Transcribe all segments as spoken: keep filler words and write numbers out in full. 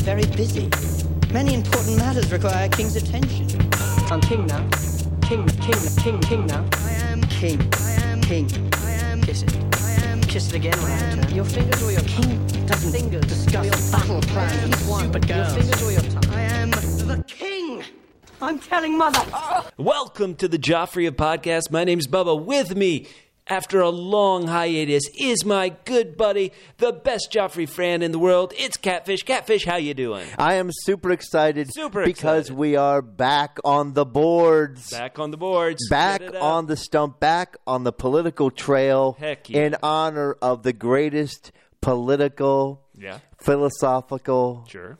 very busy. Many important matters require a king's attention. I'm king now. King, king, king, king now. I am king. I am king. I am. Kiss it. I am. Kiss it again when I am. return. Your fingers or your king doesn't Fingers. discuss Your battle plan. He's one. Stupid Your girls. fingers or your tongue. I am the king. I'm telling mother. Welcome to the Joffrey podcast. My name's Bubba. With me, after a long hiatus, is my good buddy, the best Joffrey fan in the world. It's Catfish. Catfish, how you doing? I am super excited Super because excited. we are back on the boards. Back on the boards. Back Get it up. on the stump, back on the political trail Heck yeah. in honor of the greatest political, Yeah. philosophical, Sure.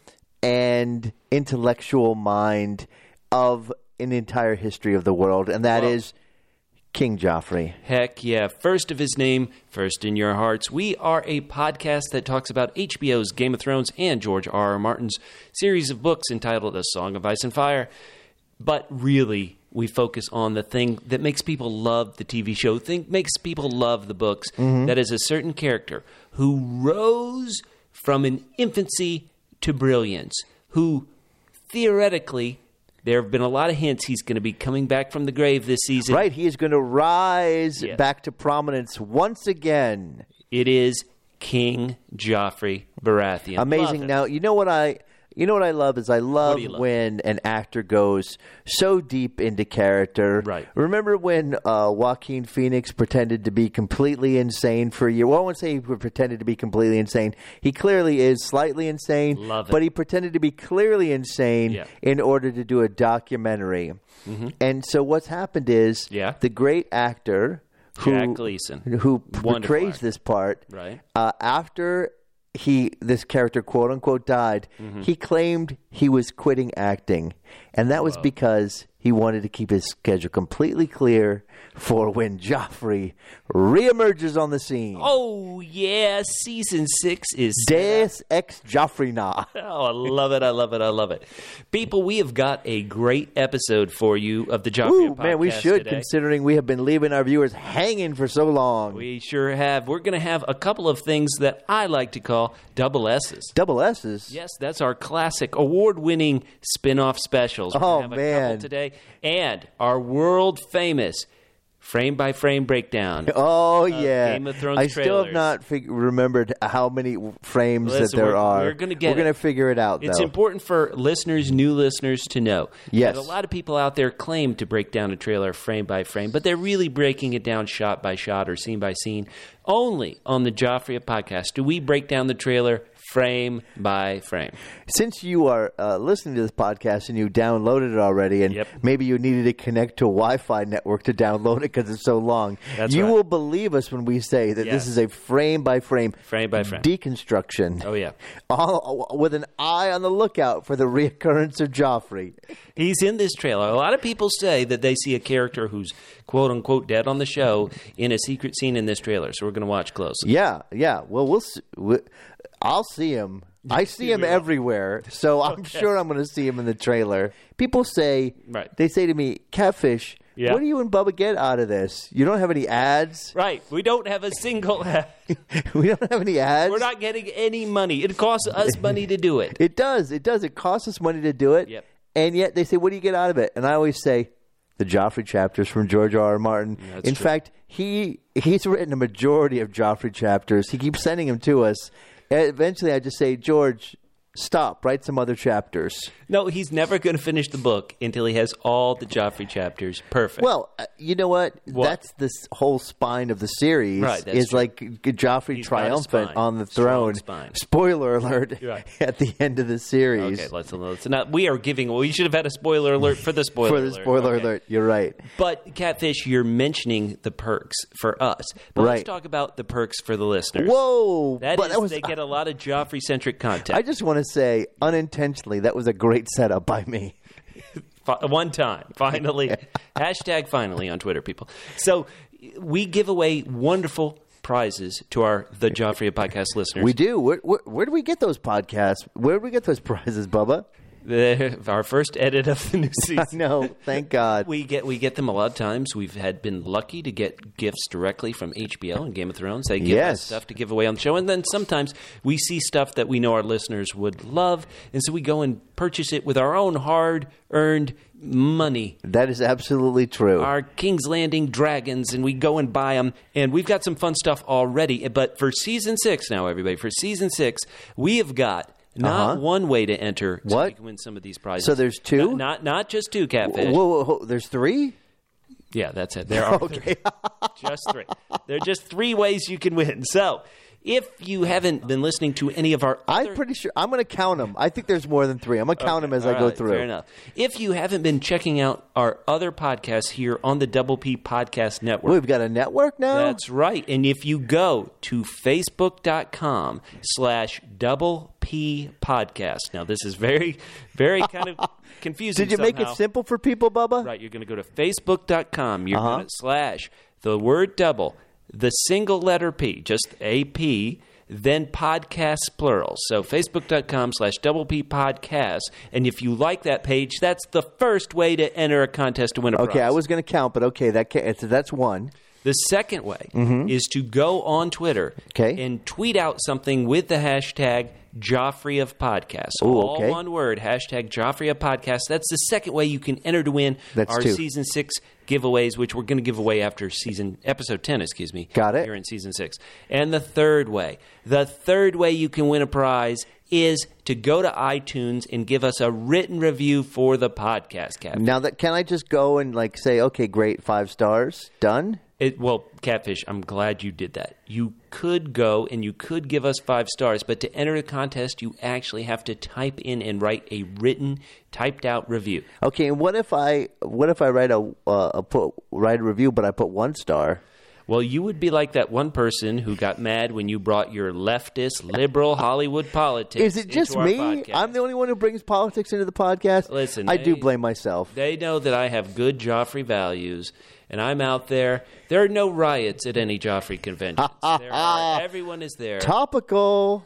and intellectual mind of an entire history of the world, and that Whoa. is King Joffrey. Heck yeah. First of his name, first in your hearts. We are a podcast that talks about H B O's Game of Thrones and George R. R. Martin's series of books entitled A Song of Ice and Fire. But really, we focus on the thing that makes people love the T V show, think makes people love the books. That is a certain character who rose from an infancy to brilliance, who theoretically, there have been a lot of hints he's going to be coming back from the grave this season. Right, he is going to rise Yes. back to prominence once again. It is King Joffrey Baratheon. Amazing. Love it. Now, you know what I you know what I love is I love, do you love? when an actor goes so deep into character. Right. Remember when uh, Joaquin Phoenix pretended to be completely insane for a year? Well, I won't say he pretended to be completely insane. He clearly is slightly insane. Love it. But he pretended to be clearly insane Yeah. in order to do a documentary. And so what's happened is Yeah. the great actor who, Jack Gleason. who Wonderful portrays actor. this part, Right. uh, after he this character quote unquote died, he claimed he was quitting acting, and that was because he wanted to keep his schedule completely clear for when Joffrey reemerges on the scene. Oh, yeah. Season six is... Deus ex Joffreyna. Oh, I love it. I love it. I love it. People, we have got a great episode for you of the Joffrey Ooh, podcast man, we should, today. considering we have been leaving our viewers hanging for so long. We sure have. We're going to have a couple of things that I like to call double S's. Double S's. Yes, that's our classic award-winning spin-off specials. We're Oh, gonna have a man. couple today. And our world-famous frame-by-frame breakdown. Oh yeah, Game of Thrones I still have trailers. not fig- remembered how many frames Listen, that there we're- are. we're gonna get We're gonna it. figure it out. It's though. important for listeners, new listeners, to know Yes. that a lot of people out there claim to break down a trailer frame by frame, but they're really breaking it down shot by shot or scene by scene. Only on the Joffrey podcast do we break down the trailer frame by frame. Since you are uh, listening to this podcast and you downloaded it already, and Yep. maybe you needed to connect to a Wi-Fi network to download it because it's so long, That's you right. will believe us when we say that Yes. this is a frame-by-frame Frame by frame. deconstruction. Oh, yeah. All, with an eye on the lookout for the reoccurrence of Joffrey. He's in this trailer. A lot of people say that they see a character who's quote-unquote dead on the show in a secret scene in this trailer, so we're going to watch closely. Yeah, yeah. Well, we'll. See, we, I'll see him. I see him will. everywhere, so I'm sure I'm going to see him in the trailer. People say, Right. they say to me, Catfish, Yeah. what do you and Bubba get out of this? You don't have any ads? Right. We don't have a single... We don't have any ads? We're not getting any money. It costs us money to do it. It does. It does. It costs us money to do it. Yep. And yet they say, what do you get out of it? And I always say, the Joffrey chapters from George R. R. Martin. That's In true. fact, he he's written a majority of Joffrey chapters. He keeps sending them to us. And eventually I just say, George, stop. Write some other chapters. No, he's never going to finish the book until he has all the Joffrey chapters perfect. Well, uh, you know what? What? That's the s- whole spine of the series. Right, that's is true. like G- Joffrey He's got a triumphant spine. on the Strong throne. spine. Spoiler alert Right. at the end of the series. okay, let's let's not. We are giving. Well, we should have had a spoiler alert for the spoiler For the alert. spoiler Okay. alert, you're right. But Catfish, you're mentioning the perks for us. But let's Right. talk about the perks for the listeners. Whoa! That but is, that was, they get a lot of Joffrey-centric content. I just want to say, unintentionally, that was a great setup by me. Fi- One time, finally. Hashtag finally on Twitter, people. So we give away wonderful prizes to our The Joffrey podcast listeners. We do. Where, where, where do we get those podcasts? Where do we get those prizes, Bubba? The, our first edit of the new season. No, thank God. We get we get them a lot of times. We've had been lucky to get gifts directly from H B O and Game of Thrones. They give Yes. us stuff to give away on the show, and then sometimes we see stuff that we know our listeners would love, and so we go and purchase it with our own hard-earned money. That is absolutely true. Our King's Landing dragons, and we go and buy them, and we've got some fun stuff already. But for season six now, everybody, for season six, we have got not Uh-huh. one way to enter so What? we can win some of these prizes. So there's two? Not not, not just two, Catfish. Whoa, whoa, whoa, there's three? Yeah, that's it. There are Okay. just three. There are just three ways you can win. So if you haven't been listening to any of our other... I'm pretty sure. I'm going to count them. I think there's more than three. I'm going to count them as All I go right, through. Fair enough. If you haven't been checking out our other podcasts here on the Double P Podcast Network... We've got a network now? That's right. And if you go to facebook.com slash double P podcast. Now, this is very, very kind of confusing Did you make it somehow. simple for people, Bubba? Right. You're going to go to facebook dot com. You're Uh-huh. going to slash the word double, the single letter P, just A P, then podcasts plural. So facebook.com slash double P podcast. And if you like that page, that's the first way to enter a contest to win a prize. Okay, I was going to count, but okay, that ca- so that's one. The second way is to go on Twitter Okay. and tweet out something with the hashtag Joffrey of Podcasts. Ooh, All okay. one word, hashtag Joffrey of Podcasts. That's the second way you can enter to win That's our two. season six giveaways, which we're going to give away after season episode ten, excuse me. Got it. Here in season six. And the third way, the third way you can win a prize is to go to iTunes and give us a written review for the podcast, Captain. Now, that can I just go and like say, okay, great, five stars, done? It, well, Catfish, I'm glad you did that. You could go and you could give us five stars, but to enter the contest, you actually have to type in and write a written, typed out review. Okay, and what if I what if I write a, uh, a put write a review, but I put one star? Well, you would be like that one person who got mad when you brought your leftist, liberal Hollywood politics. Is it just into our me? podcast. I'm the only one who brings politics into the podcast. Listen, I do they- blame myself. They know that I have good Joffrey values, and I'm out there. There are no riots at any Joffrey conventions. There are, everyone is there. Topical.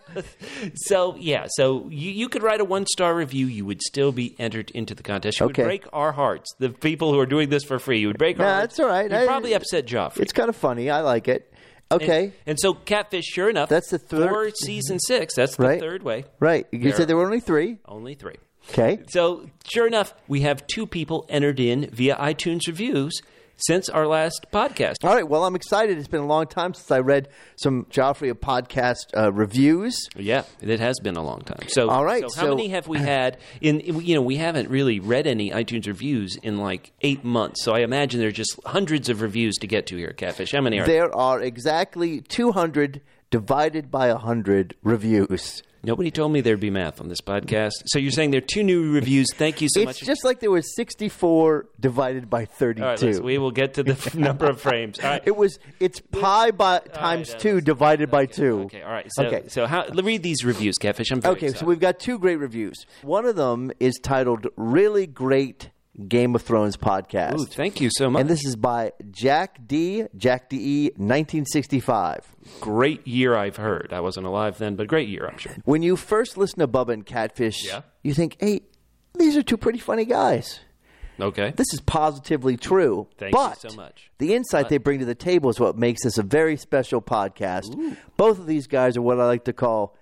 So, yeah, so you, you could write a one-star review. You would still be entered into the contest. You Okay. would break our hearts. The people who are doing this for free, you would break our Nah, hearts. that's all right. You'd I- probably upset Joffrey. It's kind of funny. I like it. Okay. And, and so, Catfish, sure enough, That's the third- for season six, that's the Right. third way. Right. You There said there were only three. Only three. Okay. So, sure enough, we have two people entered in via iTunes reviews since our last podcast. All right. Well, I'm excited. It's been a long time since I read some Joffrey of podcast uh, reviews. Yeah, it has been a long time. So, All right, So, how so- many have we had? In you know, we haven't really read any iTunes reviews in like eight months. So I imagine there are just hundreds of reviews to get to here. Catfish, how many are there? There are exactly two hundred divided by one hundred reviews. Nobody told me there'd be math on this podcast. So you're saying there are two new reviews. Thank you so It's much. just like there was sixty-four divided by thirty-two. All right, let's, we will get to the f- number of frames. All right. It was it's pi by times that two was- divided by two. Okay, all right. So, Okay. so how, read these reviews, Catfish. I'm very Okay, excited. so we've got two great reviews. One of them is titled "Really Great Game of Thrones Podcast," Ooh, thank you so much. and this is by Jack D. Jack D. E. nineteen sixty-five. Great year, I've heard. I wasn't alive then, but great year, I'm sure. When you first listen to Bubba and Catfish, Yeah. you think, "Hey, these are two pretty funny guys." Okay. This is positively true. Thank you but so much. The insight they bring to the table is what makes this a very special podcast. Both of these guys are what I like to call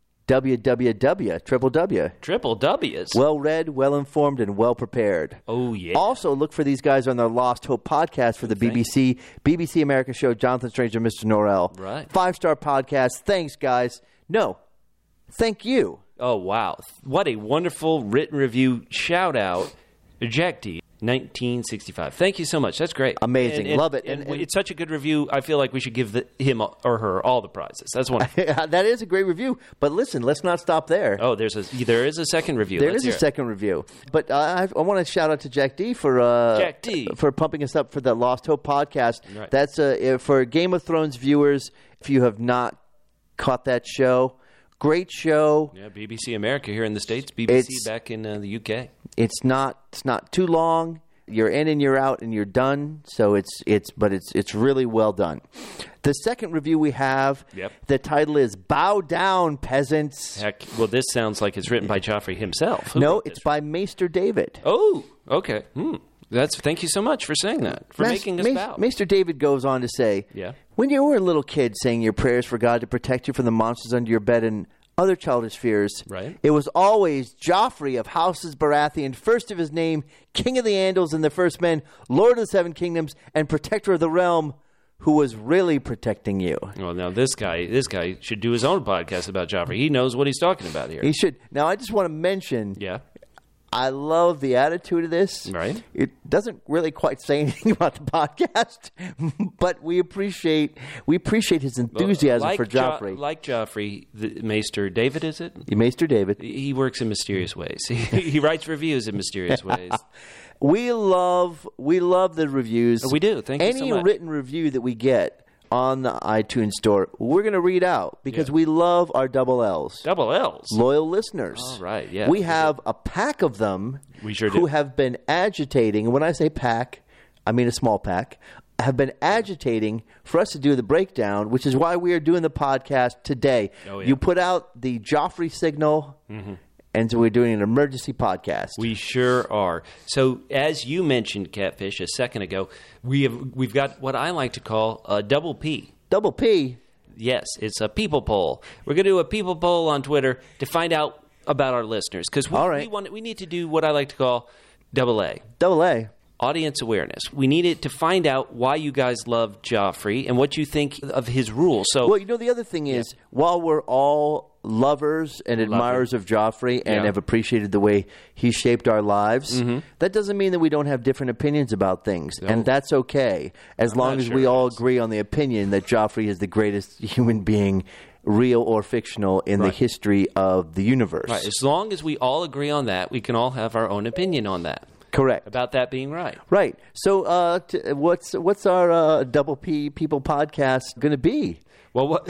W W W, triple W. Triple W's. Well read, well informed, and well prepared. oh, yeah. Also, look for these guys on their Lost Hope podcast for the B B C, B B C America show, Jonathan Strange and Mister Norrell. Right. Five-star podcast. Thanks, guys. No, thank you. Oh, wow. What a wonderful written review. Shout out, Jack D, nineteen sixty-five. Thank you so much. That's great. Amazing. And- and- Love it. And, And- and- it's such a good review. I feel like we should give the, him or her all the prizes. That's wonderful. That is a great review. But listen, let's not stop there. Oh, there's a there is a second review. There Let's is a hear it. second review, but uh, I, I want to shout out to Jack D for uh, Jack D. for pumping us up for the Lost Hope podcast. Right. That's uh, for Game of Thrones viewers. If you have not caught that show, great show. Yeah, B B C America here in the States, B B C It's- back in uh, the U K. It's not it's not too long. you're in and you're out and you're done. So it's it's but it's it's really well done. The second review we have, Yep. the title is "Bow Down, Peasants." Heck, well, this sounds like it's written by Joffrey himself. Who No, wrote it's this? by Maester David. Oh, okay. Hmm. That's thank you so much for saying that, for Mas- making us Mas- bow. Maester David goes on to say, Yeah. when you were a little kid saying your prayers for God to protect you from the monsters under your bed and other childish fears, Right. it was always Joffrey of Houses Baratheon, first of his name, King of the Andals and the First Men, Lord of the Seven Kingdoms, and Protector of the Realm, who was really protecting you. Well, now this guy, this guy should do his own podcast about Joffrey. He knows what he's talking about here. He should. Now, I just want to mention, Yeah. I love the attitude of this. Right. It doesn't really quite say anything about the podcast, but we appreciate we appreciate his enthusiasm like for Jo- Joffrey. like Joffrey, the Maester David, is it? Maester David. He works in mysterious ways. He, he writes reviews in mysterious ways. We love we love the reviews. We do. Thank you Any so much. written review that we get on the iTunes store, we're going to read out because Yeah. we love our double L's. Double L's. Loyal listeners. All right, yeah. We have a pack of them We sure who do. have been agitating, and when I say pack, I mean a small pack, have been agitating for us to do the breakdown, which is why we are doing the podcast today. Oh, yeah. You put out the Joffrey signal, and so we're doing an emergency podcast. We sure are. So, as you mentioned, Catfish, a second ago, we have we've got what I like to call a double P. Double P. Yes, it's a people poll. We're going to do a people poll on Twitter to find out about our listeners because we, All right. we want we need to do what I like to call double A. Double A. Audience awareness. We need it to find out why you guys love Joffrey and what you think of his rule. So, Well, you know, the other thing is, while we're all lovers and admirers of Joffrey and Yeah. have appreciated the way he shaped our lives, that doesn't mean that we don't have different opinions about things. And that's okay, as long not as sure we it all is. agree on the opinion that Joffrey is the greatest human being, real or fictional, in the Right. history of the universe. right, as long as we all agree on that, we can all have our own opinion on that. Correct. About that being right. Right. So, uh, t- what's what's our uh, Double P People podcast going to be? Well, what?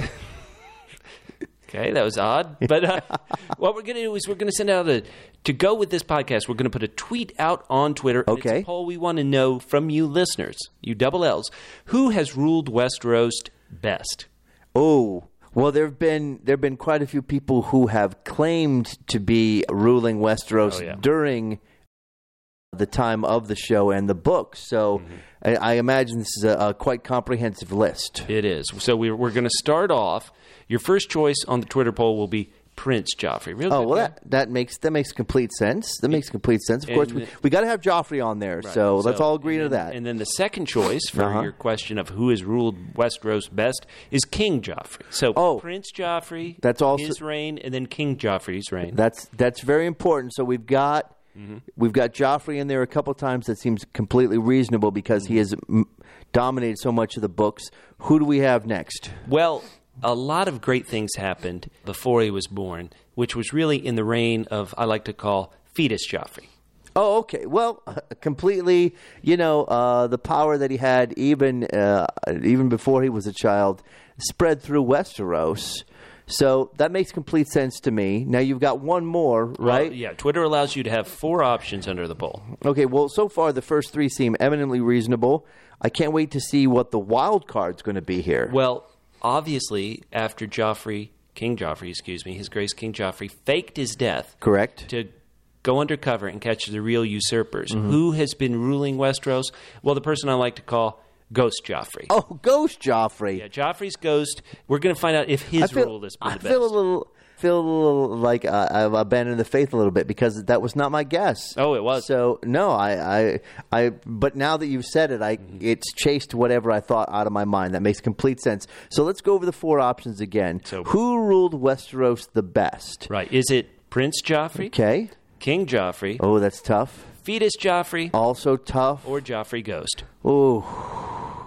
Okay, that was odd. But uh, what we're going to do is we're going to send out a to go with this podcast. We're going to put a tweet out on Twitter. And Okay. It's a poll we want to know from you listeners, you double L's, who has ruled Westeros best. Oh, well, there have been there have been quite a few people who have claimed to be ruling Westeros Oh, yeah. during the time of the show and the book. So Mm-hmm. I, I imagine this is a, a quite comprehensive list. It is. So we're we're going to start off. Your first choice on the Twitter poll will be Prince Joffrey. Real Oh good well, guy. that, that makes that makes complete sense. That makes complete sense. Of And course, we, the- we got to have Joffrey on there. So, let's all agree and to then- that. And then the second choice for Uh-huh. your question of who has ruled Westeros best is King Joffrey. So Oh. Prince Joffrey, That's also- his reign, and then King Joffrey's reign. That's that's very important. So we've got Mm-hmm. we've got Joffrey in there a couple times. That seems completely reasonable because he has m- dominated so much of the books. Who do we have next? Well, a lot of great things happened before he was born, which was really in the reign of, I like to call, fetus Joffrey. Oh, okay. Well, completely. You know, uh, the power that he had even uh, even before he was a child spread through Westeros. So that makes complete sense to me. Now you've got one more, right? Well, yeah, Twitter allows you to have four options under the poll. Okay. Well, so far the first three seem eminently reasonable. I can't wait to see what the wild card's going to be here. Well, obviously, after Joffrey, King Joffrey, excuse me, His Grace King Joffrey faked his death Correct. to go undercover and catch the real usurpers. Who has been ruling Westeros? Well, the person I like to call Ghost Joffrey. Oh, Ghost Joffrey. Yeah, Joffrey's ghost. We're going to find out if his I feel, rule has been I the best. feel a little feel a little like uh, I've abandoned the faith a little bit because that was not my guess. Oh, it was. So no, I, I, I. But now that you've said it, I it's chased whatever I thought out of my mind. That makes complete sense. So let's go over the four options again. So- who ruled Westeros the best? Right. Is it Prince Joffrey, Okay. King Joffrey, Oh, that's tough. Fetus Joffrey, Also tough. or Joffrey Ghost? Oh.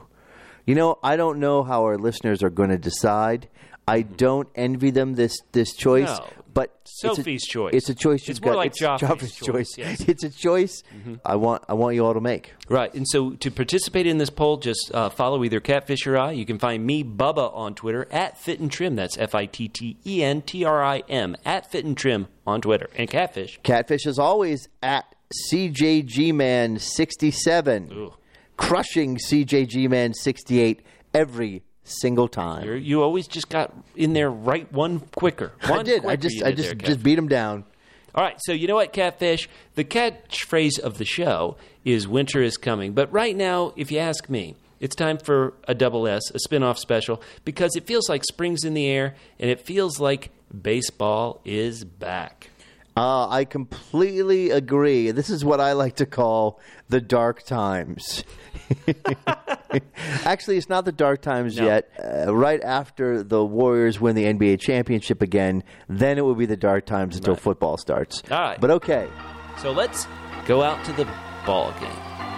You know, I don't know how our listeners are going to decide. I don't envy them this this choice, No. but Sophie's it's a, choice. It's a choice. It's you've more got, like it's Joffrey's choice, choice. yes. It's a choice. I want I want you all to make. Right. And so to participate in this poll, just uh, follow either Catfish or I. You can find me, Bubba, on Twitter, at Fit and Trim. That's F I T T E N T R I M, at Fit and Trim on Twitter. And Catfish. Catfish is always at C J G-Man sixty-seven, Ooh. crushing C J G-Man sixty-eight every single time. You're, you always just got in there right one quicker. One I did. quicker I just, you I did just, there, just Catfish. beat him down. All right, so you know what, Catfish? The catchphrase of the show is winter is coming. But right now, if you ask me, it's time for a double S, a spin-off special, because it feels like spring's in the air, and it feels like baseball is back. Uh, I completely agree. This is what I like to call the dark times. Actually, it's not the dark times No. yet. Uh, right after the Warriors win the N B A championship again, then it will be the dark times until Right. football starts. All right. But okay. So let's go out to the ball game.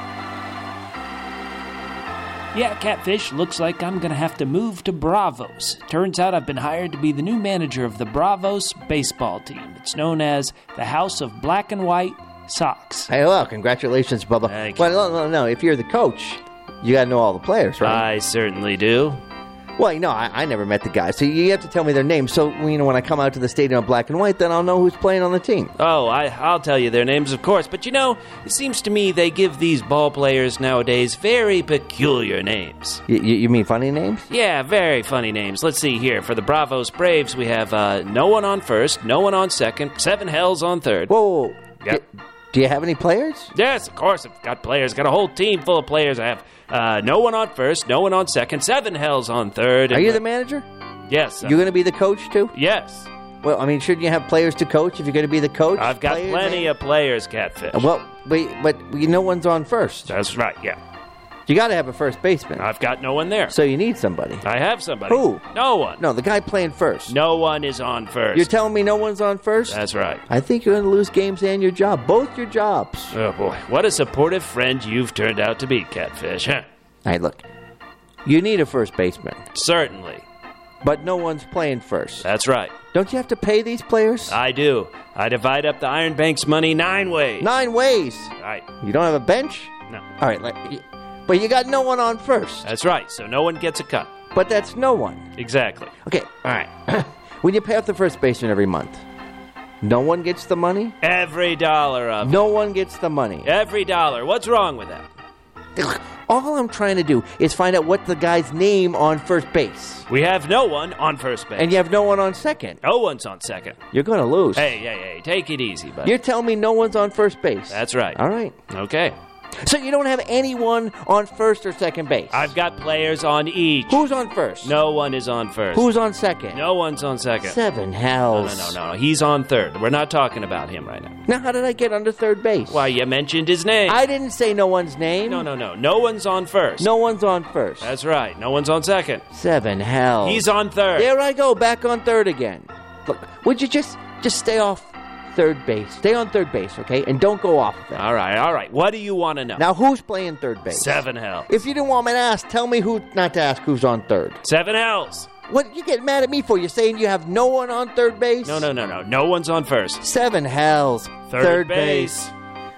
Yeah, Catfish, looks like I'm going to have to move to Bravos. Turns out I've been hired to be the new manager of the Bravos baseball team. It's known as the House of Black and White Sox. Hey, well, congratulations, Bubba. Thank well, no, no, no. If you're the coach, you got to know all the players, right? I certainly do. Well, you know, I, I never met the guys, so you have to tell me their names. So, you know, when I come out to the stadium in black and white, then I'll know who's playing on the team. Oh, I, I'll tell you their names, of course. But, you know, it seems to me they give these ball players nowadays very peculiar names. You, you, you mean funny names? Yeah, very funny names. Let's see here. For the Bravos Braves, we have uh, no one on first, no one on second, seven hells on third. Whoa, whoa, whoa. Yep. Do, do you have any players? Yes, of course. I've got players. Got a whole team full of players. I have uh, no one on first, no one on second, seven hells on third. Are and you my- the manager? Yes. uh, You're going to be the coach, too? yes. Well, I mean, shouldn't you have players to coach if you're going to be the coach? I've got Players plenty and- of players, Catfish. Well, wait, but you no one's on first. That's right, yeah. You got to have a first baseman. I've got no one there. So you need somebody. I have somebody. Who? No one. No, the guy playing first. No one is on first. You're telling me no one's on first? That's right. I think you're going to lose games and your job. Both your jobs. Oh, boy. What a supportive friend you've turned out to be, Catfish. Huh? All right, look. You need a first baseman, Certainly. but no one's playing first. That's right. Don't you have to pay these players? I do. I divide up the Iron Bank's money nine ways. Nine ways. Right. You don't have a bench? No. All right, like, y- but you got no one on first. That's right. So no one gets a cut. But that's no one. Exactly. Okay, all right. When you pay off the first baseman every month, no one gets the money? Every dollar of it. No one gets the money. Every dollar. What's wrong with that? All I'm trying to do is find out what the guy's name on first base. We have no one on first base. And you have no one on second. no one's on second. You're going to lose. Hey, hey, hey. Take it easy, buddy. You're telling me no one's on first base. That's right. All right. Okay. So you don't have anyone on first or second base. I've got players on each. Who's on first? No one is on first. Who's on second? No one's on second. Seven No, hells. no, no, no. He's on third. We're not talking about him right now. Now, how did I get under third base? Why, you mentioned his name. I didn't say no one's name. No, no, no. No one's on first. No one's on first. That's right. No one's on second. Seven hells. He's on third. There I go, back on third again. Look, would you just just stay off third base? Stay on third base, okay? And don't go off of it. All right, all right. What do you want to know? Now, who's playing third base? Seven hells. If you didn't want me to ask, tell me who not to ask who's on third. Seven hells. What you get mad at me for? You're saying you have no one on third base? No, no, no, no. No one's on first. Seven hells. Third, base.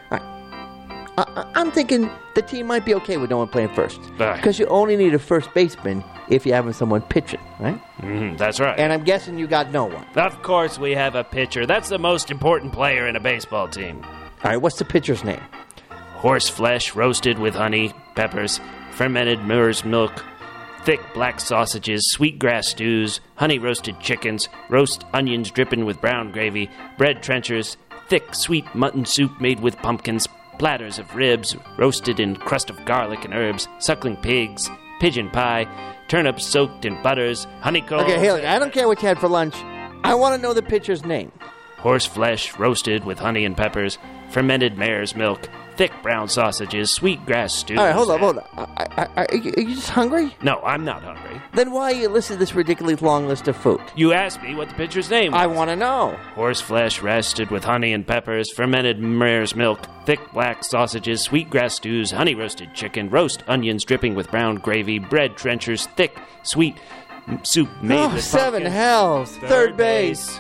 I, I, I'm thinking the team might be okay with no one playing first. Ugh. Because you only need a first baseman if you're having someone pitching, right? Mhm, that's right. And I'm guessing you got no one. Of course, we have a pitcher. That's the most important player in a baseball team. All right, what's the pitcher's name? Horse flesh roasted with honey, peppers, fermented mare's milk, thick black sausages, sweetgrass stews, honey roasted chickens, roast onions dripping with brown gravy, bread trenchers, thick sweet mutton soup made with pumpkins, platters of ribs roasted in crust of garlic and herbs, suckling pigs, pigeon pie, turnips soaked in butters, honeycomb. Okay, hey, look, I don't care what you had for lunch. I want to know the pitcher's name. Horse flesh roasted with honey and peppers, fermented mare's milk, thick brown sausages, sweetgrass stews. All right, hold up, hold up. I, I, I, are you are you just hungry? No, I'm not hungry. Then why you listed this ridiculously long list of food? You asked me what the pitcher's name was. I want to know. Horse flesh roasted with honey and peppers, fermented mare's milk, thick black sausages, sweetgrass stews, honey roasted chicken, roast onions dripping with brown gravy, bread trenchers, thick sweet m- soup made Oh, with seven pumpkin. hells. Third, base.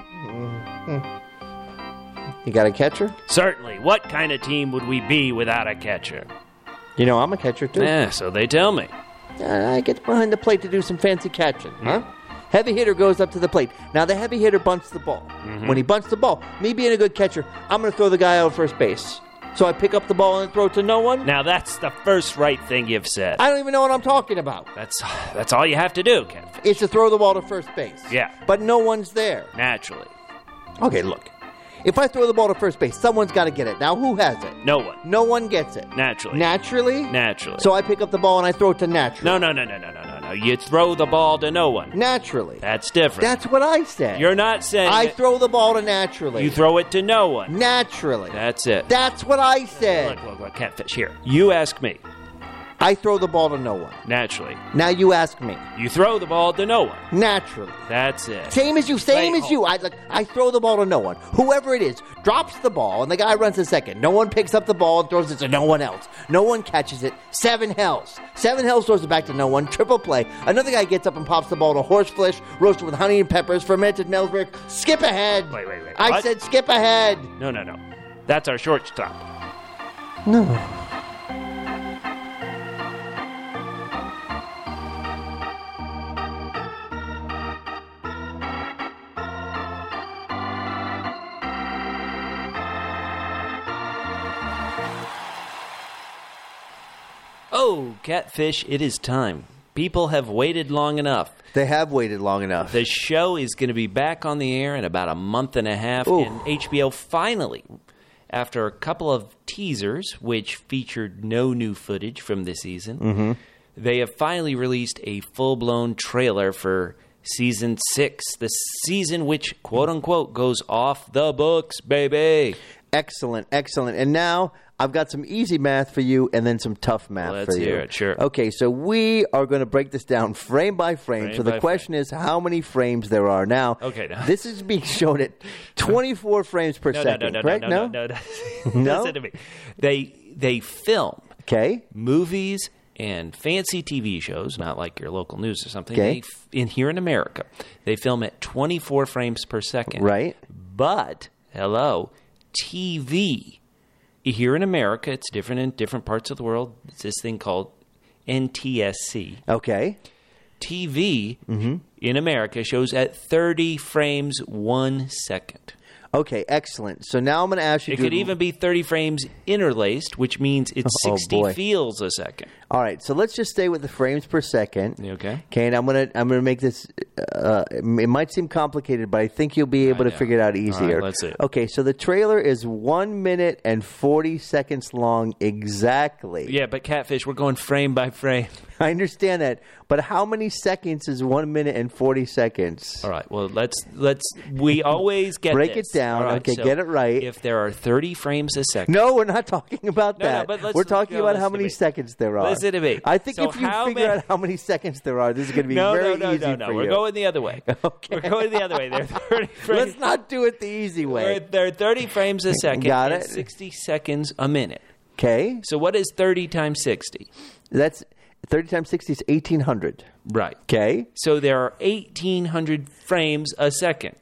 You got a catcher? Certainly. What kind of team would we be without a catcher? You know, I'm a catcher, too. Yeah, so they tell me. Uh, I get behind the plate to do some fancy catching, huh? Heavy hitter goes up to the plate. Now, the heavy hitter bunts the ball. When he bunts the ball, me being a good catcher, I'm going to throw the guy out first base. So I pick up the ball and throw it to no one? Now that's the first right thing you've said. I don't even know what I'm talking about. That's that's all you have to do, Catfish. It's to throw the ball to first base. Yeah. But no one's there. Naturally. Okay, look. If I throw the ball to first base, someone's got to get it. Now, who has it? No one. No one gets it. Naturally. Naturally? Naturally. So I pick up the ball and I throw it to naturally. No, no, no, no, no, no, no, no. You throw the ball to no one. Naturally. That's different. That's what I said. You're not saying I it. throw the ball to naturally. You throw it to no one. Naturally. That's it. That's what I said. Look, look, look, Catfish, here. You ask me. I throw the ball to no one. Naturally. Now you ask me. You throw the ball to no one. Naturally. That's it. Same as you, same Wait, as you. I, like, I throw the ball to no one. Whoever it is drops the ball, and the guy runs a second. No one picks up the ball and throws it to no one else. No one catches it. Seven hells. Seven hells throws it back to no one. Triple play. Another guy gets up and pops the ball to horseflesh, roasted with honey and peppers, fermented milk. Skip ahead. Wait, wait, wait. I What? said skip ahead. No, no, no. That's our shortstop. No. Oh, Catfish, it is time. People have waited long enough. They have waited long enough. The show is going to be back on the air in about a month and a half, Ooh. and H B O finally, after a couple of teasers, which featured no new footage from the season, Mm-hmm. they have finally released a full-blown trailer for Season six, the season which, quote-unquote, goes off the books, baby. Excellent, excellent. And now I've got some easy math for you and then some tough math Let's for you. hear it, sure. Okay, so we are going to break this down frame by frame. Frame so the by question is how many frames there are. Now, Okay, now- this is being shown at twenty-four frames per No, no, second, no, no, correct? no, no, no, no. No? Listen to me. They, they film Okay. movies and fancy T V shows, not like your local news or something. Okay. They f- in here in America, they film at twenty-four frames per second. Right. But, hello, T V. Here in America, it's different in different parts of the world. It's this thing called N T S C. Okay. T V Mm-hmm. in America shows at thirty frames one second. Okay, excellent. So now I'm going to ask you It to could even be thirty frames interlaced, which means it's Oh, sixty boy. feels a second. All right, so let's just stay with the frames per second. You okay? Okay, and I'm gonna I'm gonna make this. Uh, it might seem complicated, but I think you'll be able to know. figure it out All right, easier. let's see it. Okay, so the trailer is one minute and forty seconds long exactly. Yeah, but Catfish, we're going frame by frame. I understand that, but how many seconds is one minute and forty seconds? All right. Well, let's let's. We always get Break this. it down. All right, Okay, so get it right. If there are thirty frames a second, No, we're not talking about No, no, that. but let's- we're talking no, about listen how to many me. seconds there are. Listen to me. I think So if you how figure many- out how many seconds there are, this is going to be no, very no, no, easy no, no. for We're you. going the other way. Okay. We're going the other way. There are thirty frames. Let's not do it the easy way. There are thirty frames a second. Got and it. Sixty seconds a minute. Okay, So what is thirty times sixty? that's thirty times sixty is eighteen hundred. Right. Okay. So there are eighteen hundred frames a second.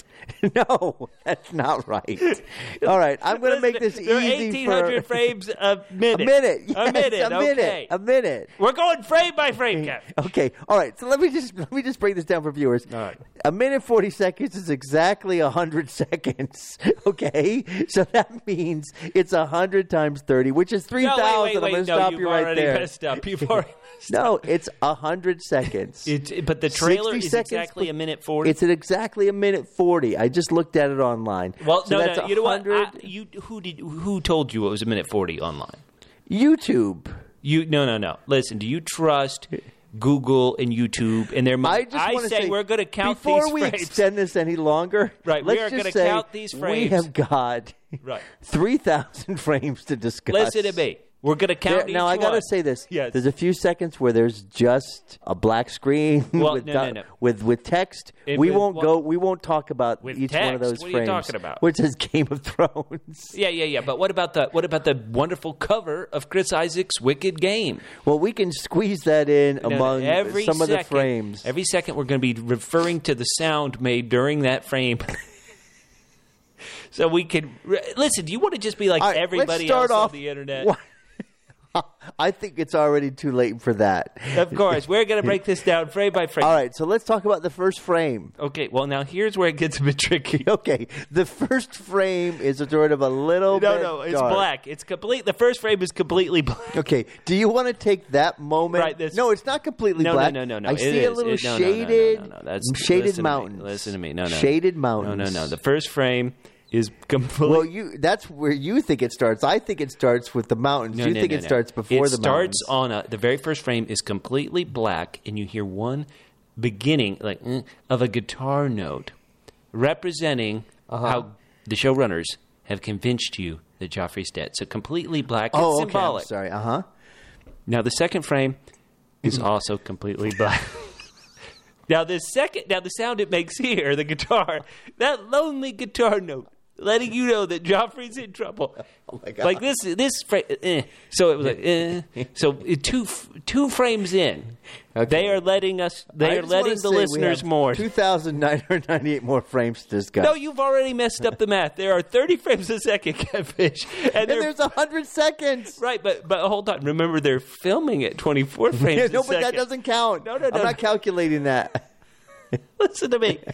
No, that's not right. All right, I'm going to make this There are easy eighteen for hundred frames a a minute. minute. Yes, a minute. A minute. Okay. A minute. We're going frame by frame, Captain. Okay. All right. So let me just let me just break this down for viewers. All right. A minute forty seconds is exactly a hundred seconds. Okay. So that means it's a hundred times thirty, which is three No, thousand. wait, wait, I'm wait. going to No, stop you've you right already there. messed up. You've already messed No, up. it's a hundred seconds. It, but the trailer sixty is seconds exactly per- a minute forty. It's at exactly a minute forty. I just looked at it online. well, so no, that's no. You know what? one hundred I, you who did who told you it was a minute forty online? YouTube. You no, no, no. Listen, do you trust Google and YouTube and their I money? just want to say, we're going to count before these we frames. extend this any longer. Right, we let's are just gonna say count these We frames. have got Right. three thousand frames to discuss. Listen to me. We're going to count There- each now I gotta one. say this. Yes. There's a few seconds where there's just a black screen Well, with, no, no, dot- no. with with text. It we was- won't well, go. We won't talk about with each one of text? those What are you frames. talking about? Which is Game of Thrones. Yeah, yeah, yeah. But what about the what about the wonderful cover of Chris Isaac's Wicked Game? Well, we can squeeze that in No, no, among every some of the second- frames. Every second, we're going to be referring to the sound made during that frame. So we can listen. Do you want to just be like All right, everybody let's start else off, on the internet? What- I think it's already too late for that. Of course. We're going to break this down frame by frame. All right, so let's talk about the first frame. Okay, well, now here's where it gets a bit tricky. Okay, the first frame is a sort of a little No, bit no, it's dark. black. It's complete. The first frame is completely black. Okay, do you want to take that moment? Right, this- no, it's not completely No, black. no, no, no, no. I It see is. a little It- no, no, no, no, shaded, no, no, no. That's, shaded listen to me. mountains. Listen to me. No, no. Shaded mountains. No, no, no. The first frame is completely. Well, you that's where you think it starts. I think it starts with the mountains. No, you no, think no, it no. starts before it the starts mountains. on a, the very first frame is completely black, and you hear one beginning like eh, of a guitar note representing Uh-huh. how the showrunners have convinced you that Joffrey's dead. So completely black. It's Oh, okay. symbolic. I'm sorry. Uh huh. Now the second frame is also completely black. Now the second, now the sound it makes here, the guitar, that lonely guitar note, letting you know that Joffrey's in trouble. Oh my God. Like this, this frame. Eh. So it was like, eh. So it, two two frames in, Okay. they are letting us. They I are just wanna letting the say we listeners have mourn. two thousand nine hundred ninety-eight more frames to discuss. No, you've already messed up the math. There are thirty frames a second, Catfish, and, and they're- there's one hundred seconds. right. But but hold on. Remember, they're filming at twenty-four frames. Yeah, a no, but that second. doesn't count. No, no, no. I'm not calculating that. Listen to me.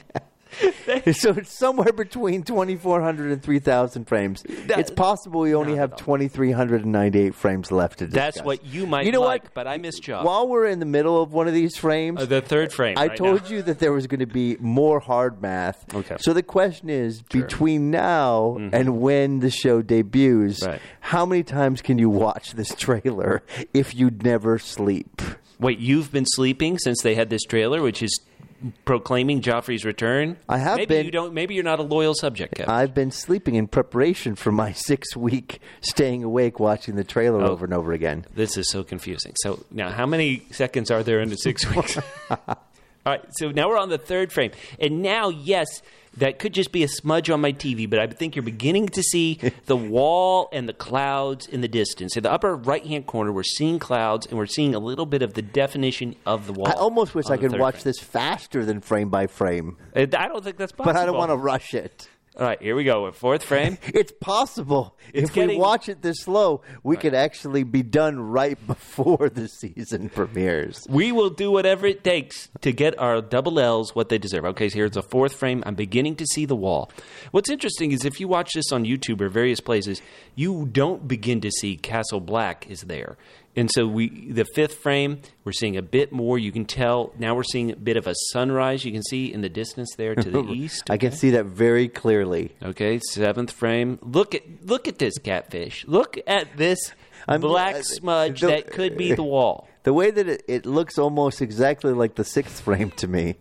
So it's somewhere between twenty-four hundred and three thousand frames. That- it's possible we only Not have at all. twenty-three hundred ninety-eight frames left to discuss. That's what you might You know like, what? but I missed Joff. While we're in the middle of one of these frames, Uh, the third frame. I right told now. you that there was going to be more hard math. Okay. So the question is, between now and when the show debuts, Right. how many times can you watch this trailer if you never sleep? Wait, you've been sleeping since they had this trailer, which is proclaiming Joffrey's return. I have maybe been. You don't. Maybe you're not a loyal subject, Kevin. I've been sleeping in preparation for my six-week staying awake watching the trailer Oh. over and over again. This is so confusing. So now, how many seconds are there in the six weeks? All right. So now we're on the third frame, and now, yes, that could just be a smudge on my T V, but I think you're beginning to see the wall and the clouds in the distance. In the upper right-hand corner, we're seeing clouds, and we're seeing a little bit of the definition of the wall. I almost wish on I the could third watch frame. this faster than frame by frame, Uh, I don't think that's possible. but I don't want to rush it. All right, here we go. Fourth frame. It's possible. It's if we getting- watch it this slow, we could actually be done right before the season premieres. We will do whatever it takes to get our double L's what they deserve. Okay, so here's the fourth frame. I'm beginning to see the wall. What's interesting is if you watch this on YouTube or various places, you don't begin to see Castle Black is there. And so we, the fifth frame, we're seeing a bit more. You can tell now we're seeing a bit of a sunrise. You can see in the distance there to the east. I can see that very clearly. Okay, seventh frame. Look at look at this Catfish. Look at this I'm- black uh, smudge the- that could be the wall. The way that it, it looks almost exactly like the sixth frame to me.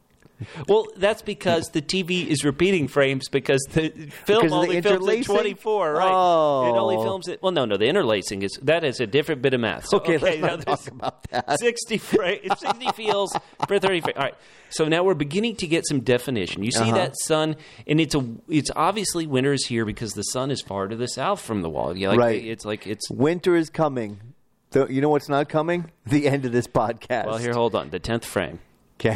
Well, that's because the T V is repeating frames because the film Because of the only films at interlacing? twenty-four, right? Oh. It only films it. Well, no, no, the interlacing is that is a different bit of math. So, Okay, let's now not there's talk about that. sixty frames, sixty feels per thirty frames. All right. So now we're beginning to get some definition. You see Uh-huh. that sun, and it's a it's obviously winter is here because the sun is far to the south from the wall. Yeah, like Right. It's like it's. Winter is coming. The, you know what's not coming? The end of this podcast. Well, here, hold on. The tenth frame. Okay.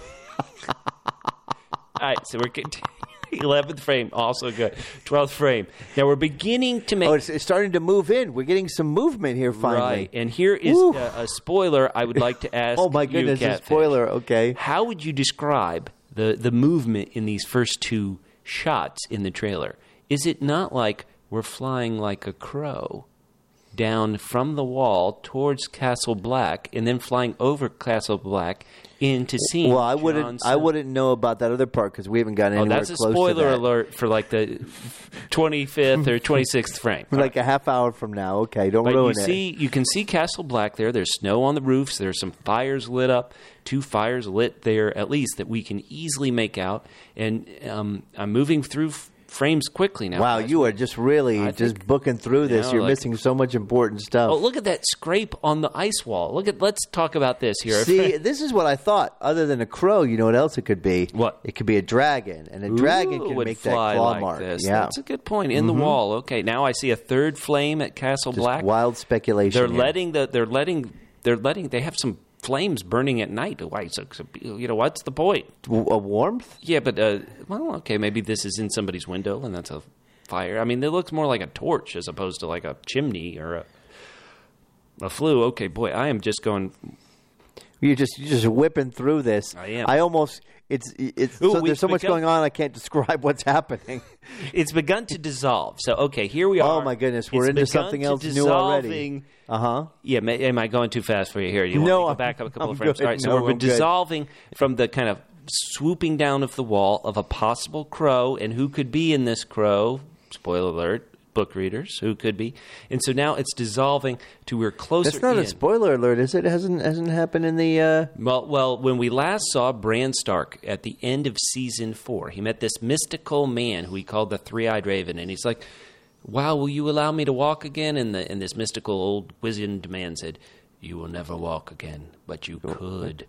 All right, so we're continuing. eleventh frame, also good. twelfth frame. Now we're beginning to make. Oh, it's, it's starting to move in. We're getting some movement here finally. Right, and here is Woo. a, a spoiler I would like to ask. Oh my you, goodness, a Catfish. spoiler. Okay. How would you describe the, the movement in these first two shots in the trailer? Is it not like we're flying like a crow down from the wall towards Castle Black and then flying over Castle Black into seeing Well, I Jon wouldn't. I Snow? wouldn't know about that other part because we haven't gotten Oh, anywhere that's a close spoiler to that. alert for like the twenty-fifth or twenty-sixth frame. Like a half hour from now. Okay, don't But you ruin it. see, you can see Castle Black there. There's snow on the roofs. There's some fires lit up. Two fires lit there, at least, that we can easily make out. And um, I'm moving through f- frames quickly now. Wow, guys. you are just really I just think- booking through this. Yeah, You're like- missing so much important stuff. Oh, look at that scrape on the ice wall. Look at. Let's talk about this here. See, this is what I thought. Other than a crow, you know what else it could be? What? It could be a dragon, and a dragon Ooh, can would make that fly claw like mark. this. Yeah, That's a good point. In the wall. Okay, now I see a third flame at Castle just Black. wild speculation. They're here. letting the. They're letting. They're letting. They have some flames burning at night. Why? So, so, you know, what's the point? W- a warmth. Yeah, but uh, well, okay, maybe this is in somebody's window and that's a fire. I mean, it looks more like a torch as opposed to like a chimney or a. A flu. Okay, boy, I am just going. You're just you're just whipping through this. I am. I almost it's it's Ooh, so, we- there's so we much go- going on. I can't describe what's happening. It's begun to dissolve. So, okay, here we are. Oh my goodness, we're It's into begun something to else new already. dissolving. Uh huh. Yeah, ma- am I going too fast for you here? You want No, me to go I'm- back up a couple I'm of frames? good. All right, so No, we're I'm good. dissolving from the kind of swooping down of the wall of a possible crow, and who could be in this crow? Spoiler alert. Book readers who could be, and so now it's dissolving to we're closer. That's not in. a spoiler alert, is it? it hasn't hasn't happened in the. Uh... Well, well, when we last saw Bran Stark at the end of season four, he met this mystical man who he called the Three-Eyed Raven, and he's like, "Wow, will you allow me to walk again?" And the and this mystical old wizened man said, "You will never walk again, but you could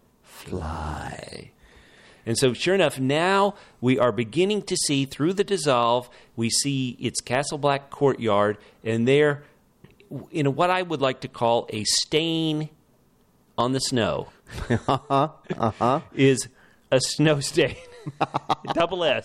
fly." And so, sure enough, now we are beginning to see through the dissolve. We see its Castle Black courtyard, and there, in what I would like to call a stain on the snow, Uh-huh. Uh-huh. is a snow stain. Double S.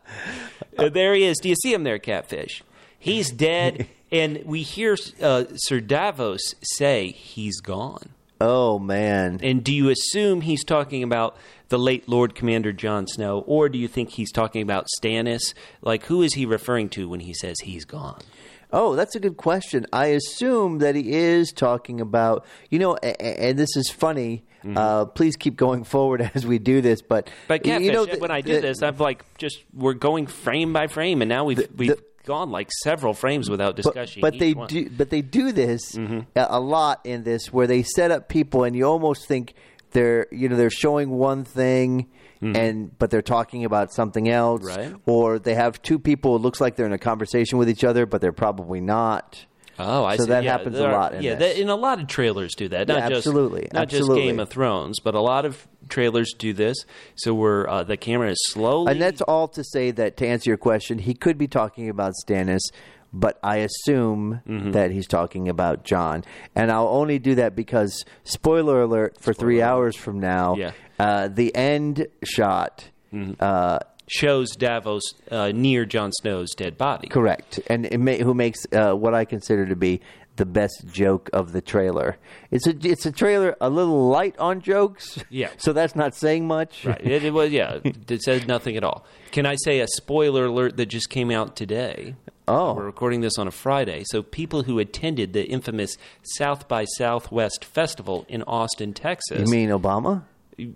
Uh, there he is. Do you see him there, Catfish? He's dead, and we hear uh, Sir Davos say he's gone. Oh man. And do you assume he's talking about the late Lord Commander Jon Snow, or do you think he's talking about Stannis? Like, who is he referring to when he says he's gone? Oh, that's a good question. I assume that he is talking about, you know, a- a- and this is funny. Mm-hmm. Uh, please keep going forward as we do this. But, But Catfish, you know, the- when I do the- this, I'm like, just we're going frame by frame, and now we've The- we've the- gone like several frames without but, discussing. but each they one. do, but they do this Mm-hmm. a, a lot in this, where they set up people, and you almost think they're, you know, they're showing one thing, and but they're talking about something else, Mm-hmm. Right. or they have two people. It looks like they're in a conversation with each other, but they're probably not. Oh, I So see. that Yeah, happens a there are- lot in yeah, this. that- and a lot of trailers do that. Not Yeah, just, absolutely, Not absolutely. just Game of Thrones, but a lot of trailers do this. So we're uh, the camera is slowly. And that's all to say that, to answer your question, he could be talking about Stannis, but I assume Mm-hmm. that he's talking about Jon. And I'll only do that because, spoiler alert, for three alert. hours from now, Yeah. uh, the end shot, uh, shows Davos uh, near Jon Snow's dead body. correct, and it may, who makes uh, what I consider to be the best joke of the trailer. It's a it's a trailer a little light on jokes, Yeah. so that's not saying much. Right. It, it was yeah. It says nothing at all. Can I say a spoiler alert that just came out today? Oh. We're recording this on a Friday. So people who attended the infamous South by Southwest Festival in Austin, Texas. You mean Obama?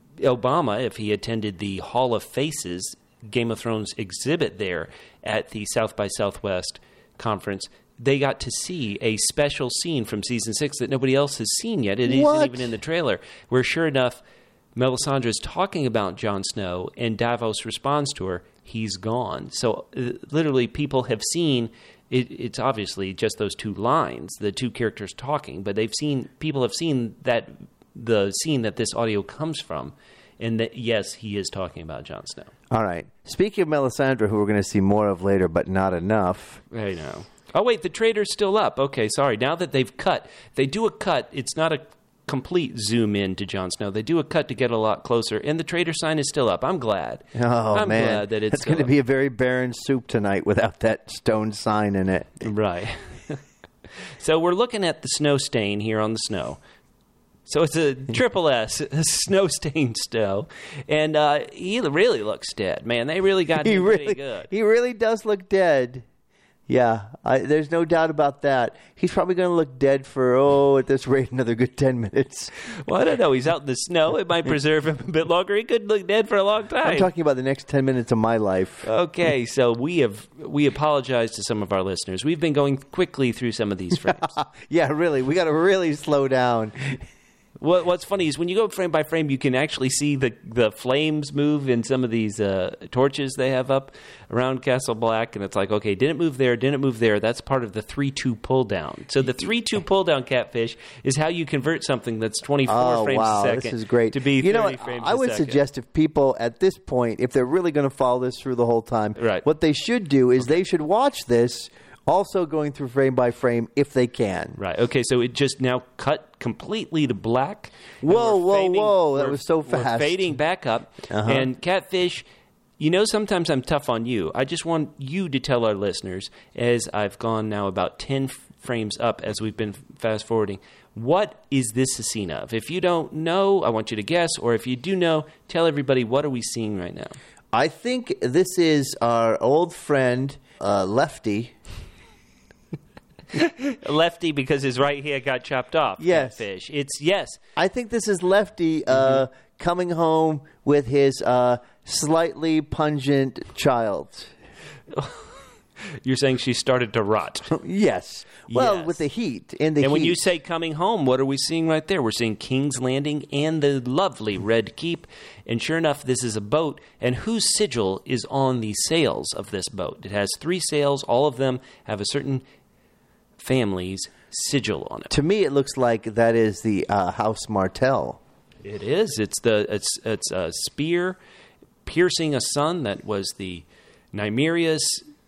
Obama, if he attended the Hall of Faces Game of Thrones exhibit there at the South by Southwest conference, they got to see a special scene from season six that nobody else has seen yet. It What? isn't even in the trailer, where sure enough, Melisandre is talking about Jon Snow, and Davos responds to her, he's gone. So uh, literally people have seen, it, it's obviously just those two lines, the two characters talking, but they've seen, people have seen that the scene that this audio comes from, and that, yes, he is talking about Jon Snow. All right. Speaking of Melisandre, who we're going to see more of later, but not enough. I know. Oh, wait, the trailer's still up. Okay, sorry. Now that they've cut, they do a cut. It's not a complete zoom in to Jon Snow. They do a cut to get a lot closer, and the trader sign is still up. I'm glad. Oh, I'm man. glad that it's That's going to still be a very barren soup tonight without that stone sign in it. up. Right. So we're looking at the snow stain here on the snow. So it's a triple S, a snow stained snow, and uh, he really looks dead. Man, they really got He him really, pretty good. he really does look dead. Yeah, I, there's no doubt about that. He's probably going to look dead for, oh, at this rate, another good ten minutes. Well, I don't know. He's out in the snow. It might preserve him a bit longer. He could look dead for a long time. I'm talking about the next ten minutes of my life. Okay, so we have we apologize to some of our listeners. We've been going quickly through some of these frames. Yeah, really. We got to really slow down. What, what's funny is when you go frame by frame, you can actually see the, the flames move in some of these uh, torches they have up around Castle Black, and it's like, okay, didn't move there, didn't move there. That's part of the three two pull down. So the three two pull down, Catfish, is how you convert something that's twenty-four Oh, frames wow, a second this is great. to be you know, thirty what? frames I a would second. suggest if people at this point, if they're really going to follow this through the whole time, Right. what they should do is they should watch this also going through frame by frame if they can. Right. Okay. So it just now cut completely to black. and Whoa, we're whoa, fading- whoa, that we're- was so We're fast. fading back up, Uh-huh. and Catfish. You know, sometimes I'm tough on you. I just want you to tell our listeners, as I've gone now about ten f- frames up as we've been fast forwarding, what is this a scene of? If you don't know, I want you to guess, or if you do know, tell everybody, what are we seeing right now? I think this is our old friend, uh, Lefty. Lefty, because his right hand got chopped off. Yes. Catfish. It's, yes. I think this is Lefty uh, mm-hmm. coming home with his uh, slightly pungent child. You're saying she started to rot. Yes. Well, yes. with the heat. In the and heat. when you say coming home, what are we seeing right there? We're seeing King's Landing and the lovely Red Keep. And sure enough, this is a boat. And whose sigil is on the sails of this boat? It has three sails. All of them have a certain family's sigil on it. To me, it looks like that is the uh, House Martell. It is. It's the it's it's a spear piercing a son. That was the Nymeria's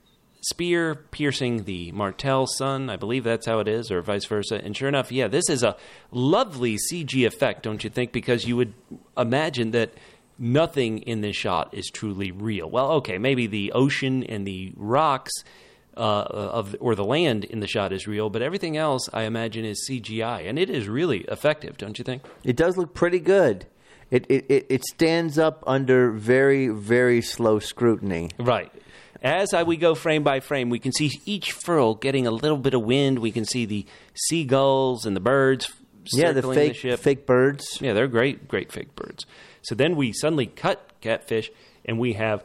spear piercing the Martell son. I believe that's how it is, or vice versa. And sure enough, yeah, this is a lovely C G effect, don't you think? Because you would imagine that nothing in this shot is truly real. Well, okay, maybe the ocean and the rocks uh, of or the land in the shot is real, but everything else, I imagine, is C G I, and it is really effective, don't you think? It does look pretty good. It it it, it stands up under very, very slow scrutiny. Right. As I, we go frame by frame, we can see each furl getting a little bit of wind. We can see the seagulls and the birds yeah, the circling fake, the ship. fake birds. Yeah, they're great, great fake birds. So then we suddenly cut Catfish, and we have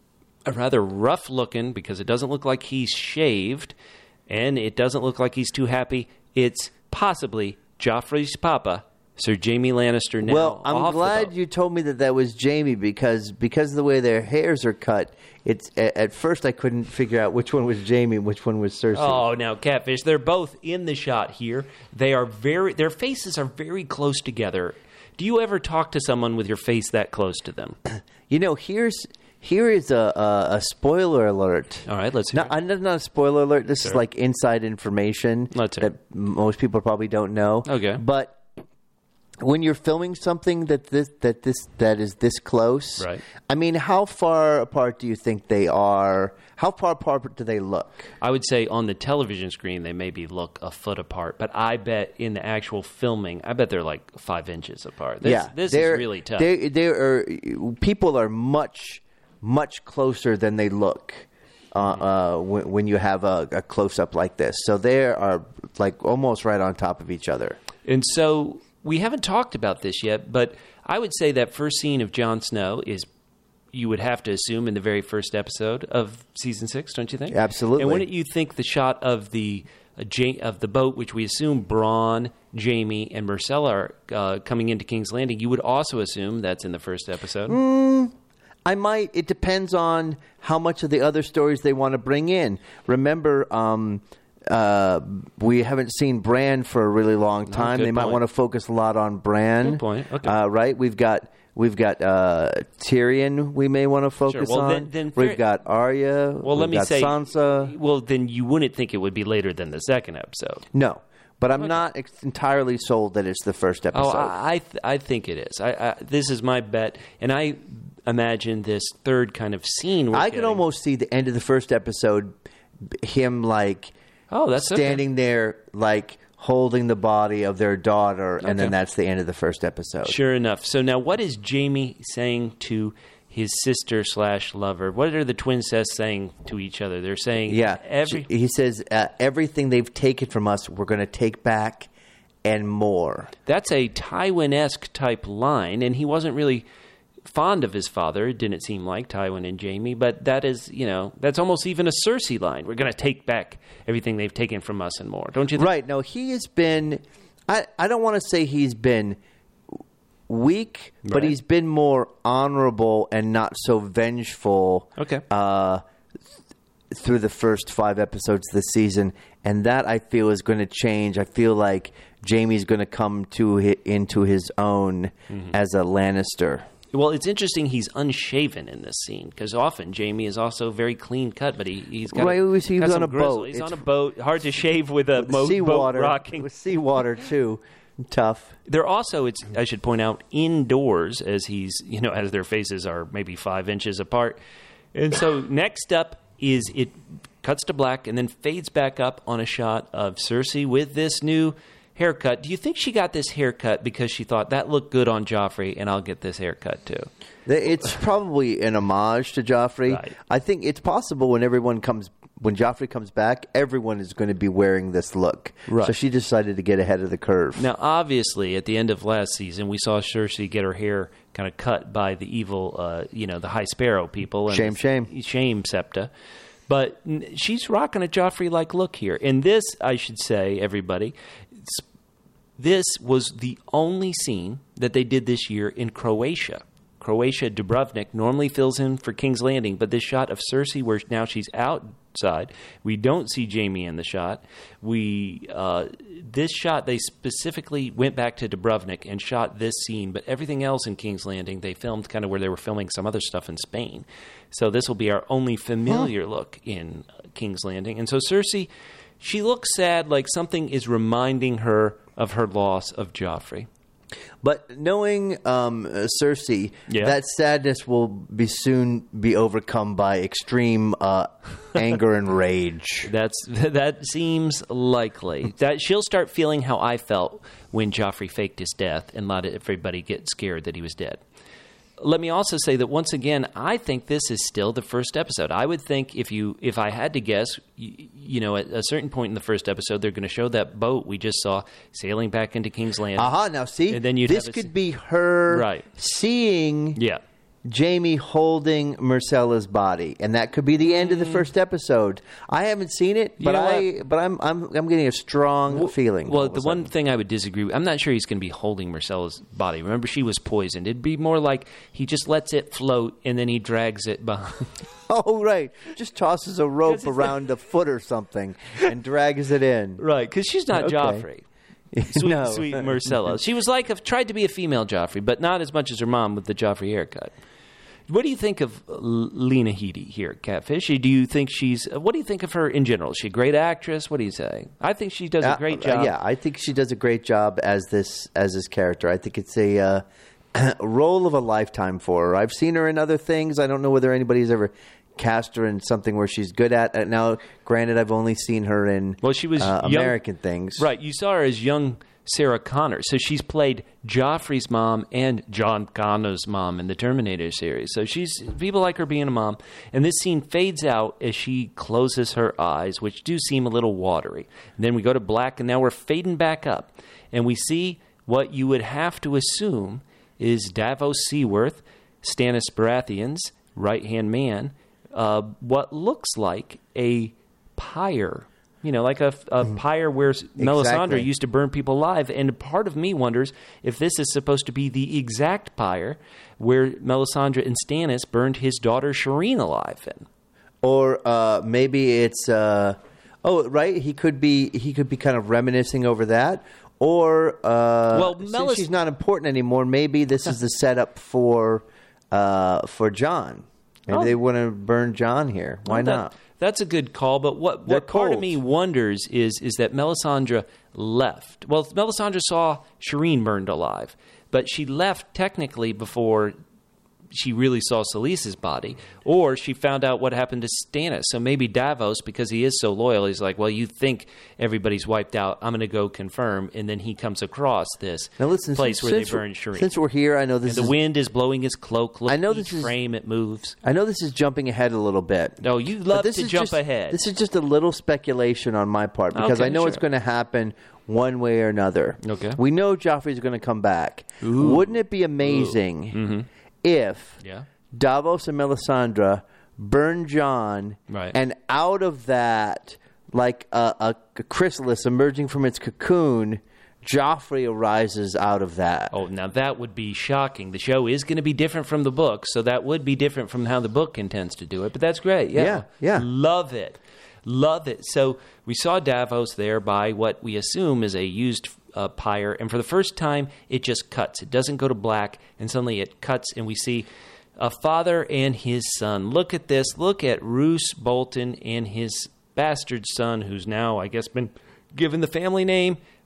a rather rough looking, because it doesn't look like he's shaved, and it doesn't look like he's too happy. It's possibly Joffrey's papa, Sir Jaime Lannister. Now well, I'm off glad you told me that that was Jaime, because because of the way their hairs are cut, it's at, at first I couldn't figure out which one was Jaime and which one was Cersei. Oh, now Catfish, they're both in the shot here. They are very, their faces are very close together. Do you ever talk to someone with your face that close to them? You know, here's here is a a, a spoiler alert. All right, let's hear no, it. Not, not a spoiler alert. This sure. is like inside information let's hear that it. most people probably don't know. Okay, but when you're filming something that this that this that is this close, right? I mean, how far apart do you think they are? How far apart do they look? I would say on the television screen they maybe look a foot apart, but I bet in the actual filming, I bet they're like five inches apart. This, yeah, this is really tough. They, they are people are much much closer than they look uh, uh, when, when you have a, a close up like this. So they are like almost right on top of each other. And so we haven't talked about this yet, but I would say that first scene of Jon Snow is, you would have to assume, in the very first episode of season six, don't you think? Absolutely. And wouldn't you think the shot of the uh, J- of the boat, which we assume Bronn, Jaime, and Myrcella are uh, coming into King's Landing, you would also assume that's in the first episode? Mm, I might. It depends on how much of the other stories they want to bring in. Remember, um, uh, we haven't seen Bran for a really long time. Oh, they might point. want to focus a lot on Bran. Good point. Okay. Uh, right? We've got... We've got uh, Tyrion we may want to focus sure. well, on. Then, then We've got Arya. Well, We've let me got say, Sansa. Well, then you wouldn't think it would be later than the second episode. No, but I'm okay. not ex- entirely sold that it's the first episode. Oh, I I, th- I think it is. I, I this is my bet, and I imagine this third kind of scene. We're I getting. can almost see the end of the first episode, him like oh, that's standing okay. there like holding the body of their daughter, and okay. then that's the end of the first episode. Sure enough. So now, what is Jaime saying to his sister slash lover? What are the twincest saying to each other? They're saying, yeah, every he says uh, everything they've taken from us, we're going to take back and more. That's a Tywin-esque type line, and he wasn't really fond of his father, it didn't seem like, Tywin and Jaime, but that is, you know, that's almost even a Cersei line. We're going to take back everything they've taken from us and more. Don't you think? Right. No, he has been, I, I don't want to say he's been weak, right. but he's been more honorable and not so vengeful okay. uh, through the first five episodes of the season, and that I feel is going to change. I feel like Jaime's going to come to his, into his own mm-hmm. as a Lannister. Well, it's interesting he's unshaven in this scene, because often Jaime is also very clean cut, but he, he's got, right, a, he was got on a grizzle. boat. He's it's on a boat, hard to shave with a with mo- seawater, boat rocking. With seawater, too. Tough. They're also, it's I should point out, indoors as he's, you know, as their faces are maybe five inches apart. And so next up is it cuts to black and then fades back up on a shot of Cersei with this new haircut. Do you think she got this haircut because she thought that looked good on Joffrey and I'll get this haircut too? It's probably an homage to Joffrey. Right. I think it's possible when everyone comes, when Joffrey comes back, everyone is going to be wearing this look. Right. So she decided to get ahead of the curve. Now, obviously, at the end of last season, we saw Cersei get her hair kind of cut by the evil, uh, you know, the High Sparrow people. And Shame, shame. Shame, Septa. But n- she's rocking a Joffrey-like look here. And this, I should say, everybody, this was the only scene that they did this year in Croatia. Croatia, Dubrovnik normally fills in for King's Landing, but this shot of Cersei where now she's outside, we don't see Jaime in the shot. We uh, this shot, they specifically went back to Dubrovnik and shot this scene, but everything else in King's Landing, they filmed kind of where they were filming some other stuff in Spain. So this will be our only familiar huh. look in uh, King's Landing. And so Cersei, she looks sad, like something is reminding her of her loss of Joffrey. But knowing um, uh, Cersei, yeah. that sadness will be soon be overcome by extreme uh, anger and rage. That's that seems likely. That she'll start feeling how I felt when Joffrey faked his death and let everybody get scared that he was dead. Let me also say that once again, I think this is still the first episode. I would think if you, if I had to guess, you, you know, at a certain point in the first episode, they're going to show that boat we just saw sailing back into King's Landing. Aha! Uh-huh, now see, and then you'd this have could a, be her right. seeing yeah. Jaime holding Myrcella's body, and that could be the end of the first episode. I haven't seen it, but You know I, what? but I'm, I'm, I'm getting a strong well, feeling. Well, the one thing I would disagree with, I'm not sure he's going to be holding Myrcella's body. Remember, she was poisoned. It'd be more like he just lets it float and then he drags it behind. Oh, right. Just tosses a rope around a foot or something and drags it in. Right, because she's not Okay. Joffrey. Sweet, No. sweet Myrcella. She was like, a, tried to be a female Joffrey, but not as much as her mom with the Joffrey haircut. What do you think of Lena Headey here, Catfish? Do you think she's? What do you think of her in general? Is she a great actress? What do you say? I think she does a great Uh, job. yeah, I think she does a great job as this as this character. I think it's a uh, role of a lifetime for her. I've seen her in other things. I don't know whether anybody's ever cast her in something where she's good at. Uh, now, granted, I've only seen her in well, she was uh, young, American things. Right, you saw her as young Sarah Connor. So she's played Joffrey's mom and John Connor's mom in the Terminator series. So she's people like her being a mom. And this scene fades out as she closes her eyes, which do seem a little watery. And then we go to black, and now we're fading back up. And we see what you would have to assume is Davos Seaworth, Stannis Baratheon's right-hand man, uh, what looks like a pyre. You know, like a, a pyre where Melisandre Exactly. used to burn people alive. And part of me wonders if this is supposed to be the exact pyre where Melisandre and Stannis burned his daughter Shireen alive in. Or uh, maybe it's uh, oh right, he could be he could be kind of reminiscing over that. Or uh, Well, since Melis- she's not important anymore, maybe this is the setup for uh, for John. Maybe Oh. they want to burn John here. Why Well, that- not? That's a good call. But what, They're what part of cold. me wonders is is that Melisandre left. Well, Melisandre saw Shireen burned alive, but she left technically before she really saw Salice's body, or she found out what happened to Stannis. So maybe Davos, because he is so loyal, he's like, well, you think everybody's wiped out. I'm going to go confirm. And then he comes across this Now listen, place since, where since they we're- burned Shireen. Since we're here, I know this and the is wind is blowing his cloak. Look, I know each this is- frame, it moves. I know this is jumping ahead a little bit. No, you But love this to is jump just- ahead. This is just a little speculation on my part because Okay, I know it's sure. going to happen one way or another. Okay. We know Joffrey's going to come back. Ooh. Wouldn't it be amazing Mm-hmm. if Yeah. Davos and Melisandre burn John, Right. and out of that, like a, a chrysalis emerging from its cocoon, Joffrey arises out of that. Oh, now that would be shocking. The show is going to be different from the book, so that would be different from how the book intends to do it. But that's great. Yeah. Yeah, yeah. Love it. Love it. So we saw Davos there by what we assume is a used uh, pyre, and for the first time, it just cuts. It doesn't go to black, and suddenly it cuts, and we see a father and his son. Look at this. Look at Roose Bolton and his bastard son, who's now, I guess, been given the family name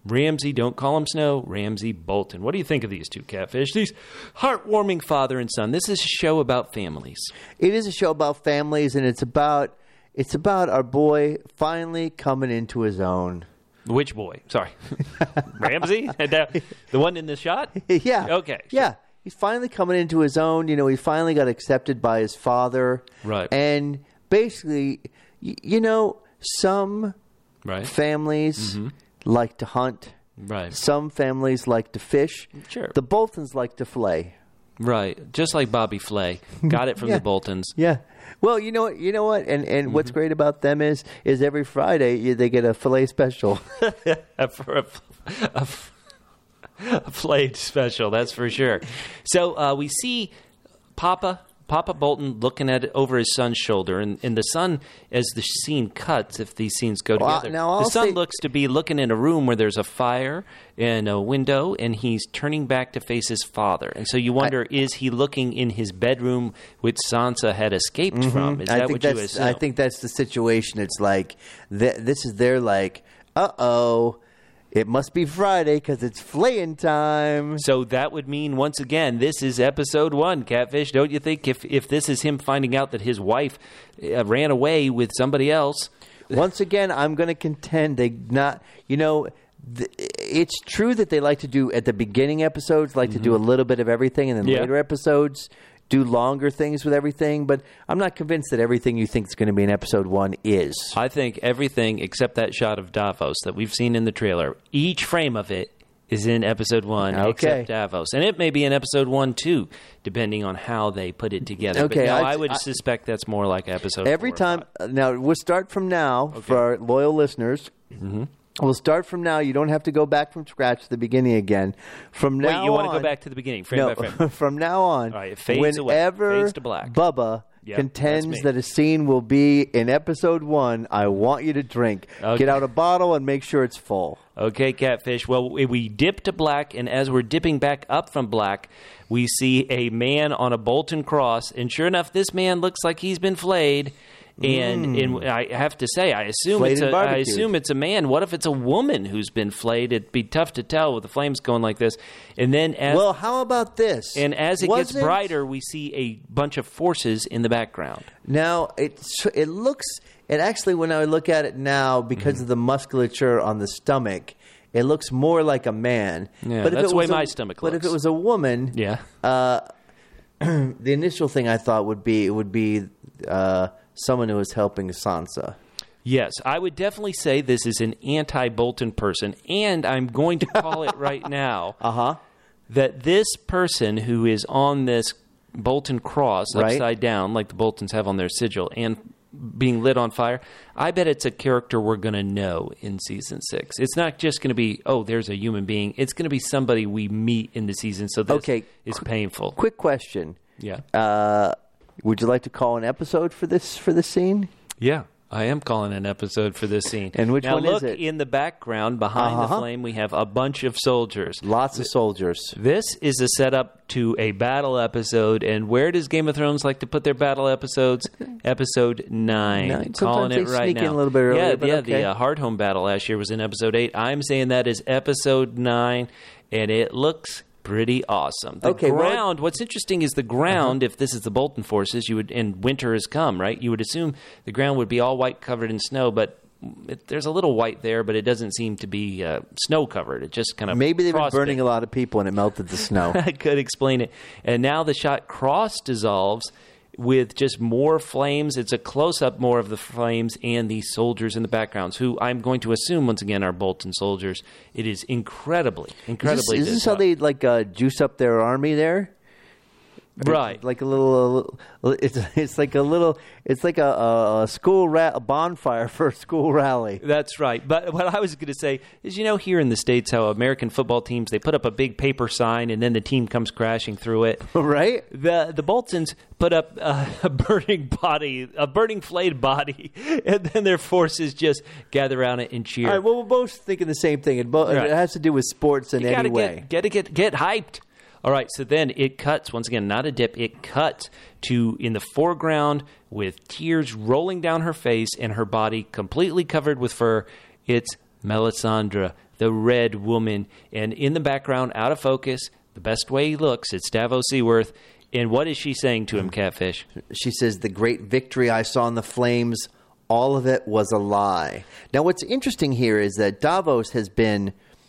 Ramsay, don't call him Snow, Ramsay Bolton. What do you think of these two, Catfish? These heartwarming father and son. This is a show about families. It is a show about families, and it's about it's about our boy finally coming into his own. Which boy? Sorry. Ramsay? The the one in the shot? Yeah. Okay. Yeah. He's finally coming into his own. You know, he finally got accepted by his father. Right. And basically, y- you know, some Right. families Mm-hmm. like to hunt. Right. Some families like to fish. Sure. The Boltons like to flay. Right. Just like Bobby Flay. Got it from Yeah. the Boltons. Yeah. Well, you know what? You know what? And and Mm-hmm. what's great about them is is every Friday you, they get a fillet special. a, for a, a, a flayed special, that's for sure. So uh, we see Papa Papa Bolton looking at it over his son's shoulder, and, and the son, as the scene cuts, if these scenes go Well, together, now the I'll son say- looks to be looking in a room where there's a fire and a window, and he's turning back to face his father. And so you wonder, is he looking in his bedroom, which Sansa had escaped from? Is I that think what you that's assume? I think that's the situation. It's like th- this is their like, uh oh, it must be Friday because it's flaying time. So that would mean, once again, this is episode one, Catfish. Don't you think if, if this is him finding out that his wife uh, ran away with somebody else? Once again, I'm going to contend they not. You know, th- it's true that they like to do at the beginning episodes, like to do a little bit of everything, and then Yeah. later episodes do longer things with everything. But I'm not convinced that everything you think is going to be in episode one is. I think everything except that shot of Davos that we've seen in the trailer, each frame of it is in episode one Okay. except Davos. And it may be in episode one, too, depending on how they put it together. Okay, but no, I'd- I would I- suspect that's more like episode Every four or time. five. Now, we'll start from now for our loyal listeners. Mm-hmm. We'll start from now. You don't have to go back from scratch to the beginning again. From now Wait, you want to on- go back to the beginning, frame No, by frame? from now on, All right, it fades away. whenever Fades to black. Bubba Yep, contends that's me. that a scene will be in episode one, I want you to drink. Okay. Get out a bottle and make sure it's full. Okay, Catfish. Well, we we dip to black, and as we're dipping back up from black, we see a man on a Bolton cross, and sure enough, this man looks like he's been flayed. And, and I have to say, I assume Flayed it's a, and I barbecued. assume it's a man. What if it's a woman who's been flayed? It'd be tough to tell with the flames going like this. And then, as Well, how about this? and as it gets Wasn't- brighter, we see a bunch of forces in the background. Now it it looks. It actually, when I look at it now, because Mm-hmm. of the musculature on the stomach, it looks more like a man. Yeah, but if that's it the way was a- my stomach But if looks. it was a woman, Yeah. the initial thing I thought would be it would be uh, someone who was helping Sansa. Yes, I would definitely say this is an anti-Bolton person, and I'm going to call it right now Uh huh. that this person who is on this Bolton cross Right. upside down, like the Boltons have on their sigil, and being lit on fire, I bet it's a character we're going to know in season six. It's not just going to be, oh, there's a human being. It's going to be somebody we meet in the season, so this Okay, is painful. Quick question. Yeah. Uh, would you like to call an episode for this for this scene? Yeah, I am calling an episode for this scene. And which now one is look, it? in the background, behind Uh-huh. the flame, we have a bunch of soldiers. Lots of soldiers. This is a setup to a battle episode, and where does Game of Thrones like to put their battle episodes? Episode nine. Nine. Calling Sometimes it they right sneak now. in a little bit earlier, yeah, but yeah. okay. The uh, Hardhome battle last year was in episode eight. I'm saying that is episode nine, and it looks pretty awesome. The Okay, well- ground. What's interesting is the ground. If this is the Bolton forces, you would, and winter has come, right? You would assume the ground would be all white, covered in snow, but it, there's a little white there, but it doesn't seem to be uh, snow covered. It just kind of Maybe they've been frosted. burning a lot of people and it melted the snow. I could explain it. And now the shot cross dissolves with just more flames. It's a close-up more of the flames and the soldiers in the backgrounds, who I'm going to assume, once again, are Bolton soldiers. It is incredibly, Is this, incredibly is this how done. they like uh, juice up their army there? Right. Like a little, a little it's it's like a little, it's like a, a, a school ra- a bonfire for a school rally. That's right. But what I was going to say is, you know, here in the States, how American football teams, they put up a big paper sign and then the team comes crashing through it. Right? The the Boltons put up uh, a burning body, a burning flayed body, and then their forces just gather around it and cheer. All right. Well, we're both thinking the same thing. It, bo- Right. it has to do with sports in You any gotta way. get, get, get, get hyped. All right, so then it cuts, once again, not a dip, it cuts to in the foreground with tears rolling down her face and her body completely covered with fur. It's Melisandre, the Red Woman. And in the background, out of focus, the best way he looks, it's Davos Seaworth. And what is she saying to him, Catfish? She says, the great victory I saw in the flames, all of it was a lie. Now, what's interesting here is that Davos has been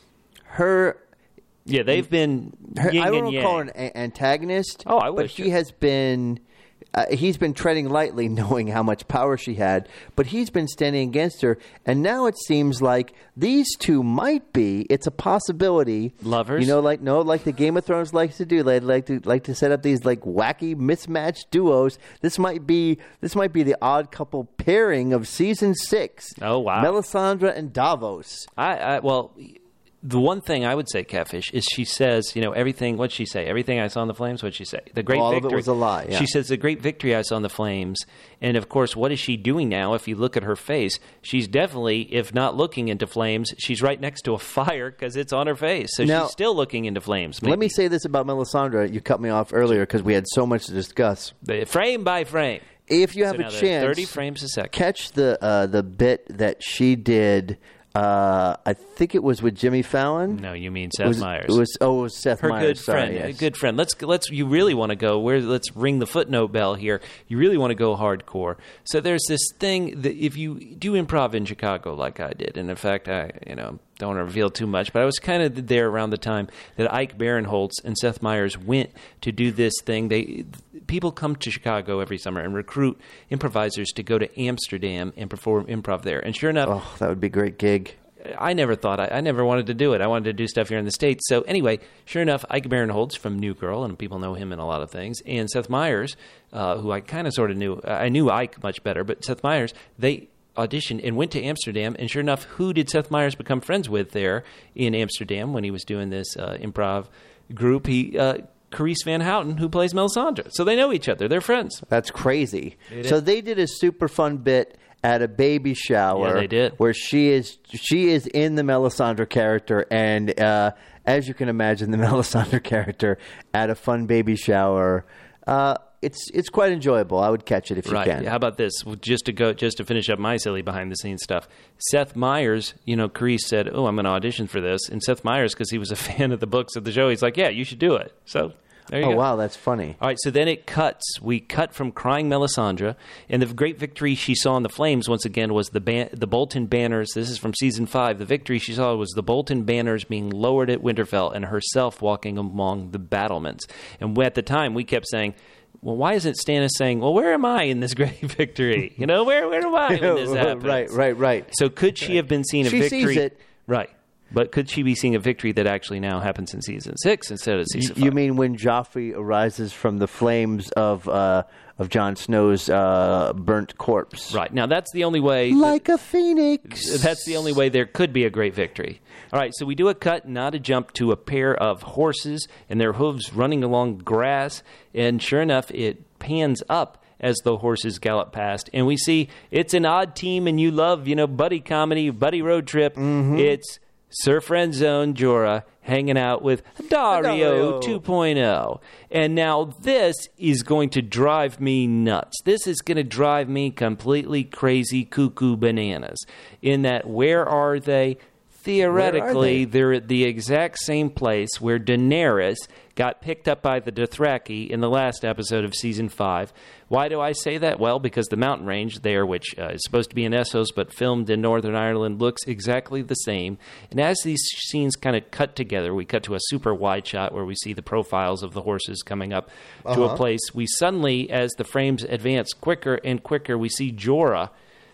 her... Yeah, they've been her, yin I don't and yang. call her an a- antagonist. Oh, I But wish he it. has been... Uh, he's been treading lightly, knowing how much power she had, but he's been standing against her. And now it seems like these two might be. It's a possibility. Lovers? You know, like no, like the Game of Thrones likes to do. They like to like to set up these like wacky mismatched duos. This might be this might be the odd couple pairing of season six. Oh, wow. Melisandre and Davos. I, I well, the one thing I would say, Catfish, is she says, you know, everything. What'd she say? Everything I saw in the flames. What'd she say? The great All of it victory was a lie, yeah. She says the great victory I saw in the flames. And of course, what is she doing now? If you look at her face, she's definitely, if not looking into flames, she's right next to a fire because it's on her face. So Now, she's still looking into flames. Maybe. Let me say this about Melisandre. You cut me off earlier because we had so much to discuss. The- frame by frame. If you have So a now they're chance, thirty frames a second. catch the uh, the bit that she did. Uh, I think it was with Jimmy Fallon. No, you mean Seth it was, Meyers. It was oh, it was Seth Her Meyers. good Sorry, friend, yes. a good friend. Let's let's. You really want to go where? Let's ring the footnote bell here. You really want to go hardcore. So there's this thing that if you do improv in Chicago, like I did, and in fact, I you know don't want to reveal too much, but I was kind of there around the time that Ike Barinholtz and Seth Meyers went to do this thing. They people come to Chicago every summer and recruit improvisers to go to Amsterdam and perform improv there. And sure enough, Oh, that would be a great gig. I never thought, I, I never wanted to do it. I wanted to do stuff here in the States. So anyway, sure enough, Ike Barinholtz from New Girl, and people know him in a lot of things, and Seth Meyers, uh, who I kind of sort of knew. I knew Ike much better, but Seth Meyers, they auditioned and went to Amsterdam, and sure enough, who did Seth Meyers become friends with there in Amsterdam when he was doing this uh, improv group? He... Uh, Carice Van Houten, who plays Melisandre. So they know each other. They're friends. That's crazy. It So is. they did a super fun bit at a baby shower. Yeah, they did. Where she is she is in the Melisandre character, and uh, as you can imagine, the Melisandre character at a fun baby shower. Uh, it's it's quite enjoyable. I would catch it if you Right. can. How about this? Just to go, just to finish up my silly behind the scenes stuff. Seth Meyers, you know, Carice said, "Oh, I'm going to audition for this," and Seth Meyers, because he was a fan of the books of the show, he's like, "Yeah, you should do it." So there you Oh go. wow, that's funny. All right, so then it cuts. We cut from crying Melisandre, and the great victory she saw in the flames once again was the ban- the Bolton banners. This is from season five. The victory she saw was the Bolton banners being lowered at Winterfell and herself walking among the battlements. And at the time, we kept saying, well, why isn't Stannis saying, well, where am I in this great victory? You know, where where am I when this happens? Right, right, right. So could she have been seeing a She victory? sees it. Right. But could she be seeing a victory that actually now happens in season six instead of season You five? mean when Joffrey arises from the flames of uh, of Jon Snow's uh, burnt corpse? Right. Now, that's the only way... that- Like a phoenix. That's the only way there could be a great victory. All right, so we do a cut, not a jump, to a pair of horses and their hooves running along grass. And sure enough, it pans up as the horses gallop past. And we see it's an odd team, and you love, you know, buddy comedy, buddy road trip. Mm-hmm. It's Sir Friendzone Jorah hanging out with Dario Dario. two point oh. And now this is going to drive me nuts. This is going to drive me completely crazy cuckoo bananas. In that, where are they? Theoretically, they? they're at the exact same place where Daenerys got picked up by the Dothraki in the last episode of season five. Why do I say that? Well, because the mountain range there, which uh, is supposed to be in Essos but filmed in Northern Ireland, looks exactly the same. And as these scenes kind of cut together, we cut to a super wide shot where we see the profiles of the horses coming up to a place. We suddenly, as the frames advance quicker and quicker, we see Jorah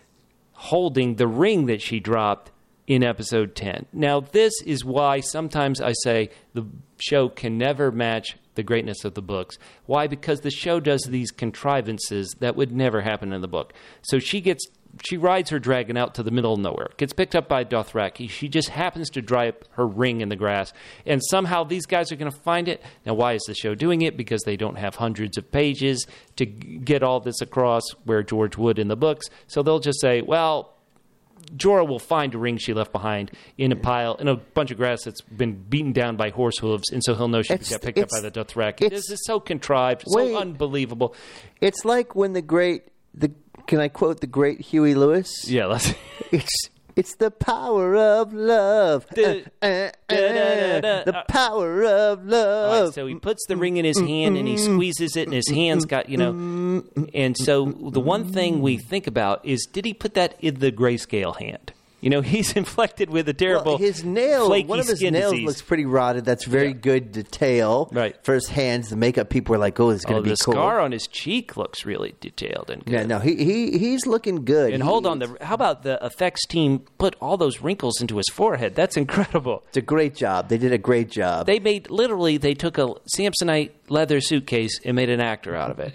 holding the ring that she dropped in episode ten. Now, this is why sometimes I say the show can never match the greatness of the books. Why? Because the show does these contrivances that would never happen in the book. So she gets, she rides her dragon out to the middle of nowhere, gets picked up by Dothraki. She just happens to drop her ring in the grass, and somehow these guys are going to find it. Now, why is the show doing it? Because they don't have hundreds of pages to g- get all this across where George would in the books. So they'll just say, well, Jorah will find a ring she left behind in a pile, in a bunch of grass that's been beaten down by horse hooves, and so he'll know she It's- got picked up it's- by the Dothraki. it's- This is so contrived, Wait. so unbelievable. It's like when the great the can I quote the great Huey Lewis? Yeah, let's. It's It's the power of love. Da- Uh, uh, uh, da- da- da- the uh, power of All love. right, so he puts the ring in his hand and he squeezes it, and his hand's got, you know. And so the one thing we think about is, did he put that in the grayscale hand? You know, he's inflicted with a terrible Well, his nail, flaky one of his skin nails disease. looks pretty rotted. That's very Yeah. good detail. Right. For his hands, the makeup people are like, oh, it's going Oh, to be the cool. scar on his cheek looks really detailed and good. Yeah, no, he, he he's looking good. And He- hold on, the, how about the effects team put all those wrinkles into his forehead? That's incredible. It's a great job. They did a great job. They made, literally, they took a Samsonite leather suitcase and made an actor out of it.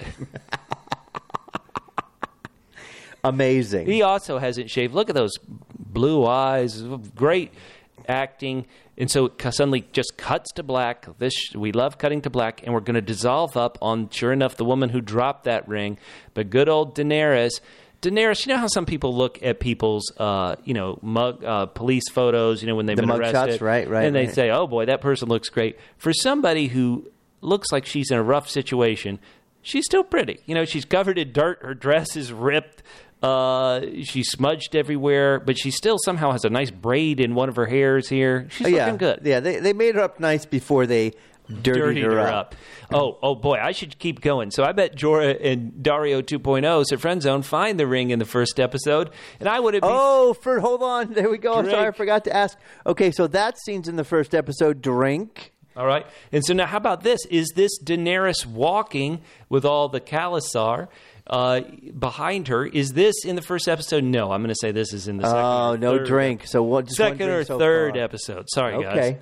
Amazing. He also hasn't shaved. Look at those blue eyes. Great acting. And so it suddenly just cuts to black. This we love cutting to black, and we're going to dissolve up on, sure enough, the woman who dropped that ring. But good old Daenerys. Daenerys, you know how some people look at people's, uh, you know, mug, uh, police photos, you know, when they've The been mug arrested. shots, right, right, And they right. say, oh, boy, that person looks great. For somebody who looks like she's in a rough situation, she's still pretty. You know, she's covered in dirt. Her dress is ripped. Uh, she's smudged everywhere, but she still somehow has a nice braid in one of her hairs here. She's Oh, yeah, looking good. Yeah, they they made her up nice before they dirtied, Dirtied her up. Oh, oh boy, I should keep going. So I bet Jorah and Dario two point oh, so Friend Zone, find the ring in the first episode, and I would have. Oh, for hold on, there we go. I'm sorry, I Drink. forgot to ask. Okay, so that scene's in the first episode. Drink. All right. And so now how about this? Is this Daenerys walking with all the Khalasar uh, behind her? Is this in the first episode? No, I'm going to say this is in the second Oh, or no third. drink. So what? Just one Second drink or so third far. episode. Sorry, guys. Okay.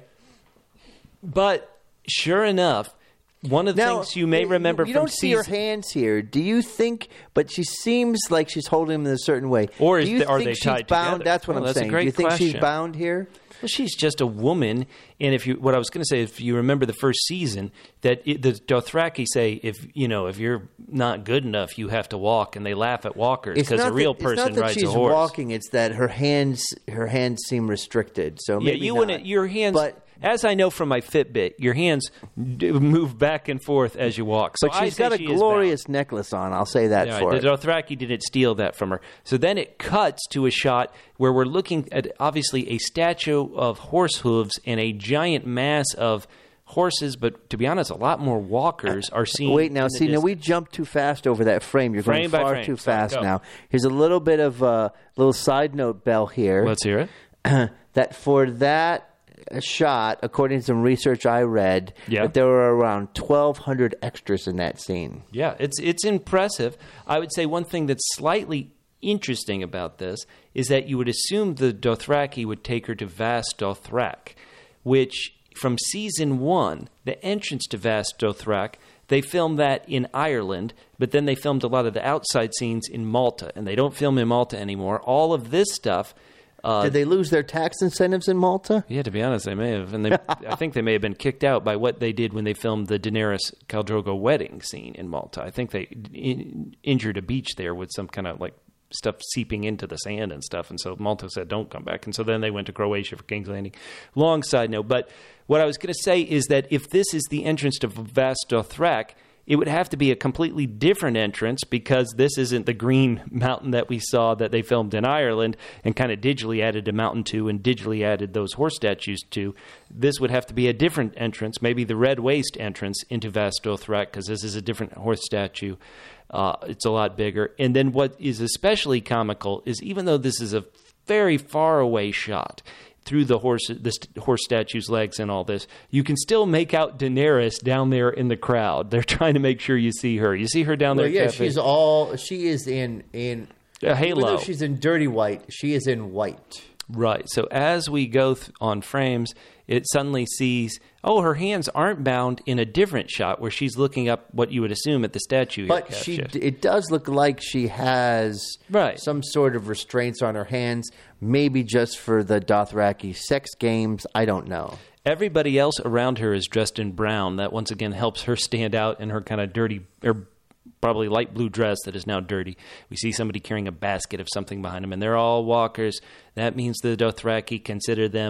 But sure enough, one of the Now, things you may remember you from don't see her season... hands here. Do you think? But she seems like she's holding them in a certain way. Or Do is you the- are think they she's tied bound? together? That's what Oh, I'm that's a saying. great Do you think she's question. bound here? Well, she's just a woman, and if you, what I was going to say, if you remember the first season, that it, the Dothraki say, if you know, if you're not good enough, you have to walk, and they laugh at walkers because a not real that, person it's not that rides she's a horse. walking. It's that her hands, her hands seem restricted. So Yeah, maybe you not. wouldn't. Your hands, But as I know from my Fitbit, your hands d- move back and forth as you walk. So but I she's say got a she is glorious necklace on. I'll say that bound. for Right, the her. Dothraki didn't steal that from her. So then it cuts to a shot where we're looking at obviously a statue of horse hooves and a giant mass of horses, but to be honest, a lot more walkers are seen. Wait now, in the see now distance. we jumped too fast over that frame. You're Frame by going far frame. too Sorry, fast go. now. Here's a little bit of a little side note, Bell here. Let's hear it. that for that shot, according to some research I read, Yeah. that there were around twelve hundred extras in that scene. Yeah, it's it's impressive. I would say one thing that's slightly interesting about this is that you would assume the Dothraki would take her to Vast Dothrak, which from season one, the entrance to Vast Dothrak, they filmed that in Ireland, but then they filmed a lot of the outside scenes in Malta, and they don't film in Malta anymore. All of this stuff. Uh, Did they lose their tax incentives in Malta? Yeah, to be honest, they may have, and they, I think they may have been kicked out by what they did when they filmed the Daenerys Khal Drogo wedding scene in Malta. I think they in, injured a beach there with some kind of like stuff seeping into the sand and stuff, and so Malta said, "Don't come back." And so then they went to Croatia for King's Landing. Long side note, but what I was going to say is that if this is the entrance to Vast Dothrak, it would have to be a completely different entrance because this isn't the green mountain that we saw that they filmed in Ireland and kind of digitally added a mountain to and digitally added those horse statues to. This would have to be a different entrance, maybe the Red Waste entrance into Vast Dothrak because this is a different horse statue. Uh, it's a lot bigger. And then what is especially comical is even though this is a very far away shot, through the horse, the st- horse statue's legs and all this, you can still make out Daenerys down there in the crowd. They're trying to make sure you see her. You see her down Well, there. yeah, Cafe? she's all. She is in in A halo. Even though she's in dirty white, she is in white. Right. So as we go th- on frames, it suddenly sees, oh, her hands aren't bound in a different shot where she's looking up what you would assume at the statue. here, But Cat she, Shift. it does look like she has Right. some sort of restraints on her hands, maybe just for the Dothraki sex games. I don't know. Everybody else around her is dressed in brown. That once again helps her stand out in her kind of dirty, or probably light blue dress that is now dirty. We see somebody carrying a basket of something behind them, and they're all walkers. That means the Dothraki consider them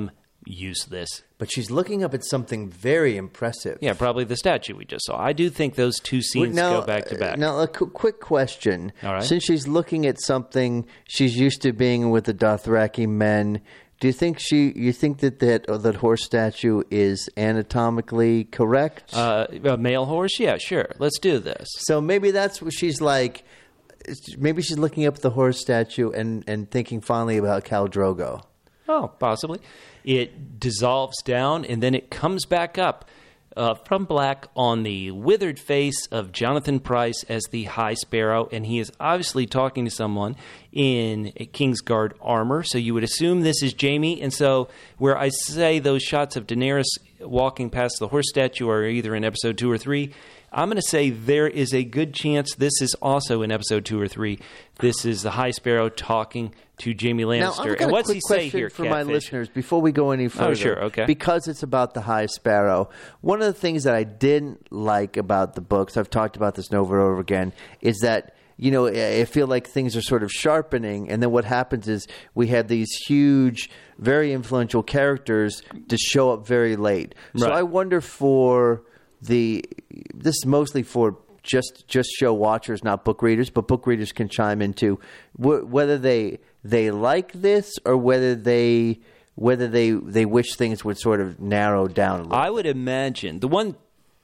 use this. But she's looking up at something very impressive. Yeah, probably the statue we just saw. I do think those two scenes now, go back to back. Now, a qu- quick question. All right. Since she's looking at something she's used to being with the Dothraki men, do you think she? You think that that, or that horse statue is anatomically correct? Uh, a male horse? Yeah, sure. Let's do this. So maybe that's what she's like. Maybe she's looking up at the horse statue and, and thinking fondly about Khal Drogo. Oh, possibly. It dissolves down, and then it comes back up uh, from black on the withered face of Jonathan Pryce as the High Sparrow, and he is obviously talking to someone in Kingsguard armor, so you would assume this is Jaime. And so where I say those shots of Daenerys walking past the horse statue are either in episode two or three, I'm going to say there is a good chance this is also in episode two or three. This is the High Sparrow talking to Jaime Lannister. Now, I've got and a what's quick he say question here, for Catfish? my listeners before we go any further? Oh, sure, okay. Because it's about the High Sparrow. One of the things that I didn't like about the books, I've talked about this over and over again, is that you know, I feel like things are sort of sharpening, and then what happens is we have these huge, very influential characters to show up very late. So Right. I wonder for the this is mostly for just just show watchers, not book readers, but book readers can chime into wh- whether they they like this or whether they whether they they wish things would sort of narrow down a little. I would imagine the one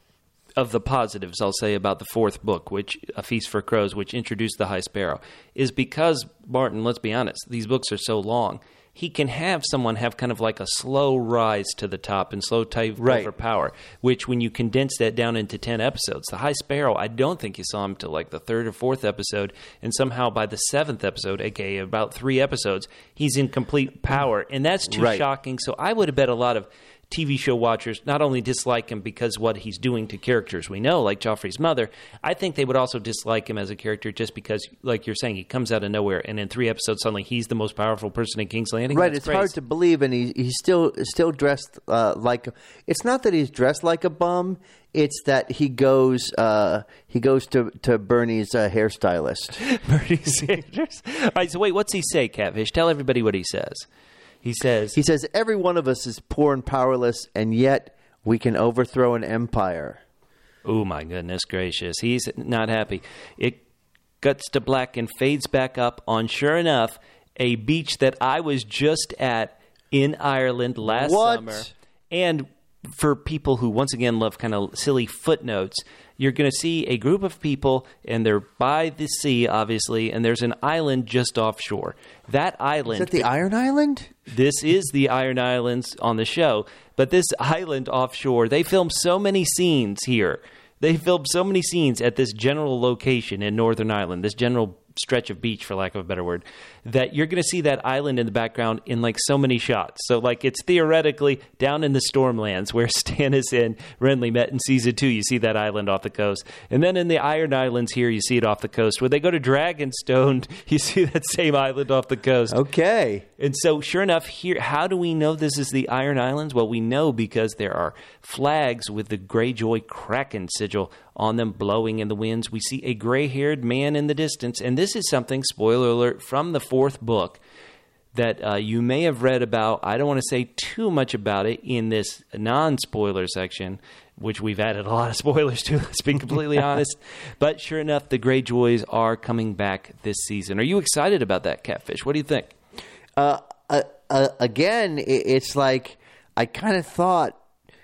of the positives I'll say about the fourth book, which A Feast for Crows, which introduced the High Sparrow, is because, Martin, let's be honest, these books are so long, he can have someone have kind of like a slow rise to the top and slow type Right. over power, which when you condense that down into ten episodes, the High Sparrow, I don't think you saw him till like the third or fourth episode, and somehow by the seventh episode, aka about three episodes, he's in complete power, and that's too Right. shocking. So I would have bet a lot of T V show watchers not only dislike him because what he's doing to characters we know, like Joffrey's mother, I think they would also dislike him as a character just because, like you're saying, he comes out of nowhere, and in three episodes, suddenly he's the most powerful person in King's Landing. Right, That's it's crazy. hard to believe, and he, he's still still dressed uh, like. It's not that he's dressed like a bum; it's that he goes uh, he goes to to Bernie's uh, hairstylist. Bernie Sanders. All right, so wait, what's he say, Catfish? Tell everybody what he says. He says, He says, "Every one of us is poor and powerless, and yet we can overthrow an empire." oh my goodness gracious, he's not happy. It guts to black and fades back up on, sure enough, a beach that I was just at in Ireland last What? summer. And for people who, once again, love kind of silly footnotes, you're going to see a group of people, and they're by the sea, obviously, and there's an island just offshore. That island... Is that the Iron Island? This is the Iron Islands on the show, but this island offshore, they filmed so many scenes here. They filmed so many scenes at this general location in Northern Ireland, this general stretch of beach, for lack of a better word, that you're going to see that island in the background in like so many shots. So like it's theoretically down in the Stormlands where Stannis and Renly met in season two. You see that island off the coast. And then in the Iron Islands here, you see it off the coast. When they go to Dragonstone, you see that same island off the coast. Okay. And so, sure enough, here, how do we know this is the Iron Islands? Well, we know because there are flags with the Greyjoy Kraken sigil on them blowing in the winds. We see a gray-haired man in the distance, and this is something, spoiler alert, from the fourth book that uh, you may have read about. I don't want to say too much about it in this non-spoiler section, which we've added a lot of spoilers to, let's be completely honest. But sure enough, the Greyjoys are coming back this season. Are you excited about that, Catfish? What do you think? Uh, uh, uh, again, it, it's like I kind of thought,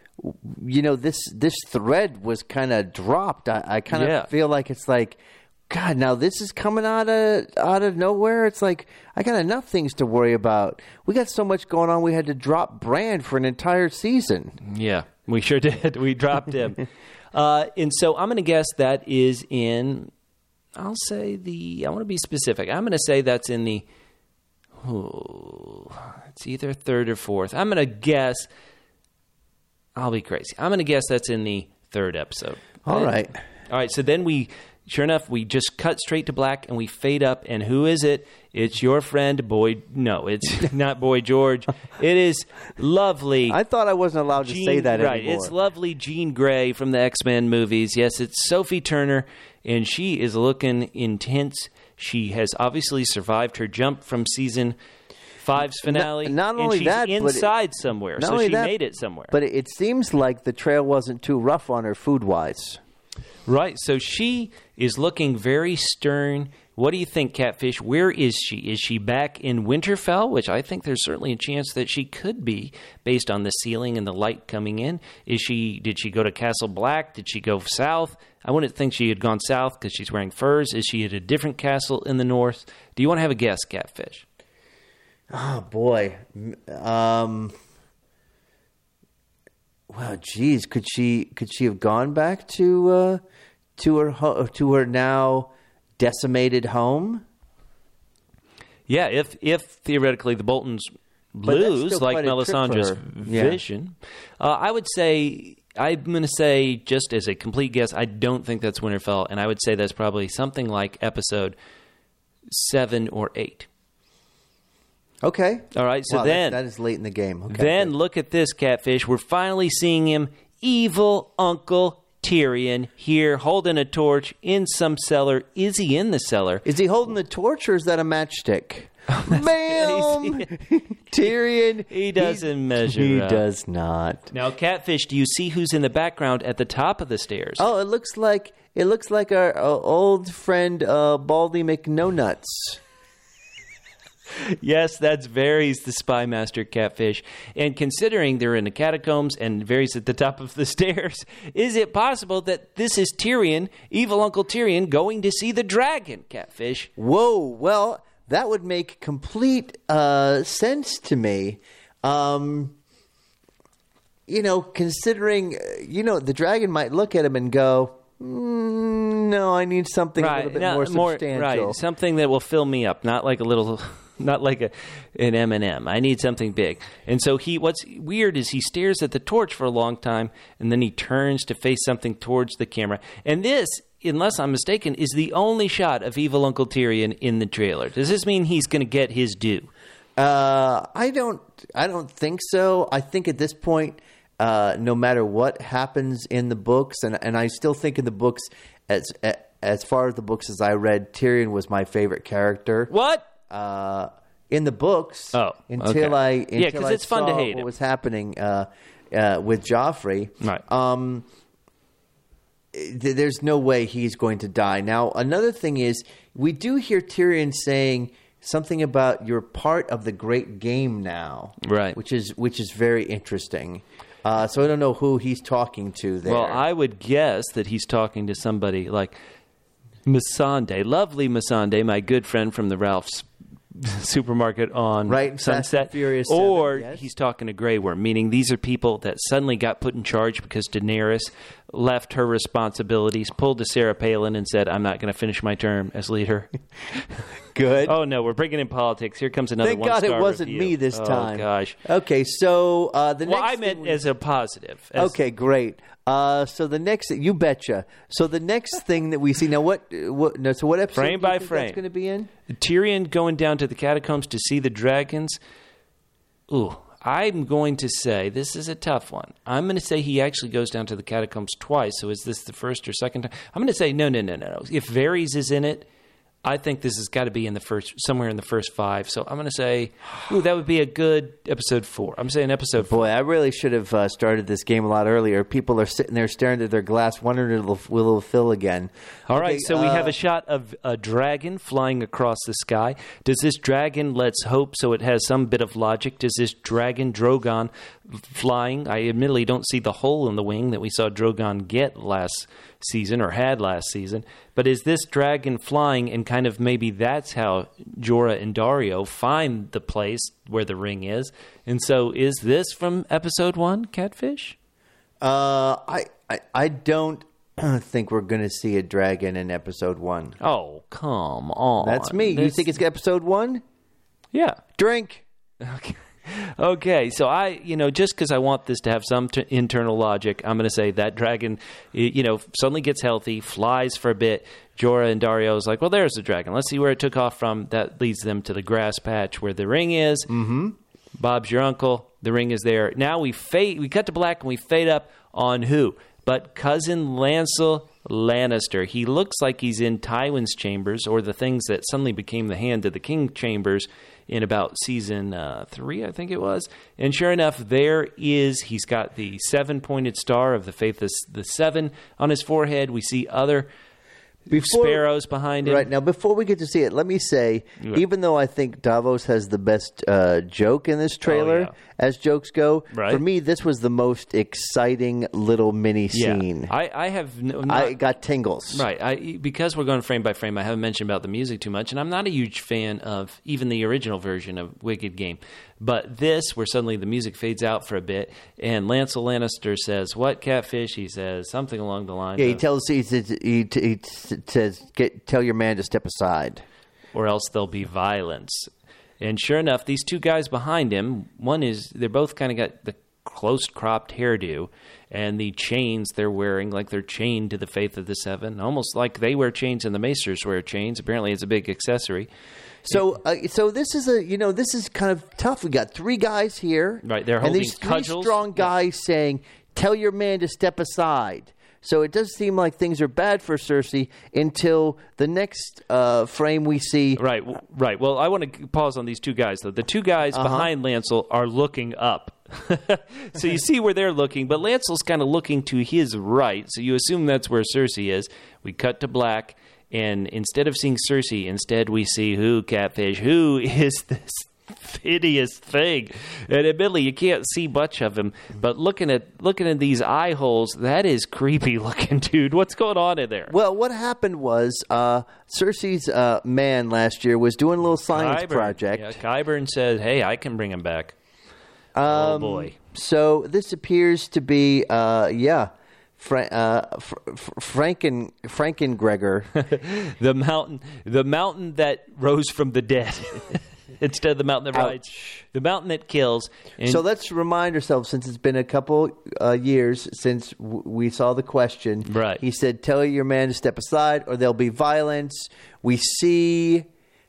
you know, this this thread was kind of dropped. I, I kind of Yeah. feel like it's like, God, now this is coming out of out of nowhere. It's like I got enough things to worry about. We got so much going on. We had to drop Bran for an entire season. Yeah, we sure did. We dropped him. uh, and so I'm going to guess that is in, I'll say the, I want to be specific. I'm going to say that's in the, oh, it's either third or fourth. I'm going to guess, I'll be crazy. I'm going to guess that's in the third episode. All right. All right, so then we, sure enough, we just cut straight to black and we fade up. And who is it? It's your friend, Boy. No, it's not Boy George. It is lovely. I thought I wasn't allowed to Jean, say that right. anymore. It's lovely Jean Grey from the X-Men movies. Yes, it's Sophie Turner, and she is looking intense. She has obviously survived her jump from season Five's finale. Not, not and only she's that, inside but it, somewhere, not so only she that, made it somewhere. But it, it seems like the trail wasn't too rough on her food-wise. Right, so she is looking very stern. What do you think, Catfish? Where is she? Is she back in Winterfell, which I think there's certainly a chance that she could be based on the ceiling and the light coming in? Is she? Did she go to Castle Black? Did she go south? I wouldn't think she had gone south because she's wearing furs. Is she at a different castle in the north? Do you want to have a guess, Catfish? Oh, boy. Um, well, geez, could she could she have gone back to uh, to her ho- to her now decimated home? Yeah, if if theoretically the Boltons But that's lose, still like quite a trip Melisandre's for her. Yeah. vision, uh, I would say, I'm going to say, just as a complete guess, I don't think that's Winterfell, and I would say that's probably something like episode seven or eight. Okay. All right, so Wow, then... that, that is late in the game. Okay, then good. look at this, Catfish. We're finally seeing him, evil Uncle Tyrion, here holding a torch in some cellar. Is he in the cellar? Is he holding the torch or is that a matchstick? Bam! Tyrion. He doesn't he, measure He up. does not. Now, Catfish, do you see who's in the background at the top of the stairs? Oh, it looks like it looks like our uh, old friend uh, Baldy McNonuts. Yes, that's Varys, the spy master, Catfish. And considering they're in the catacombs and Varys at the top of the stairs, is it possible that this is Tyrion, evil Uncle Tyrion, going to see the dragon, Catfish? Whoa! Well, that would make complete uh, sense to me. Um, you know, considering uh, you know the dragon might look at him and go, mm, "No, I need something a little bit no, more substantial." Right, something that will fill me up, not like a little... Not like a, an M and M. I need something big. And so he, what's weird is he stares at the torch for a long time, and then he turns to face something towards the camera. And this, unless I'm mistaken, is the only shot of evil Uncle Tyrion in the trailer. Does this mean he's going to get his due? Uh, I don't. I don't think so. I think at this point, uh, no matter what happens in the books, and and I still think in the books, as as far as the books as I read, Tyrion was my favorite character. What? Uh, in the books, oh, until okay. I yeah, until because I it's fun saw to hate what him. was happening uh, uh, with Joffrey. Right. Um, th- there's no way he's going to die. Now, another thing is, we do hear Tyrion saying something about you're part of the great game now, right? Which is which is very interesting. Uh, so I don't know who he's talking to there. Well, I would guess that he's talking to somebody like Missandei, lovely Missandei, my good friend from the Ralph's supermarket on right, Sunset. Fast and Furious or seven, yes. He's talking to Grey Worm, meaning these are people that suddenly got put in charge because Daenerys left her responsibilities, pulled to Sarah Palin and said, I'm not going to finish my term as leader. Good. Oh, no, we're bringing in politics. Here comes another Thank one God it star wasn't review. me this oh, time. gosh. Okay, so uh, the Well, next I meant thing we- as a positive. As, Okay, great. Uh, so the next, you betcha. So the next thing that we see now, what, what? No, so what episode? Frame do you by think frame. that's going to be in? Tyrion going down to the catacombs to see the dragons. Ooh, I'm going to say, this is a tough one. I'm going to say he actually goes down to the catacombs twice. So is this the first or second time? I'm going to say, no, no, no, no, no. If Varys is in it, I think this has got to be in the first, somewhere in the first five. So I'm going to say, ooh, that would be a good episode four. I'm saying episode four. Boy, I really should have uh, started this game a lot earlier. People are sitting there staring at their glass, wondering if it'll, will it fill again. All right, Okay, so we uh, have a shot of a dragon flying across the sky. Does this dragon, let's hope so it has some bit of logic, does this dragon, Drogon, flying? I admittedly don't see the hole in the wing that we saw Drogon get last season or had last season. But is this dragon flying, and kind of maybe that's how Jorah and Daario find the place where the ring is? And so is this from episode one, Catfish? Uh, I, I, I don't think we're going to see a dragon in episode one. Oh, come on. That's me. You This- think it's episode one? Yeah. Drink. Okay. Okay, so I, you know, just because I want this to have some t- internal logic, I'm going to say that dragon, y- you know, suddenly gets healthy, flies for a bit. Jorah and Daario is like, well, there's the dragon. Let's see where it took off from. That leads them to the grass patch where the ring is. Mm-hmm. Bob's your uncle. The ring is there. Now we fade. We cut to black and we fade up on who? but cousin Lancel Lannister. He looks like he's in Tywin's chambers, or the things that suddenly became the Hand of the King chambers in about season uh, three, I think it was. And sure enough, there is, he's got the seven-pointed star of the Faith of the Seven on his forehead. We see other Before, sparrows behind him. Right. Now, before we get to see it, let me say, Yeah. even though I think Davos has the best uh, joke in this trailer, Oh, yeah. as jokes go, Right. for me, this was the most exciting little mini Yeah. scene. I, I have no, not, I got tingles. Right. I, because we're going frame by frame, I haven't mentioned about the music too much, and I'm not a huge fan of even the original version of Wicked Game. But this, where suddenly the music fades out for a bit, and Lancel Lannister says, "What, Catfish?" He says something along the lines Yeah, he of, tells he, says- he, t- he t- says, "Get tell your man to step aside." or else there'll be violence. And sure enough, these two guys behind him, one is, they're both kind of got the close-cropped hairdo and the chains they're wearing, like they're chained to the Faith of the Seven, almost like they wear chains and the Maesters wear chains. Apparently it's a big accessory. So, uh, so this is a you know this is kind of tough. We got three guys here, Right, they're and holding these three cudgels. strong guys saying, "Tell your man to step aside." So it does seem like things are bad for Cersei until the next uh, frame we see. Right, w- right. Well, I want to pause on these two guys, though. The two guys Uh-huh. behind Lancel are looking up. So you see where they're looking, but Lancel's kind of looking to his right, so you assume that's where Cersei is. We cut to black, and instead of seeing Cersei, instead we see who, Catfish? Who is this hideous thing? And admittedly, you can't see much of him, but looking at looking at these eye holes, that is creepy looking, dude. What's going on in there? Well, what happened was uh, Cersei's uh, man last year was doing a little science Qyburn. project. Yeah, Qyburn says, "Hey, I can bring him back." oh Um, boy. So this appears to be, uh, yeah, Fra- uh, Fr- Fr- Franken Frankengregor. The mountain, the mountain that rose from the dead, instead of the mountain that rides, the mountain that kills. And So let's remind ourselves, since it's been a couple uh, years since w- we saw the question. Right. He said, "Tell your man to step aside, or there'll be violence." We see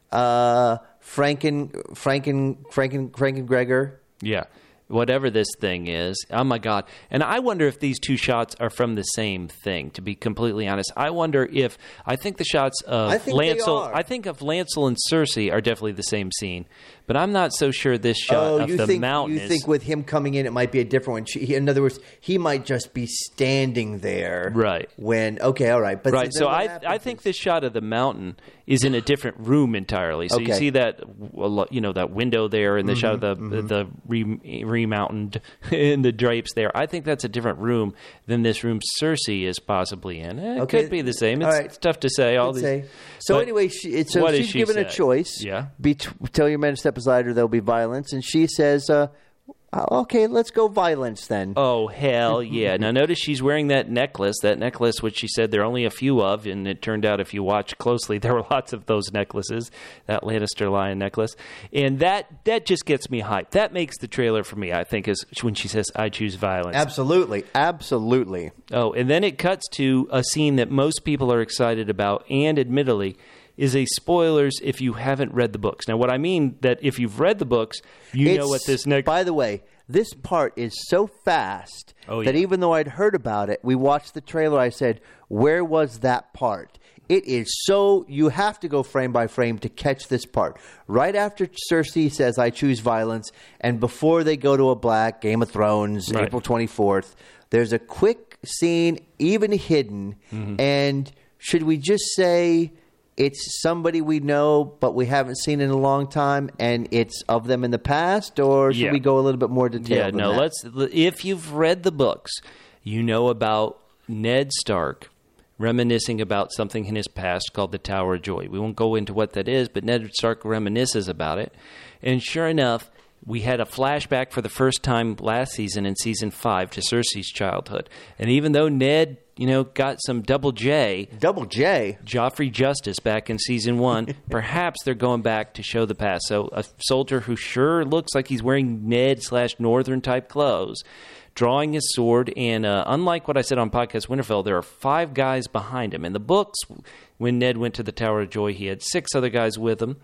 uh, Franken Franken Franken Frankengregor. yeah, whatever this thing is, oh my god! And I wonder if these two shots are from the same thing. To be completely honest, I wonder if I think the shots of I think they Lancel, are. I think of Lancel and Cersei are definitely the same scene, but I'm not so sure this shot Oh, of you the think mountain you is. think with him coming in, it might be a different one. She- In other words, he might just be standing there, Right. When okay, all right, but Right, then so what I happens I think is- this shot of the mountain is in a different room entirely. So you Okay. see that well, you know that window there, and the shot of the Mm-hmm, the re, remountained in the drapes there. I think that's a different room than this room Cersei is possibly in. Eh, It Okay. could be the same. It's, All right. it's tough to say. All Could these, say. So but anyway, she, it's, so what does she's she given a say? choice. Yeah. Bet- tell your man to step aside, or there'll be violence. And she says, uh, "Okay, let's go violence then." Oh, hell yeah. Now, notice she's wearing that necklace, that necklace which she said there are only a few of, and it turned out if you watch closely, there were lots of those necklaces, that Lannister lion necklace. And that that just gets me hyped. That makes the trailer for me, I think, is when she says, "I choose violence." Absolutely, absolutely. Oh, and then it cuts to a scene that most people are excited about, and admittedly, is a spoilers if you haven't read the books. Now, what I mean that if you've read the books, you know what this next... By the way, this part is so fast Oh, that yeah. even though I'd heard about it, we watched the trailer. I said, "Where was that part?" It is so you have to go frame by frame to catch this part. Right after Cersei says, "I choose violence," and before they go to a black Game of Thrones, Right. April twenty-fourth, there's a quick scene, even hidden, Mm-hmm. and should we just say it's somebody we know but we haven't seen in a long time, and it's of them in the past, or should Yeah. we go a little bit more detailed? Yeah, than no, that? let's. If you've read the books, you know about Ned Stark reminiscing about something in his past called the Tower of Joy. We won't go into what that is, but Ned Stark reminisces about it. And sure enough, we had a flashback for the first time last season in season five to Cersei's childhood. And even though Ned, you know, got some double J, Double J. Joffrey Justice back in season one, perhaps they're going back to show the past. So a soldier who sure looks like he's wearing Ned slash Northern type clothes, drawing his sword, and uh, unlike what I said on Podcast Winterfell, there are five guys behind him. In the books, when Ned went to the Tower of Joy, he had six other guys with him.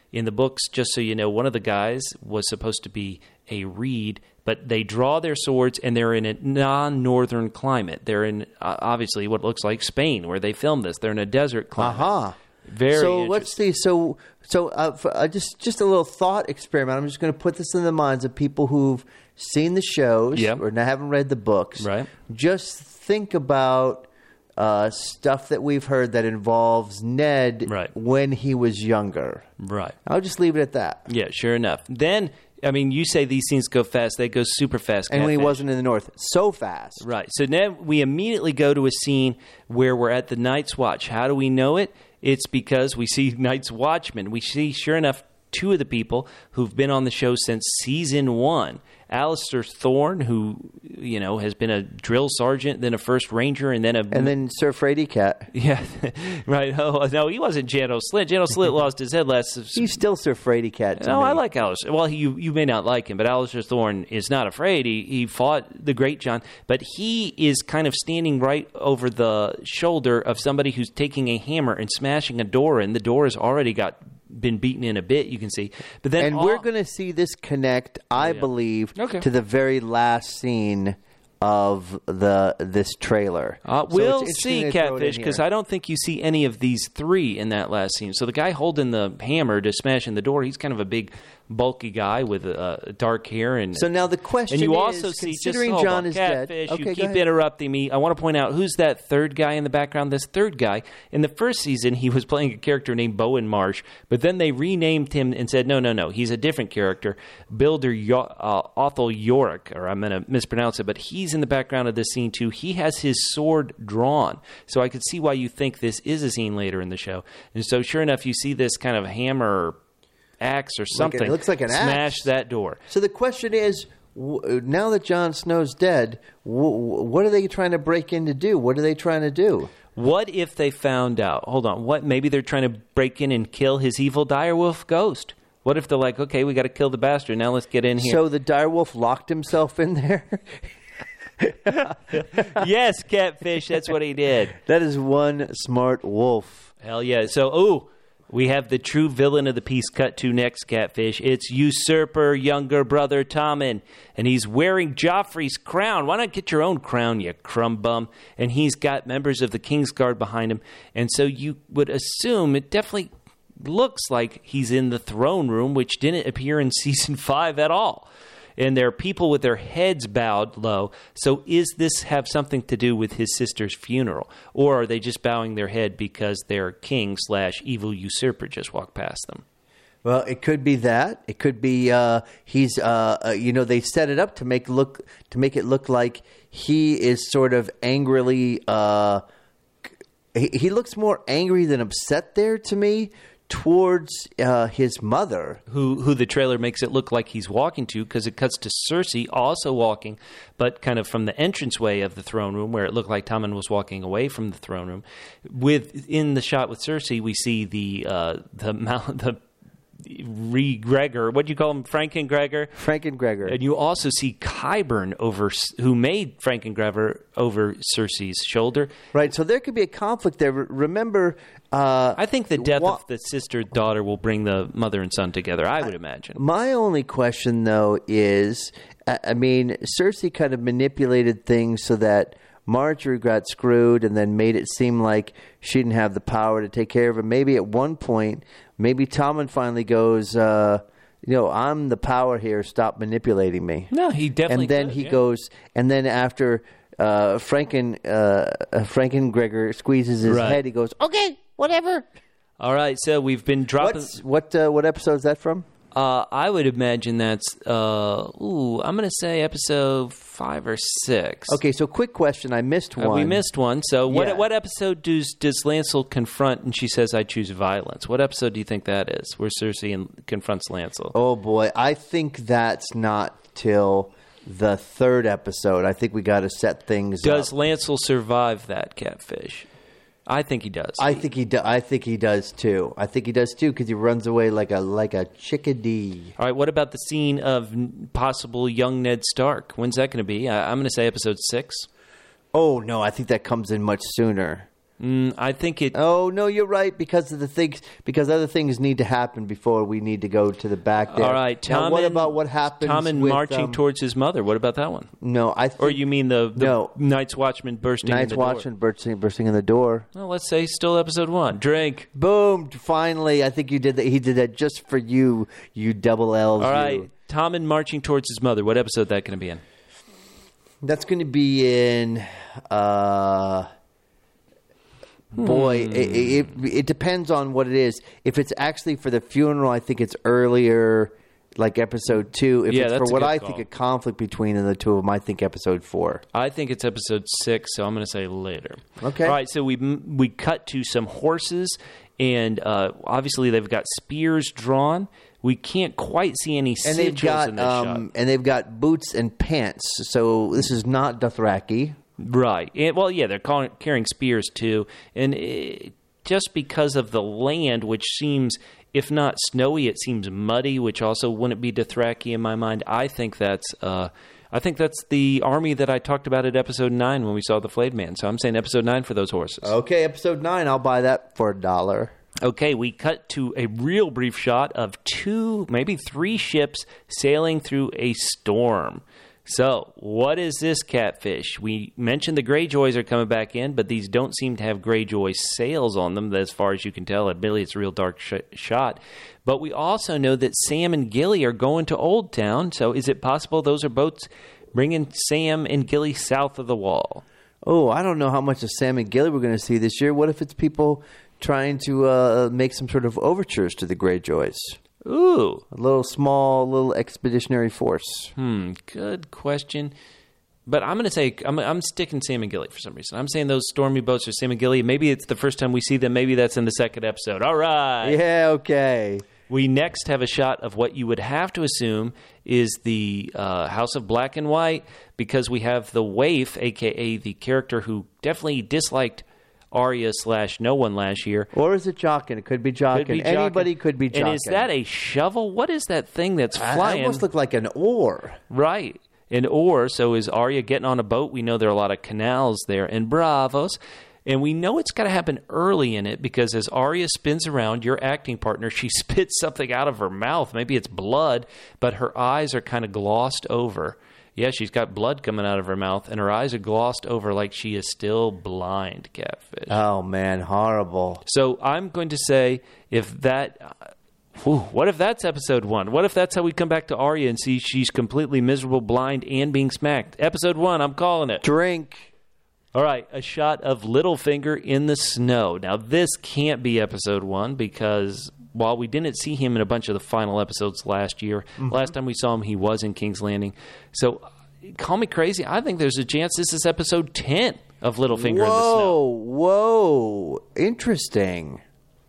In the books, just so you know, one of the guys was supposed to be a reed, but they draw their swords and they're in a non-northern climate. They're in, uh, obviously, what looks like Spain, where they filmed this. They're in a desert climate. Uh-huh. Very So let's see. So, so uh, for, uh, just just a little thought experiment. I'm just going to put this in the minds of people who've seen the shows Yep. or haven't read the books. Right. Just think about uh, stuff that we've heard that involves Ned Right. when he was younger. Right. I'll just leave it at that. Yeah, sure enough. Then, I mean, you say these scenes go fast. They go super fast. And when he Catfish. wasn't in the north, so fast. Right. So then we immediately go to a scene where we're at the Night's Watch. How do we know it? It's because we see Night's Watchman. We see, sure enough, two of the people who've been on the show since season one. Alistair Thorne, who, you know, has been a drill sergeant, then a first ranger, and then a... And then Sir Frady Cat. Yeah, right. Oh, no, he wasn't Jano Slit. Jano Slit lost his head last... He's still Sir Frady Cat to No, me. I like Alistair. Well, he, you you may not like him, but Alistair Thorne is not afraid. He he fought the Great John, but he is kind of standing right over the shoulder of somebody who's taking a hammer and smashing a door, and the door has already got been beaten in a bit. You can see, but then And all- we're going to see this connect, I yeah. believe, Okay. to the very last scene of the this trailer. Uh, So we'll it's see, interesting they throw it in Catfish, because here. I don't think you see any of these three in that last scene. So the guy holding the hammer to smash in the door, he's kind of a big, bulky guy with uh, dark hair. And So now the question and you is, also see, just considering hold John on, is dead, Catfish, okay, you go keep ahead. interrupting me. I want to point out, who's that third guy in the background? This third guy, in the first season, he was playing a character named Bowen Marsh, but then they renamed him and said, no, no, no, he's a different character, Builder Yo- uh, Othel Yorick, or I'm going to mispronounce it, but he's in the background of this scene too. He has his sword drawn, so I could see why you think this is a scene later in the show. And so sure enough, you see this kind of hammer, axe or something. it looks like an smash axe. that door. So the question is, w- now that Jon Snow's dead, w- what are they trying to break in to do? What are they trying to do? What if they found out? Hold on. What? Maybe they're trying to break in and kill his evil direwolf ghost. What if they're like, okay, we got to kill the bastard. Now let's get in here. So the direwolf locked himself in there? Yes, Catfish. That's what he did. That is one smart wolf. Hell yeah. So, ooh, we have the true villain of the piece cut to next, Catfish. It's usurper younger brother Tommen, and he's wearing Joffrey's crown. Why not get your own crown, you crumb bum? And he's got members of the Kingsguard behind him. And so you would assume it definitely looks like he's in the throne room, which didn't appear in season five at all. And there are people with their heads bowed low. So is this have something to do with his sister's funeral? Or are they just bowing their head because their king slash evil usurper just walked past them? Well, it could be that. It could be uh, he's. Uh, uh, you know, they set it up to make look to make it look like he is sort of angrily. Uh, he, he looks more angry than upset there to me towards uh, his mother. Who who the trailer makes it look like he's walking to, because it cuts to Cersei also walking, but kind of from the entranceway of the throne room, where it looked like Tommen was walking away from the throne room. With in the shot with Cersei, we see the uh, the mount the. Re Gregor, what do you call him, Franken Gregor? Franken Gregor. And you also see Qyburn over, who made Franken Gregor over Cersei's shoulder. Right, so there could be a conflict there. Remember, uh, I think the death wha- of the sister daughter will bring the mother and son together. I would imagine. My only question, though, is, I I mean, Cersei kind of manipulated things so that Marjorie got screwed and then made it seem like she didn't have the power to take care of it. Maybe at one point, maybe Tommen finally goes, uh, you know, I'm the power here. Stop manipulating me. No, he definitely. And then could, he yeah. goes, and then after uh, Franken uh, Franken Gregor squeezes his Right. head, he goes, okay, whatever. All right, so we've been dropping. What's, what uh, what episode is that from? Uh, I would imagine that's. Uh, ooh, I'm going to say episode five or six. Okay, so quick question. I missed Uh, one. we missed one. So what Yeah. what episode does does Lancel confront and she says, "I choose violence"? What episode do you think that is? Where Cersei and confronts Lancel? Oh boy, I think that's not till the third episode. I think we got to set things Does up. Lancel survive that, Catfish? I think he does. I think he do- I think he does too. I think he does too because he runs away like a like a chickadee. All right, what about the scene of n- possible young Ned Stark? When's that going to be? I, I'm going to say episode six. Oh no, I think that comes in much sooner. Mm, I think it. Oh no, you're right because of the things because other things need to happen before we need to go to the back there. All right, Tom. Now, what and, about what happens? Tom with, marching um, towards his mother. What about that one? No, I. Think Or you mean the, the no. Night's Watchman bursting Night's in the Watchman door? bursting bursting in the door. Well, let's say still episode one. Drink. Boom! Finally, I think you did that. He did that just for you, you double L's. All you. right, Tom marching towards his mother. What episode that going to be in? That's going to be in. Uh, boy, Hmm. it, it, it depends on what it is. If it's actually for the funeral, I think it's earlier, like episode two. If Yeah, it's that's for a what good I call. think a conflict between the two of them, I think episode four. I think it's episode six, so I'm going to say later. Okay. All right, so we we cut to some horses, and uh, obviously they've got spears drawn. We can't quite see any sigils And they've got in this um, shot. and they've got boots and pants. So this is not Dothraki. Right. And, well, yeah, they're calling, carrying spears too. And it, just because of the land, which seems, if not snowy, it seems muddy, which also wouldn't be Dothraki in my mind. I think that's uh, I think that's the army that I talked about at episode nine when we saw the flayed man. So I'm saying episode nine for those horses. Okay, episode nine. I'll buy that for a dollar. Okay, we cut to a real brief shot of two, maybe three ships sailing through a storm. So, what is this, Catfish? We mentioned the Greyjoys are coming back in, but these don't seem to have Greyjoy sails on them, as far as you can tell. Admittedly, it's a real dark sh- shot. But we also know that Sam and Gilly are going to Old Town, so is it possible those are boats bringing Sam and Gilly south of the Wall? Oh, I don't know how much of Sam and Gilly we're going to see this year. What if it's people trying to uh, make some sort of overtures to the Greyjoys? Ooh. A little small, little expeditionary force. Hmm, good question. But I'm going to say, I'm, I'm sticking Sam and Gilly for some reason. I'm saying those stormy boats are Sam and Gilly. Maybe it's the first time we see them. Maybe that's in the second episode. All right. Yeah, okay. We next have a shot of what you would have to assume is the uh, House of Black and White, because we have the waif, a k a the character who definitely disliked Arya slash no one last year. Or is it Jaqen? It could be Jaqen. Could be Anybody Jaqen. could be Jaqen. And is that a shovel? What is that thing that's I- flying? It almost looked like an oar. Right. An oar. So is Arya getting on a boat? We know there are a lot of canals there in Bravos. And we know it's got to happen early in it because as Arya spins around, your acting partner, she spits something out of her mouth. Maybe it's blood, but her eyes are kind of glossed over. Yeah, she's got blood coming out of her mouth, and her eyes are glossed over like she is still blind, Catfish. Oh, man, horrible. So I'm going to say if that... Uh, whew, what if that's episode one? What if that's how we come back to Arya and see she's completely miserable, blind, and being smacked? Episode one, I'm calling it. Drink. All right, a shot of Littlefinger in the snow. Now, this can't be episode one because while we didn't see him in a bunch of the final episodes last year, mm-hmm. last time we saw him, he was in King's Landing. So, call me crazy. I think there's a chance this is episode ten of Littlefinger whoa, in the snow. Whoa, interesting.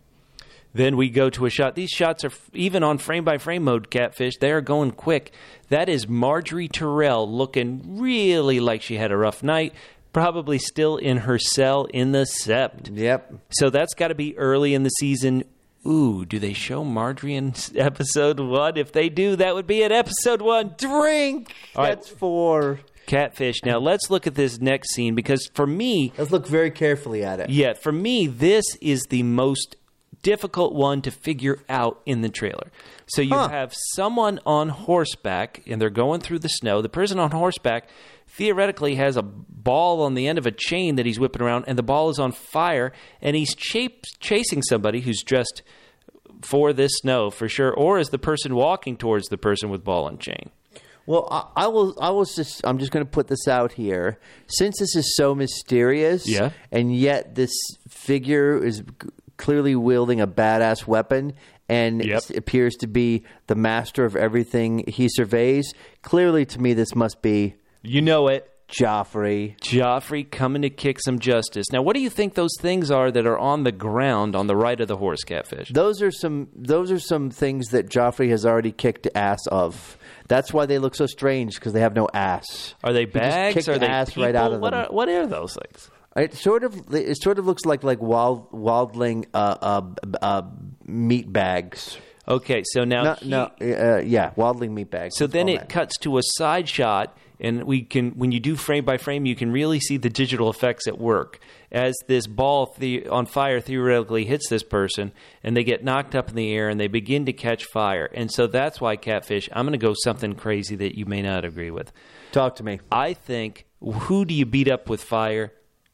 Then we go to a shot. These shots are, even on frame-by-frame mode, Catfish, they are going quick. That is Marjorie Tyrell looking really like she had a rough night. Probably still in her cell in the Sept. Yep. So that's got to be early in the season. Ooh, do they show Marjorie in episode one? If they do, that would be at episode one. Drink. All right. That's four. Catfish. Now, let's look at this next scene because for me... Let's look very carefully at it. Yeah, for me, this is the most difficult one to figure out in the trailer. So you Huh. have someone on horseback, and they're going through the snow. The person on horseback theoretically has a ball on the end of a chain that he's whipping around, and the ball is on fire, and he's ch- chasing somebody who's dressed for this snow, for sure, or is the person walking towards the person with ball and chain? Well, I, I will. I will just. I'm just going to put this out here. Since this is so mysterious, Yeah. and yet this figure is g- clearly wielding a badass weapon, and Yep. s- appears to be the master of everything he surveys. Clearly, to me, this must be You know it. Joffrey. Joffrey coming to kick some justice. Now, what do you think those things are that are on the ground on the right of the horse, Catfish? Those are some. Those are some things that Joffrey has already kicked ass of. That's why they look so strange because they have no ass. Are they just bags? kicked Are they ass people? right out of what them. Are, what are those things? It sort of. It sort of looks like like wild wildling uh, uh, uh, meat bags. Okay, so now No, he- no, uh, yeah, wildling meatbag. So then it cuts to a side shot, and we can, when you do frame by frame, you can really see the digital effects at work as this ball the, on fire theoretically hits this person, and they get knocked up in the air, and they begin to catch fire. And so that's why, Catfish, I'm going to go something crazy that you may not agree with. Talk to me. I think, who do you beat up with fire?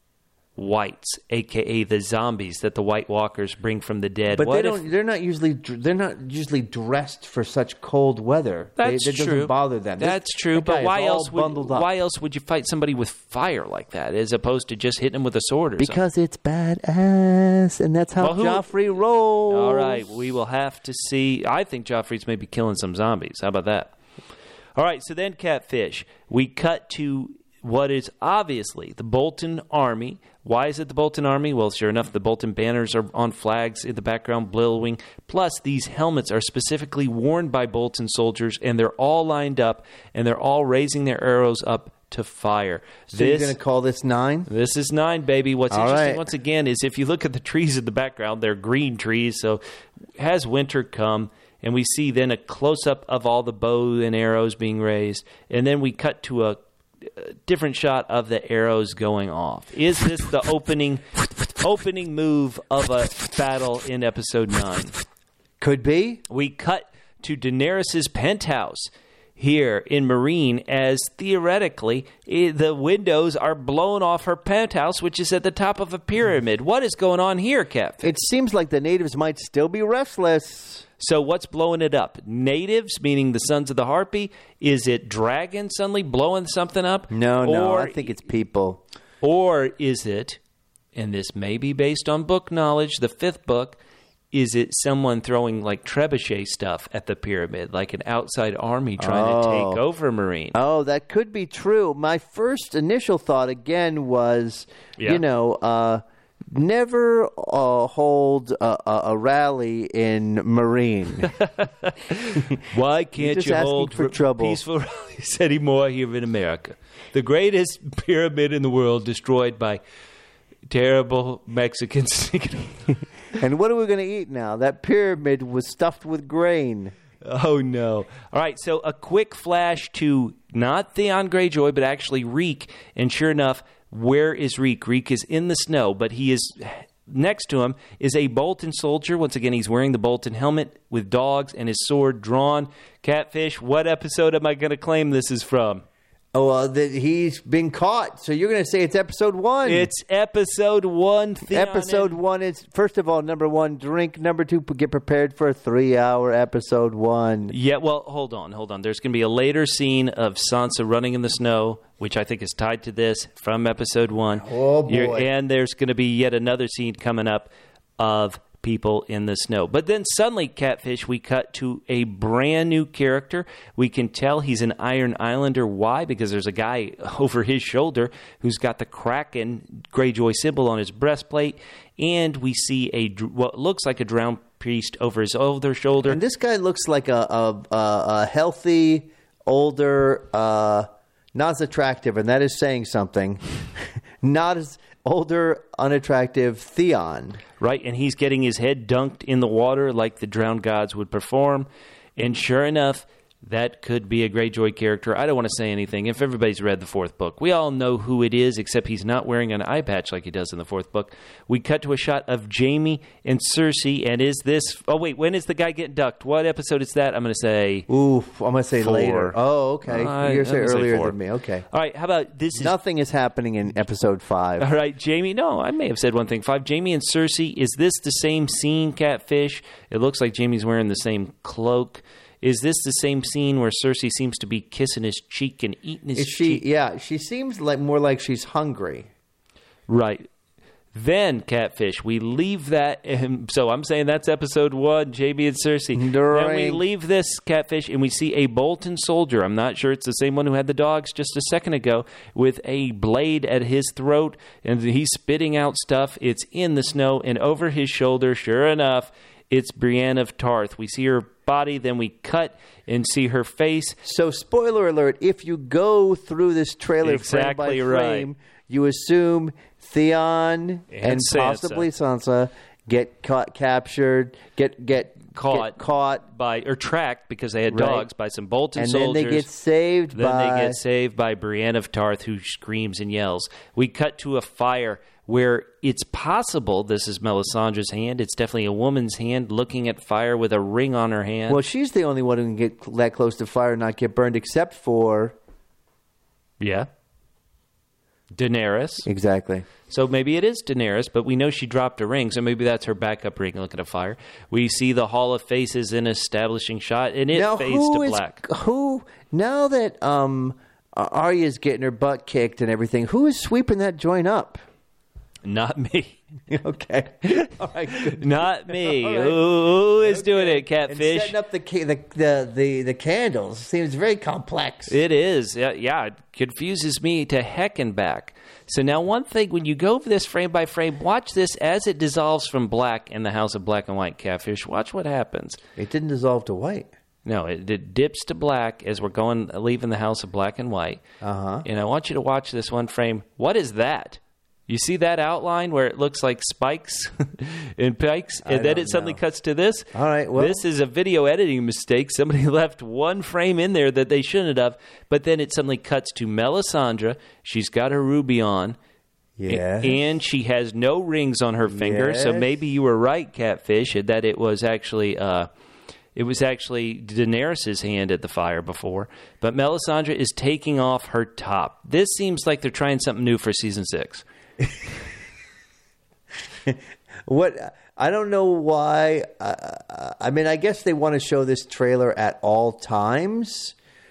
Whites, a k a the zombies that the White Walkers bring from the dead. But What they if- don't. They're not usually. dr- They're not usually dressed for such cold weather. That's they, that true. doesn't bother them. This- That's true. that guy But is why all else would bundled up. why else would you fight somebody with fire like that as opposed to just hitting them with a sword or something? Because it's badass, and that's how Well, who- Joffrey rolls. All right, we will have to see. I think Joffrey's maybe killing some zombies. How about that? All right, so then Catfish, we cut to what is obviously the Bolton army. Why is it the Bolton army? Well, sure enough, the Bolton banners are on flags in the background blowing. Plus, these helmets are specifically worn by Bolton soldiers, and they're all lined up, and they're all raising their arrows up to fire. So this, you're going to call this nine? This is nine, baby. What's All interesting, right. once again, is if you look at the trees in the background, they're green trees. So has winter come? And we see then a close-up of all the bow and arrows being raised. And then we cut to a, a different shot of the arrows going off. Is this the opening opening move of a battle in episode nine? Could be. We cut to Daenerys' penthouse here in Marine as theoretically I the windows are blown off her penthouse, which is at the top of a pyramid. What is going on here, Catfish? It seems like the natives might still be restless. So what's blowing it up? Natives, meaning the Sons of the Harpy? Is it dragons suddenly blowing something up? No, no, Or, I think it's people. or is it, and this may be based on book knowledge, the fifth book, is it someone throwing like trebuchet stuff at the pyramid, like an outside army trying Oh. to take over Marine? Oh, that could be true. My first initial thought again was, Yeah. you know, uh, never uh, hold a, a, a rally in Marine. Why can't just you asking hold for r- trouble. peaceful rallies anymore here in America? The greatest pyramid in the world destroyed by terrible Mexicans. And what are we going to eat now? That pyramid was stuffed with grain. Oh, no. All right, so a quick flash to not Theon Greyjoy, but actually Reek. And sure enough, where is Reek? Reek is in the snow, but he is next to him is a Bolton soldier. Once again, he's wearing the Bolton helmet with dogs and his sword drawn. Catfish, what episode am I going to claim this is from? Oh, well, that he's been caught. So you're going to say it's episode one. It's episode one. Theon episode and- one is, first of all, number one, drink. Number two, get prepared for a three-hour episode one. Yeah, well, hold on, hold on. There's going to be a later scene of Sansa running in the snow, which I think is tied to this from episode one. Oh, boy. You're- and there's going to be yet another scene coming up of people in the snow. But then suddenly, Catfish, we cut to a brand new character. We can tell he's an Iron Islander. Why? Because there's a guy over his shoulder who's got the Kraken Greyjoy symbol on his breastplate. And we see a dr- what looks like a drowned priest over his other shoulder. And this guy looks like a, a, a, a healthy, older, uh, not as attractive, and that is saying something, not as older, unattractive Theon. Right, and he's getting his head dunked in the water like the drowned gods would perform. And sure enough, that could be a Greyjoy character. I don't want to say anything. If everybody's read the fourth book, we all know who it is, except he's not wearing an eye patch like he does in the fourth book. We cut to a shot of Jaime and Cersei, and is this... Oh, wait, when is the guy getting ducked? What episode is that? I'm going to say... Ooh, I'm going to say Four. later. Oh, okay. Uh, You're I'm saying gonna say earlier four. than me. Okay. All right, how about this is... Nothing is happening in episode five. All right, Jamie. No, I may have said one thing. Five. Jamie and Cersei. Is this the same scene, Catfish? It looks like Jamie's wearing the same cloak. Is this the same scene where Cersei seems to be kissing his cheek and eating his Is she? cheek? Yeah, she seems like more like she's hungry. Right. Then, Catfish, we leave that. Um, so I'm saying that's episode one, Jamie and Cersei. Then we Drink. leave this, Catfish, and we see a Bolton soldier. I'm not sure it's the same one who had the dogs just a second ago, with a blade at his throat, and he's spitting out stuff. It's in the snow, and over his shoulder, sure enough, it's Brienne of Tarth. We see her body, then we cut and see her face. So, spoiler alert: if you go through this trailer Exactly frame by frame, right. you assume Theon and, And Sansa. possibly Sansa get caught, captured, get get caught, get caught, by or tracked because they had Right. dogs by some Bolton and soldiers. then they get saved Then by. they get saved by Brienne of Tarth, who screams and yells. We cut to a fire where it's possible this is Melisandre's hand. It's definitely a woman's hand looking at fire with a ring on her hand. Well, she's the only one who can get that close to fire and not get burned, except for yeah. Daenerys. exactly. So maybe it is Daenerys, but we know she dropped a ring, so maybe that's her backup ring looking at fire. We see the Hall of Faces in establishing shot, and it now, fades who to is- black. Who now that um, Arya's getting her butt kicked and everything? Who is sweeping that joint up? Not me. Okay, all right, good. Not me. All right. Who, who is doing it, And Catfish? setting up the, ca- the the the the candles seems very complex. It is. Yeah, yeah, it confuses me to heck and back. So now one thing, when you go over this frame by frame, watch this as it dissolves from black in the House of Black and White, Catfish. Watch what happens. It didn't dissolve to white. No, it, it dips to black as we're going leaving the House of Black and White. Uh-huh. And I want you to watch this one frame. What is that? You see that outline where it looks like spikes and pikes, and I then don't it suddenly know. cuts to this? All right, well- This is a video editing mistake. Somebody left one frame in there that they shouldn't have, but then it suddenly cuts to Melisandre. She's got her ruby on. Yes. And she has no rings on her finger, so Yes. maybe you were right, Catfish, that it was actually uh, it was actually Daenerys' hand at the fire before. But Melisandre is taking off her top. This seems like they're trying something new for season six. What I don't know why. Uh, I mean, I guess they want to show this trailer at all times.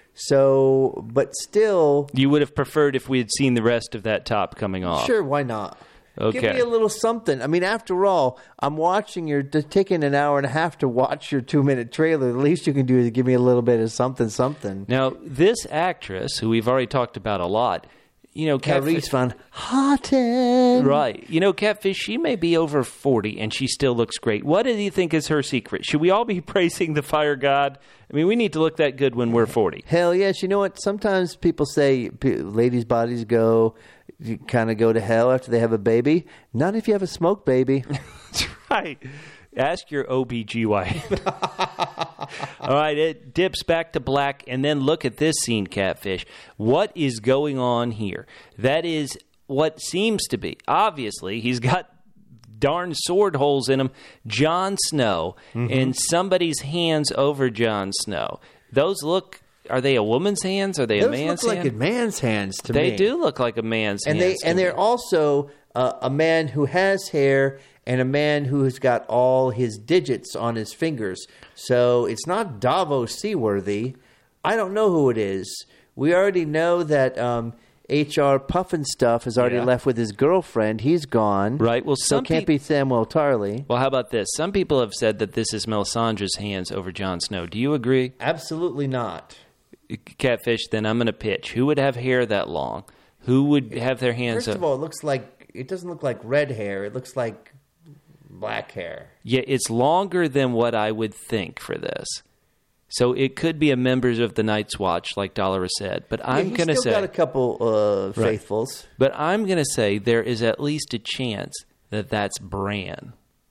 So, but still, You would have preferred if we had seen the rest of that top coming off. sure, why not? Give Okay. me a little something. I mean, after all, I'm watching your just taking an hour and a half to watch your two minute trailer. The least you can do is give me a little bit of something, something. Now, this actress, who we've already talked about a lot, you know, Catfish, Carice Van Houten. right? You know, Catfish, she may be over forty and she still looks great. What do you think is her secret? Should we all be praising the fire god? I mean, we need to look that good when we're forty. Hell yes. You know what? Sometimes people say p- ladies' bodies go, kind of go to hell after they have a baby. Not if you have a smoke baby. That's right. Ask your O B G Y N. All right, it dips back to black, and then look at this scene, Catfish. What is going on here? That is what seems to be. Obviously, he's got darn sword holes in him. Jon Snow, and somebody's hands over Jon Snow. Those look... Are they a woman's hands? Are they a Those man's look like hand? a man's hands to They me. do look like a man's and hands. they and to they're me. also uh, a man who has hair and a man who has got all his digits on his fingers. So it's not Davos Seaworthy. I don't know who it is. We already know that um, H R Pufnstuf has already Yeah. left with his girlfriend. He's gone. Right. Well, So some it can't peop- be Samuel Tarly. Well, how about this? Some people have said that this is Melisandre's hands over Jon Snow. Do you agree? Absolutely not. Catfish, then I'm going to pitch. Who would have hair that long? Who would have their hands First up? of all, it looks like it doesn't look like red hair. It looks like black hair. Yeah, it's longer than what I would think for this. So it could be a members of the Night's Watch, like Dolores said. But I'm yeah, going to he's still say, got a couple uh, faithfuls. but I'm going to say there is at least a chance that that's Bran.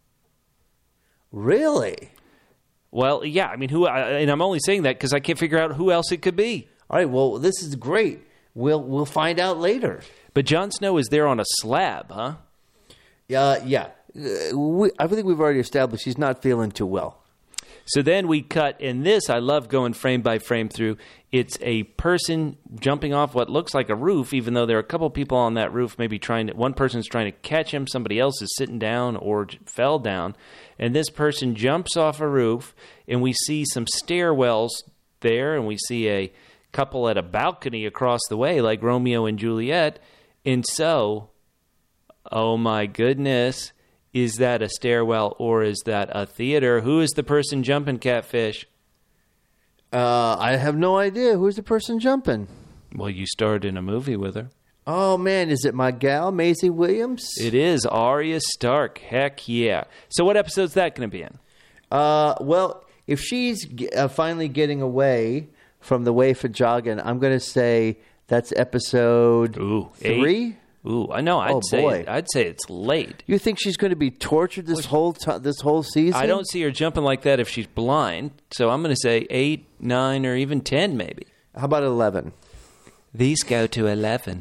Really? Well, yeah. I mean, who? I, and I'm only saying that because I can't figure out who else it could be. All right. Well, this is great. We'll we'll find out later. But Jon Snow is there on a slab, huh? Uh, yeah. Uh, we, I think we've already established he's not feeling too well. So then we cut, and this, I love going frame by frame through. It's a person jumping off what looks like a roof, even though there are a couple people on that roof, maybe trying to, one person's trying to catch him, somebody else is sitting down or j- fell down. And this person jumps off a roof, and we see some stairwells there, and we see a couple at a balcony across the way, like Romeo and Juliet. And so, oh my goodness, is that a stairwell or is that a theater? Who is the person jumping, Catfish? Uh, I have no idea. Who's the person jumping? Well, you starred in a movie with her. Oh, man. Is it my gal, Maisie Williams? It is Arya Stark. Heck yeah. So what episode's that going to be in? Uh, well, if she's g- uh, finally getting away from the way for jogging, I'm going to say that's episode Ooh, eight? three. Ooh, I know. I'd Oh, say boy. I'd say it's late. You think she's going to be tortured this whole t- this whole season? I don't see her jumping like that if she's blind. So I'm going to say eight, nine, or even ten, maybe. How about eleven? These go to eleven.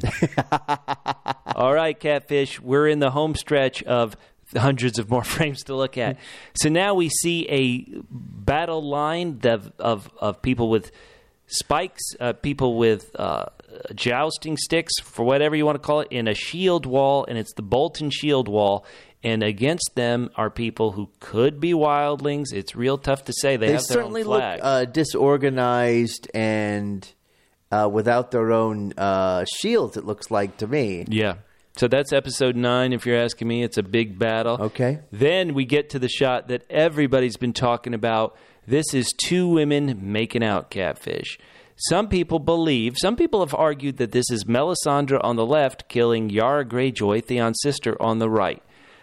All right, Catfish, we're in the home stretch of hundreds of more frames to look at. So now we see a battle line of of, of people with spikes, uh, people with uh, jousting sticks, for whatever you want to call it, in a shield wall, and it's the Bolton shield wall. And against them are people who could be wildlings. It's real tough to say. They, They have their certainly own look flag. uh, disorganized and uh, without their own uh, shields, it looks like to me. Yeah. So that's episode nine, if you're asking me. It's a big battle. Okay. Then we get to the shot that everybody's been talking about. This is two women making out, Catfish. Some people believe, some people have argued that this is Melisandre on the left killing Yara Greyjoy, Theon's sister, on the right.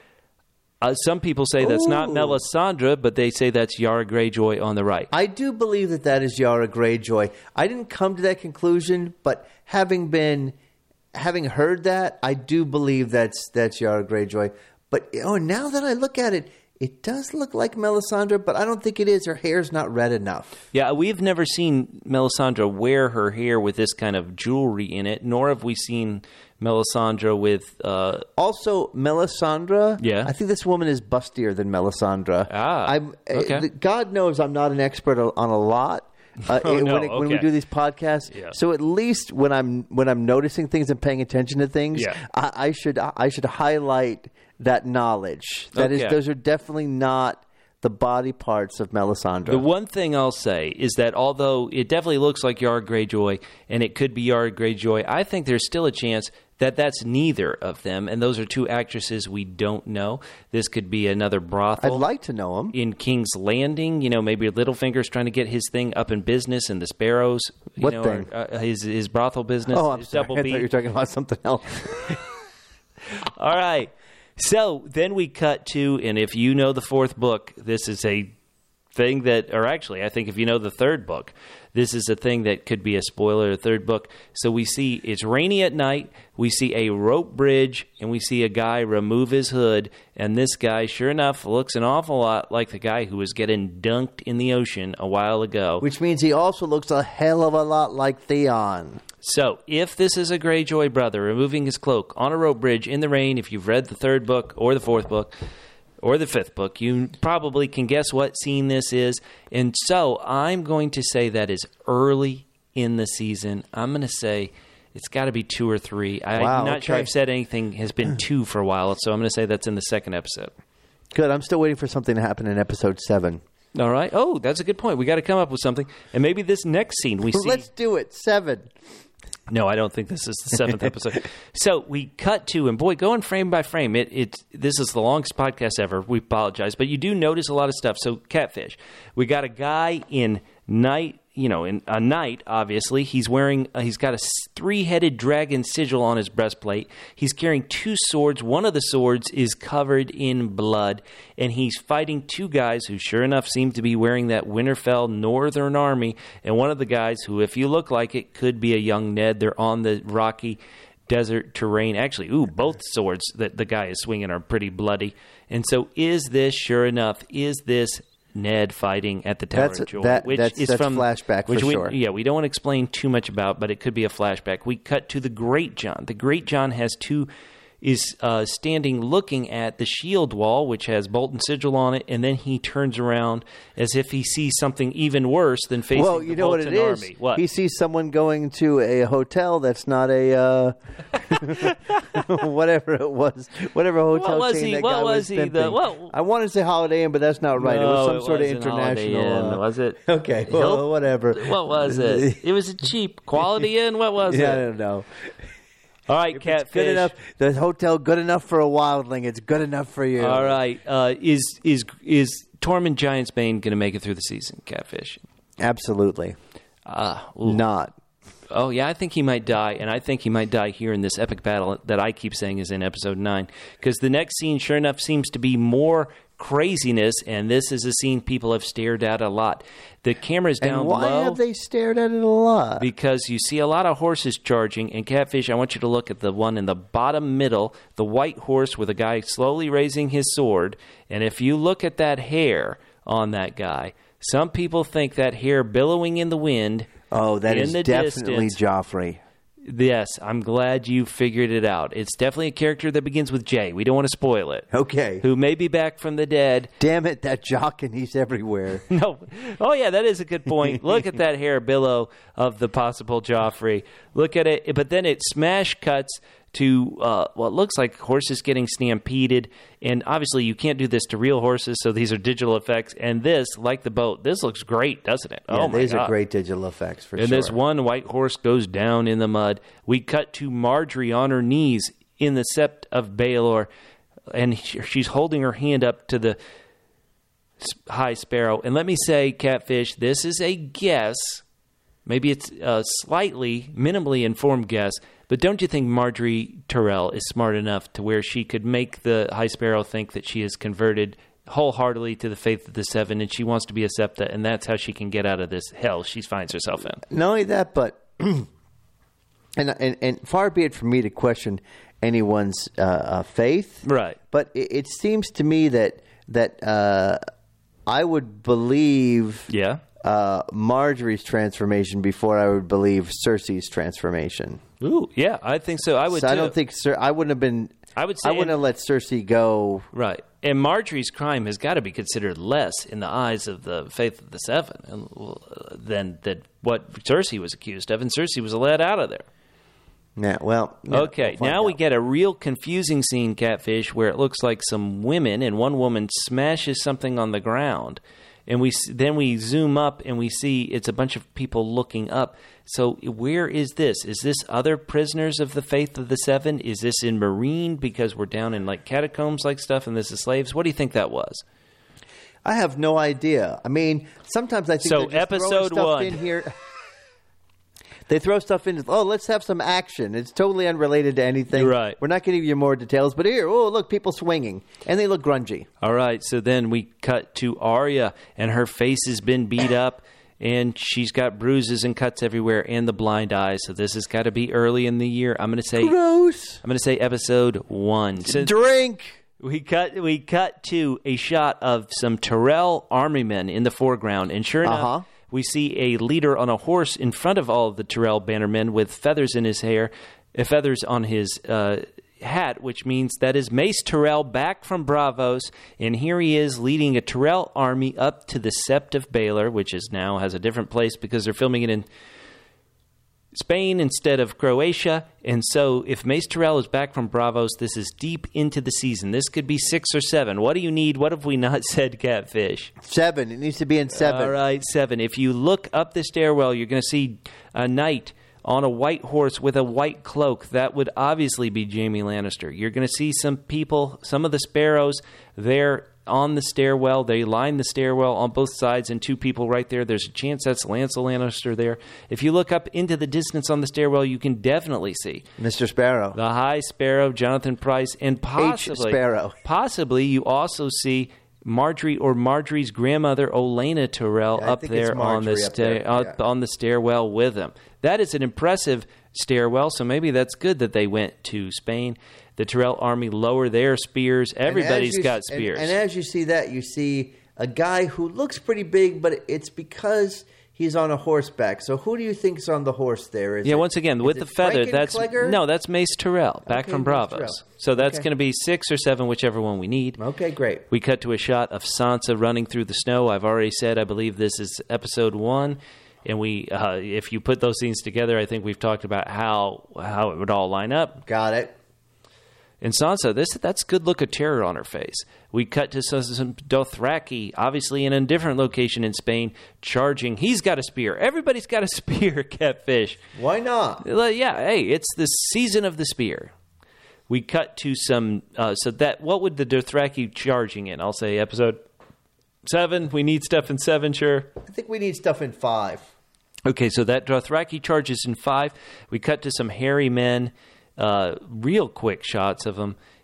Uh, some people say that's not Ooh. Melisandre, but they say that's Yara Greyjoy on the right. I do believe that that is Yara Greyjoy. I didn't come to that conclusion, but having been, having heard that, I do believe that's that's Yara Greyjoy. But oh, now that I look at it, it does look like Melisandre, but I don't think it is. Her hair's not red enough. Yeah, we've never seen Melisandre wear her hair with this kind of jewelry in it, nor have we seen Melisandre with... Uh, Also, Melisandre, Yeah. I think this woman is bustier than Melisandre. Ah, I'm, okay. uh, God knows I'm not an expert on a lot. Uh, Oh, when, no, it- when we okay. do these podcasts, Yeah. so at least when I'm when I'm noticing things and paying attention to things, Yeah. I, I should I should highlight that knowledge. That is, Okay. those are definitely not the body parts of Melisandre. The one thing I'll say is that although it definitely looks like Yara Greyjoy, and it could be Yara Greyjoy, I think there's still a chance that that's neither of them, and those are two actresses we don't know. This could be another brothel. I'd like to know him. In King's Landing, you know, maybe Littlefinger's trying to get his thing up in business, and the Sparrows, you What know, thing? are, uh, his his brothel business. Oh, I'm his sorry. Double I B. thought you were talking about something else. All right. So then we cut to, and if you know the fourth book, this is a thing that, or actually, I think if you know the third book, this is a thing that could be a spoiler, the third book. So we see it's rainy at night, we see a rope bridge, and we see a guy remove his hood, and this guy, sure enough, looks an awful lot like the guy who was getting dunked in the ocean a while ago. Which means he also looks a hell of a lot like Theon. So, if this is a Greyjoy brother removing his cloak on a rope bridge in the rain, if you've read the third book or the fourth book or the fifth book, you probably can guess what scene this is. And so, I'm going to say that is early in the season. I'm going to say it's got to be two or three. I'm Wow, not sure okay. I've said anything has been two for a while, so I'm going to say that's in the second episode. Good. I'm still waiting for something to happen in episode seven. All right. Oh, that's a good point. We got to come up with something. And maybe this next scene we see... Let's do it. Seven. No, I don't think this is the seventh episode. So we cut to, and boy, going frame by frame, it, it this is the longest podcast ever. We apologize, but you do notice a lot of stuff. So Catfish, we got a guy in night, you know, in a knight. Obviously, he's wearing, uh, he's got a three-headed dragon sigil on his breastplate. He's carrying two swords. One of the swords is covered in blood, and he's fighting two guys who, sure enough, seem to be wearing that Winterfell Northern Army. And one of the guys, who, if you look like it, could be a young Ned. They're on the rocky desert terrain. Actually, ooh, both swords that the guy is swinging are pretty bloody. And so, is this, sure enough, is this Ned fighting at the Tower That's- of Joy, that- which that's- is that's from flashback for which we, sure. Yeah, we don't want to explain too much about, but it could be a flashback. We cut to the Great John. The Great John has two is uh, standing looking at the shield wall, which has Bolton sigil on it, and then he turns around as if he sees something even worse than facing Well, the you know what Bolton it is. army. What? He sees someone going to a hotel that's not a uh, whatever it was, whatever hotel was chain he- that what guy was was he? The- pimping. what- I wanted to say Holiday Inn, but that's not right. it was No, some it sort of wasn't Holiday international. Inn, uh, was it? Okay, well, Hill- whatever. What was it? It was a cheap Quality Inn. What was Yeah, I it? don't know. All right, It's Catfish. good enough. The hotel good enough for a wildling. It's good enough for you. All right, uh, is is is Tormund Giantsbane going to make it through the season, Catfish? Absolutely Ah, ooh. not. Oh, yeah, I think he might die, and I think he might die here in this epic battle that I keep saying is in episode nine. Because the next scene, sure enough, seems to be more craziness, and this is a scene people have stared at a lot. The camera's down and why low. have they stared at it a lot? Because you see a lot of horses charging, and Catfish, I want you to look at the one in the bottom middle, the white horse with a guy slowly raising his sword, and if you look at that hair on that guy, some people think that hair billowing in the wind. Oh, that in is the definitely distance, Joffrey. Yes, I'm glad you figured it out. It's definitely a character that begins with J. We don't want to spoil it. Okay. Who may be back from the dead. Damn it, that jock and he's everywhere. No. Oh, yeah, that is a good point. Look at that hair billow of the possible Joffrey. Look at it. But then it smash cuts to uh, what looks like horses getting stampeded. And obviously you can't do this to real horses, so these are digital effects. And this, like the boat, this looks great, doesn't it? Yeah, oh, my these God. are great digital effects for and sure. this one white horse goes down in the mud. We cut to Marjorie on her knees in the Sept of Baelor, and she's holding her hand up to the High Sparrow. And let me say, Catfish, this is a guess. Maybe it's a slightly, minimally informed guess, but don't you think Marjorie Tyrell is smart enough to where she could make the High Sparrow think that she is converted wholeheartedly to the faith of the Seven, and she wants to be a Septa, and that's how she can get out of this hell she finds herself in? Not only that, but and, and and far be it from me to question anyone's uh, uh, faith, Right. But it, it seems to me that that uh, I would believe Yeah. uh, Marjorie's transformation before I would believe Cersei's transformation. Ooh, yeah, I think so. I would So too. I don't think Cer- I wouldn't have been. I would say- I wouldn't have let Cersei go. Right. And Marjorie's crime has got to be considered less in the eyes of the faith of the Seven than, than what Cersei was accused of, and Cersei was let out of there. Yeah, well, yeah, Okay, we'll find now we out. get a real confusing scene, Catfish, where it looks like some women, and one woman smashes something on the ground. And we s- then we zoom up, and we see it's a bunch of people looking up. So where is this? Is this other prisoners of the faith of the Seven? Is this in Marine because we're down in like catacombs-like stuff, and this is slaves? What do you think that was? I have no idea. I mean, sometimes I think So, they're just throwing episode stuff one. in here. They throw stuff in. Oh, let's have some action. It's totally unrelated to anything. Right. We're not going to give you more details, but here, oh, look, people swinging, and they look grungy. All right, so then we cut to Arya, and her face has been beat up, and she's got bruises and cuts everywhere, and the blind eye. So this has got to be early in the year. I'm going to say, Gross. I'm going to say episode one. So Drink. we cut, we cut to a shot of some Tyrell army men in the foreground, and sure enough, Uh-huh. we see a leader on a horse in front of all of the Tyrell bannermen with feathers in his hair, uh, feathers on his uh, hat, which means that is Mace Tyrell back from Bravos, and here he is leading a Tyrell army up to the Sept of Baelor, which is now has a different place because they're filming it in Spain instead of Croatia. And so if Mace Tyrell is back from Bravos, this is deep into the season. This could be six or seven. What do you need? What have we not said, Catfish? Seven. It needs to be in seven. All right, seven. If you look up the stairwell, you're going to see a knight on a white horse with a white cloak. That would obviously be Jaime Lannister. You're going to see some people, some of the sparrows there on the stairwell. They line the stairwell on both sides, and two people right there. There's a chance that's Lancel Lannister there. If you look up into the distance on the stairwell, you can definitely see Mister Sparrow. the High Sparrow, Jonathan Price, and possibly, Sparrow. possibly you also see Marjorie or Marjorie's grandmother, Olenna Tyrell, Yeah, I up think it's there on the Marjorie up sta- there, up yeah. on the stairwell with them. That is an impressive stairwell, so maybe that's good that they went to Spain. The Tyrell army lower their spears. And Everybody's as you- got and- spears. And, as you see that, you see a guy who looks pretty big, but it's because he's on a horseback. So who do you think's on the horse there? Is yeah, it- once again, is with it the feather, that's Frankenklegger? no, that's Mace Tyrell, back Okay, from Mace Bravos. Tyrell. So that's Okay. going to be six or seven, whichever one we need. Okay, great. We cut to a shot of Sansa running through the snow. I've already said I believe this is episode one, and we, uh, if you put those scenes together, I think we've talked about how how it would all line up. Got it. And Sansa, this that's a good look of terror on her face. We cut to some, some Dothraki, obviously in a different location in Spain, charging. He's got a spear. Everybody's got a spear, Catfish. Why not? Well, yeah, hey, it's the season of the spear. We cut to some, uh, so that, what would the Dothraki charging in? I'll say episode seven. We need stuff in seven, sure. I think we need stuff in five. Okay, so that Dothraki charges in five. We cut to some hairy men, uh, real quick shots of them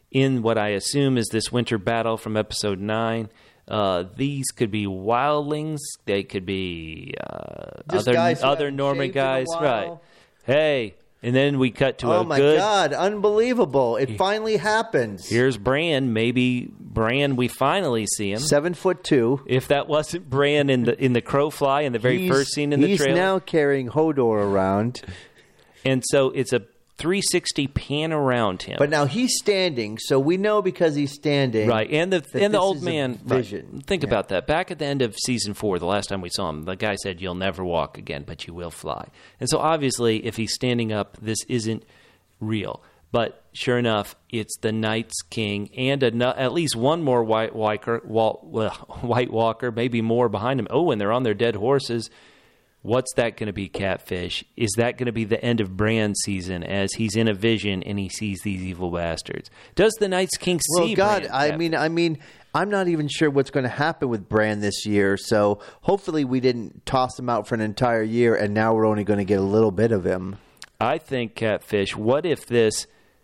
in what I assume is this winter battle from episode nine. Uh, these could be wildlings. They could be uh, Just other guys who other haven't Norman shaved in a guys, while. right? Hey, and then we cut to Oh a my good. God! Unbelievable! It finally happens. Here's Bran. Maybe Bran. We finally see him. Seven foot two. If that wasn't Bran in the in the Crowfly in the very He's- first scene in the he's trailer, now carrying Hodor around, and so it's a three sixty pan around him. but now he's standing, so we know because he's standing, Right, and the that and the this old is a man. right. vision. Think Yeah. about that. Back at the end of season four, the last time we saw him, the guy said, "You'll never walk again, but you will fly." And so, obviously, if he's standing up, this isn't real. But sure enough, it's the Night's King and a, at least one more White Walker, Walt, well, White Walker, maybe more behind him. Oh, and they're on their dead horses. What's that going to be, Catfish? Is that going to be the end of Bran's season as he's in a vision and he sees these evil bastards? Does the Night's King see Well, God, Bran, I Catfish? mean, I mean, I'm not even sure what's going to happen with Bran this year. So hopefully, we didn't toss him out for an entire year, and now we're only going to get a little bit of him. I think, Catfish, what if this...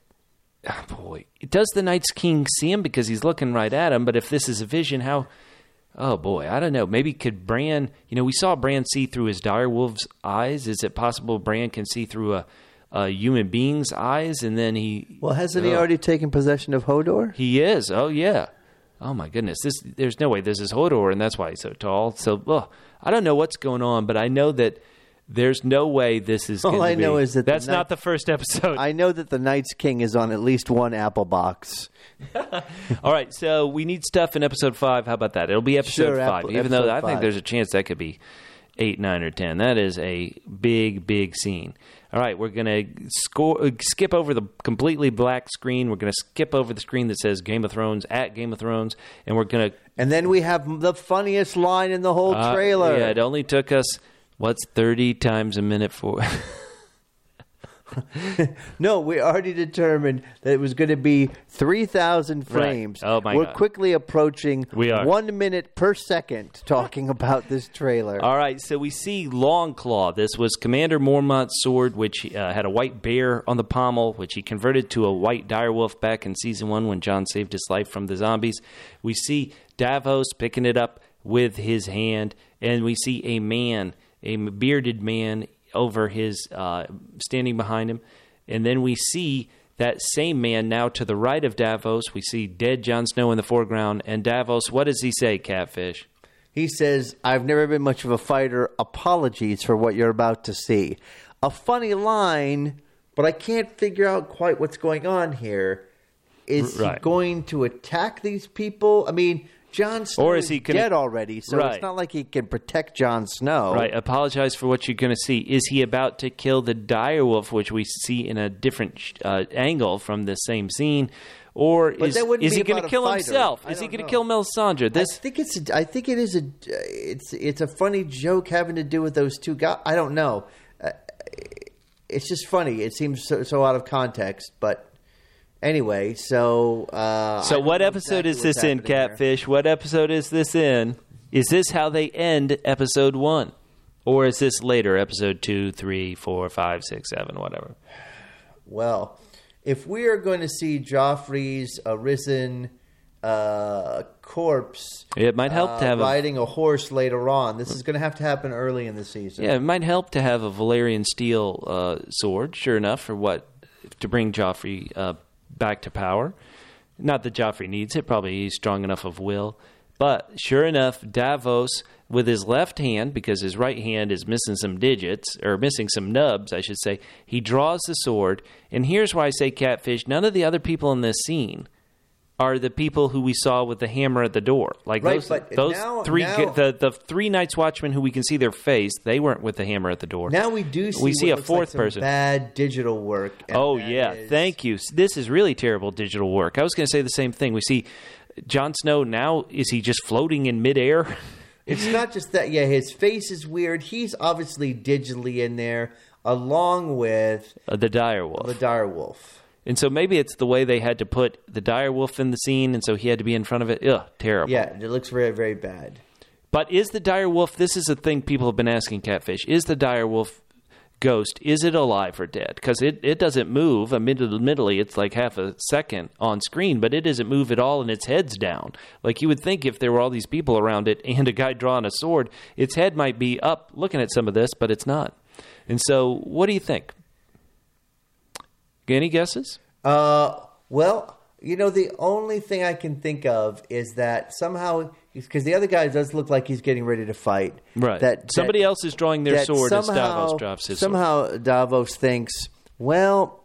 Oh, boy. Does the Night's King see him because he's looking right at him? But if this is a vision, how... Oh, boy, I don't know. Maybe could Bran... You know, we saw Bran see through his direwolf's eyes. Is it possible Bran can see through a, a human being's eyes and then he... Well, hasn't he Oh. already taken possession of Hodor? He is. Oh, yeah. Oh, my goodness. This There's no way this is Hodor, and that's why he's so tall. So, oh, I don't know what's going on, but I know that there's no way this is All going to I be... know is that the That's night- not the first episode. I know that the Night's King is on at least one apple box. All right, so we need stuff in episode five. How about that? It'll be episode Sure, five, ep- even though episode I think five. there's a chance that could be eight, nine, or ten. That is a big, big scene. All right, we're going to score, uh, skip over the completely black screen. We're going to skip over the screen that says Game of Thrones at Game of Thrones, and we're going to... And then we have the funniest line in the whole Uh, trailer. yeah, it only took us, what's thirty times a minute for? No, we already determined that it was going to be three thousand frames. Right. Oh, my We're God. quickly approaching We are. one minute per second talking about this trailer. All right, so we see Longclaw. This was Commander Mormont's sword, which uh, had a white bear on the pommel, which he converted to a white direwolf back in season one when Jon saved his life from the zombies. We see Davos picking it up with his hand, and we see a man, a bearded man, over his uh, standing behind him, and then we see that same man now to the right of Davos. We see dead Jon Snow in the foreground, and Davos. What does he say, Catfish? He says, "I've never been much of a fighter. Apologies for what you're about to see." A funny line, but I can't figure out quite what's going on here. Is Right. he going to attack these people? I mean, Jon Snow Or is he gonna- dead already, so Right. it's not like he can protect Jon Snow. Right. Apologize for what you're going to see. Is he about to kill the direwolf, which we see in a different uh, angle from the same scene, or But is, that wouldn't is be he going about to a kill fighter. himself? I Is he don't going to know. kill Melisandre? This I think it's. A, I think it is a. It's it's a funny joke having to do with those two guys. I don't know. Uh, it's just funny. It seems so, so out of context, but anyway. So. Uh, I So don't what know episode exactly is what's this in, happening there. Catfish? What episode is this in? Is this how they end episode one? Or is this later, episode two, three, four, five, six, seven, whatever? Well, if we are going to see Joffrey's arisen uh, corpse, It might help uh, to have a, riding a horse later on, this is going to have to happen early in the season. yeah, it might help to have a Valerian steel uh, sword, sure enough, for what to bring Joffrey uh, back to power. Not that Joffrey needs it, probably he's strong enough of will. But sure enough, Davos, with his left hand, because his right hand is missing some digits, or missing some nubs, I should say, he draws the sword. And here's why I say Catfish. None of the other people in this scene are the people who we saw with the hammer at the door. Like Right, those, but those now- three, now- the, the three Night's Watchmen who we can see their face, they weren't with the hammer at the door. Now we do see, We see what a looks fourth like some person. bad digital work. and Oh, that yeah. is- Thank you. This is really terrible digital work. I was going to say the same thing. We see Jon Snow now, is he just floating in midair? It's not just that. Yeah, his face is weird. He's obviously digitally in there, along with Uh, the direwolf. the direwolf. And so maybe it's the way they had to put the direwolf in the scene, and so he had to be in front of it. Ugh, terrible. Yeah, it looks very, very bad. But is the direwolf, this is a thing people have been asking, Catfish, is the direwolf ghost, is it alive or dead? Because it, it doesn't move. Admittedly, it's like half a second on screen, but it doesn't move at all, and its head's down. Like you would think if there were all these people around it and a guy drawing a sword, its head might be up looking at some of this, but it's not. And so what do you think? Any guesses? Uh, well, you know, the only thing I can think of is that somehow, because the other guy does look like he's getting ready to fight. Right. That Somebody that, else is drawing their sword as Davos drops his somehow sword. Somehow Davos thinks, well,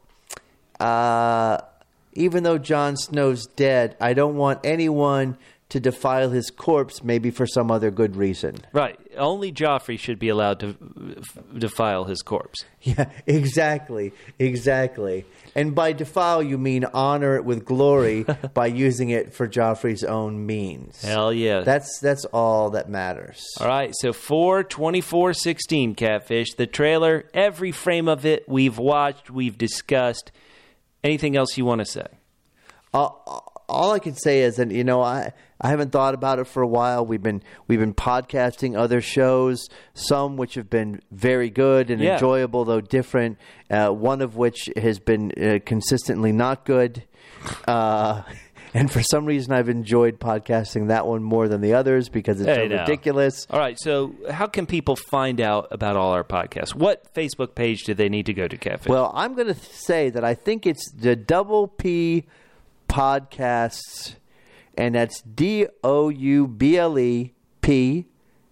uh, even though Jon Snow's dead, I don't want anyone to defile his corpse, maybe for some other good reason. Right. Only Joffrey should be allowed to f- defile his corpse. Yeah, exactly. Exactly. And by defile, you mean honor it with glory by using it for Joffrey's own means. Hell yeah. That's that's all that matters. All right, so four twenty-four sixteen, Catfish. The trailer, every frame of it we've watched, we've discussed. Anything else you want to say? Uh, all I can say is that, you know, I, I haven't thought about it for a while. We've been we've been podcasting other shows, some which have been very good and yeah. enjoyable, though different. Uh, one of which has been uh, consistently not good. Uh, and for some reason, I've enjoyed podcasting that one more than the others because it's hey, so now. ridiculous. All right, so how can people find out about all our podcasts? What Facebook page do they need to go to, Catfish? Well, I'm going to say that I think it's the Double P Podcasts, and that's D O U B L E P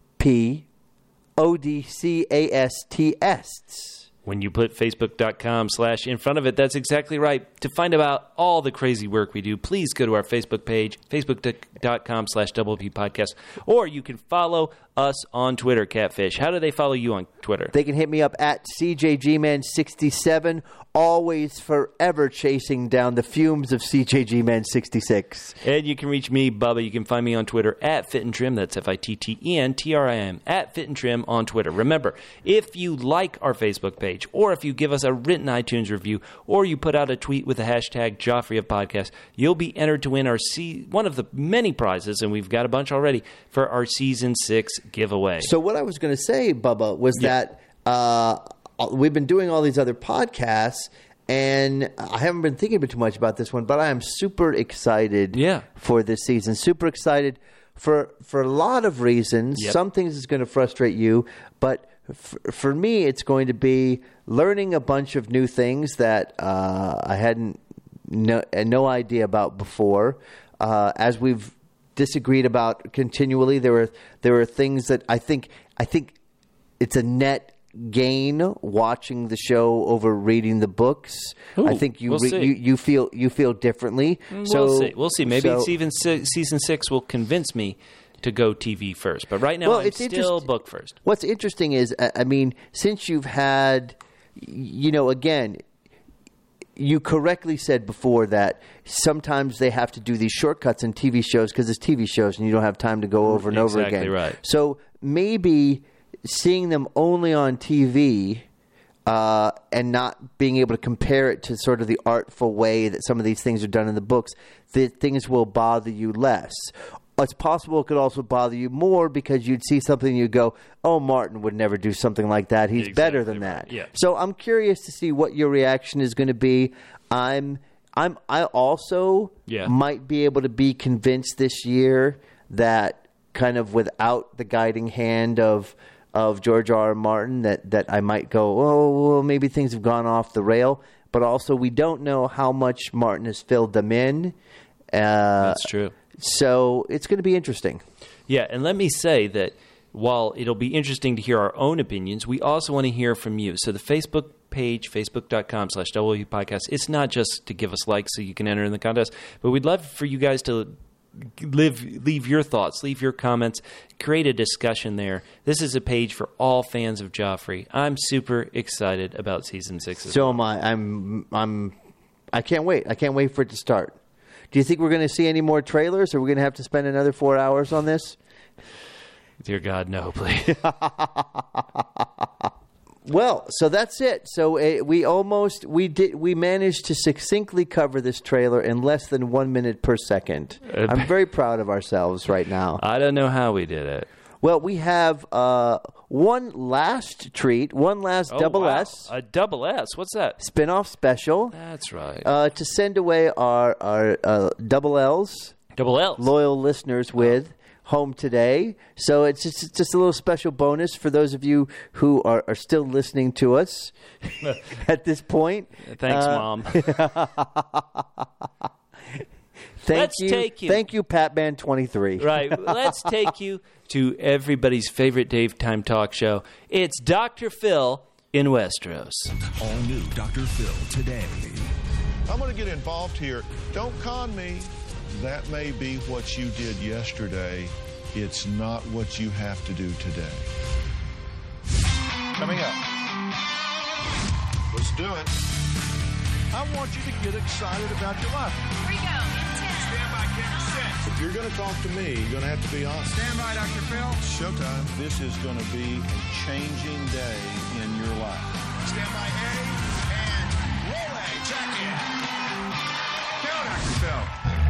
P O D C A S T S. When you put facebook.com slash in front of it, that's exactly right. To find out about all the crazy work we do, please go to our Facebook page, facebook.com slash double P podcast, or you can follow us on Twitter, Catfish. How do they follow you on Twitter? They can hit me up at C J G Man sixty-seven, always forever chasing down the fumes of C J G Man sixty-six. And you can reach me, Bubba. You can find me on Twitter at Fit and Trim. That's F I T T E N T R I M, at Fit and Trim on Twitter. Remember, if you like our Facebook page, or if you give us a written iTunes review, or you put out a tweet with the hashtag Joffrey of Podcast, you'll be entered to win our se- one of the many prizes, and we've got a bunch already, for our Season six giveaway. So what I was going to say, Bubba, was Yeah. that uh, we've been doing all these other podcasts, and I haven't been thinking too much about this one, but I am super excited Yeah. for this season. Super excited for for a lot of reasons. Yep. Some things is going to frustrate you, but f- for me, it's going to be learning a bunch of new things that uh, I hadn't no, no idea about before. Uh, as we've disagreed about continually, there were there were things that I think I think it's a net gain watching the show over reading the books. Ooh, I think you, we'll re- see. you you feel you feel differently. So we'll see. We'll see. Maybe so- it's even si- season six will convince me to go T V first. But right now, Well, I'm it's still interest- book first. What's interesting is, I I mean, since you've had, you know, again, you correctly said before that sometimes they have to do these shortcuts in T V shows because it's T V shows and you don't have time to go over and over Exactly again. right. So maybe seeing them only on T V uh, and not being able to compare it to sort of the artful way that some of these things are done in the books, that things will bother you less. It's possible it could also bother you more because you'd see something and you'd go, oh, Martin would never do something like that. He's better than Exactly right. that. Yeah. So I'm curious to see what your reaction is going to be. I'm, I'm, I also Yeah. might be able to be convinced this year that kind of without the guiding hand of of George R. R. Martin, that, that I might go, oh, well, maybe things have gone off the rail. But also, we don't know how much Martin has filled them in. Uh, That's true. So it's going to be interesting. Yeah, and let me say that while it'll be interesting to hear our own opinions, we also want to hear from you. So the Facebook page, facebook.com slash W podcast, it's not just to give us likes so you can enter in the contest, but we'd love for you guys to live, leave your thoughts, leave your comments, create a discussion there. This is a page for all fans of Joffrey. I'm super excited about season six. as So well. am I. I'm. I'm. I can't wait. I can't wait for it to start. Do you think we're going to see any more trailers, or we're going to have to spend another four hours on this? Dear God, no, please. Well, so that's it. So uh, we almost we did we managed to succinctly cover this trailer in less than one minute per second. Uh, I'm very proud of ourselves right now. I don't know how we did it. Well, we have uh, one last treat, one last Oh, double wow. S A double S. What's that? spin-off special That's right. uh, to send away our, our uh, double L's, double L. loyal listeners with home today. So it's just, it's just a little special bonus for those of you who are, are still listening to us at this point. Thanks, Uh, Mom. Thank Let's you. take you- Thank you, Patman twenty-three. Right. Let's take you to everybody's favorite Dave Time talk show. It's Doctor Phil in Westeros. All new Doctor Phil today. I'm going to get involved here. Don't con me. That may be what you did yesterday. It's not what you have to do today. Coming up. Let's do it. I want you to get excited about your life. Here we go. Stand by, camera, set. If you're going to talk to me, you're going to have to be honest. Stand by, Doctor Phil. Showtime. This is going to be a changing day in your life. Stand by, A, and roll A. Check in. Go, Doctor Phil.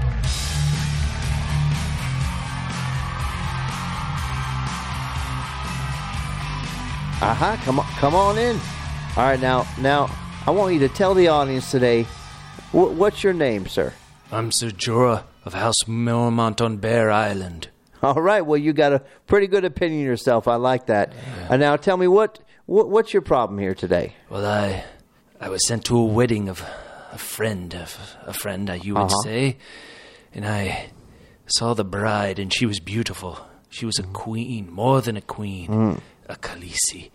Aha, uh-huh, come on, come on in. All right, now, now, I want you to tell the audience today, wh- what's your name, sir? I'm Sir Jorah of House Mormont on Bear Island. All right, well, you got a pretty good opinion of yourself. I like that. And now, tell me what, what, what's your problem here today? Well, I I was sent to a wedding of a friend, of a friend, you would Uh-huh. say, and I saw the bride, and she was beautiful. She was a queen, more than a queen, Mm. a Khaleesi.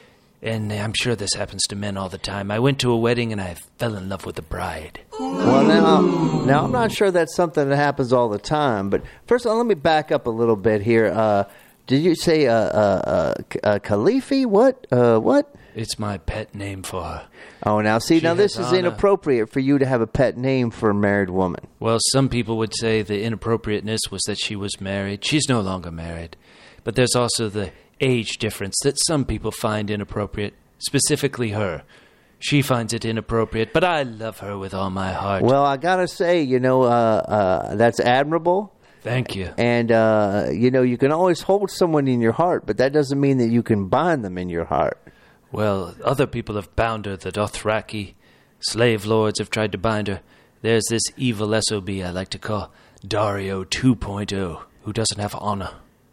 And I'm sure this happens to men all the time. I went to a wedding, and I fell in love with the bride. Well, now, now I'm not sure that's something that happens all the time. But first of all, let me back up a little bit here. Uh, did you say uh, uh, uh, uh, Khalifi? What? Uh, what? It's my pet name for her. Oh, now see, She now this has is honor. inappropriate for you to have a pet name for a married woman. Well, some people would say the inappropriateness was that she was married. She's no longer married. But there's also the age difference that some people find inappropriate, specifically her. She finds it inappropriate, but I love her with all my heart. Well, I gotta say, you know, uh, uh, that's admirable. Thank you. And, uh, you know, you can always hold someone in your heart, but that doesn't mean that you can bind them in your heart. Well, other people have bound her. The Dothraki slave lords have tried to bind her. There's this evil S O B I like to call Dario two point oh, who doesn't have honor.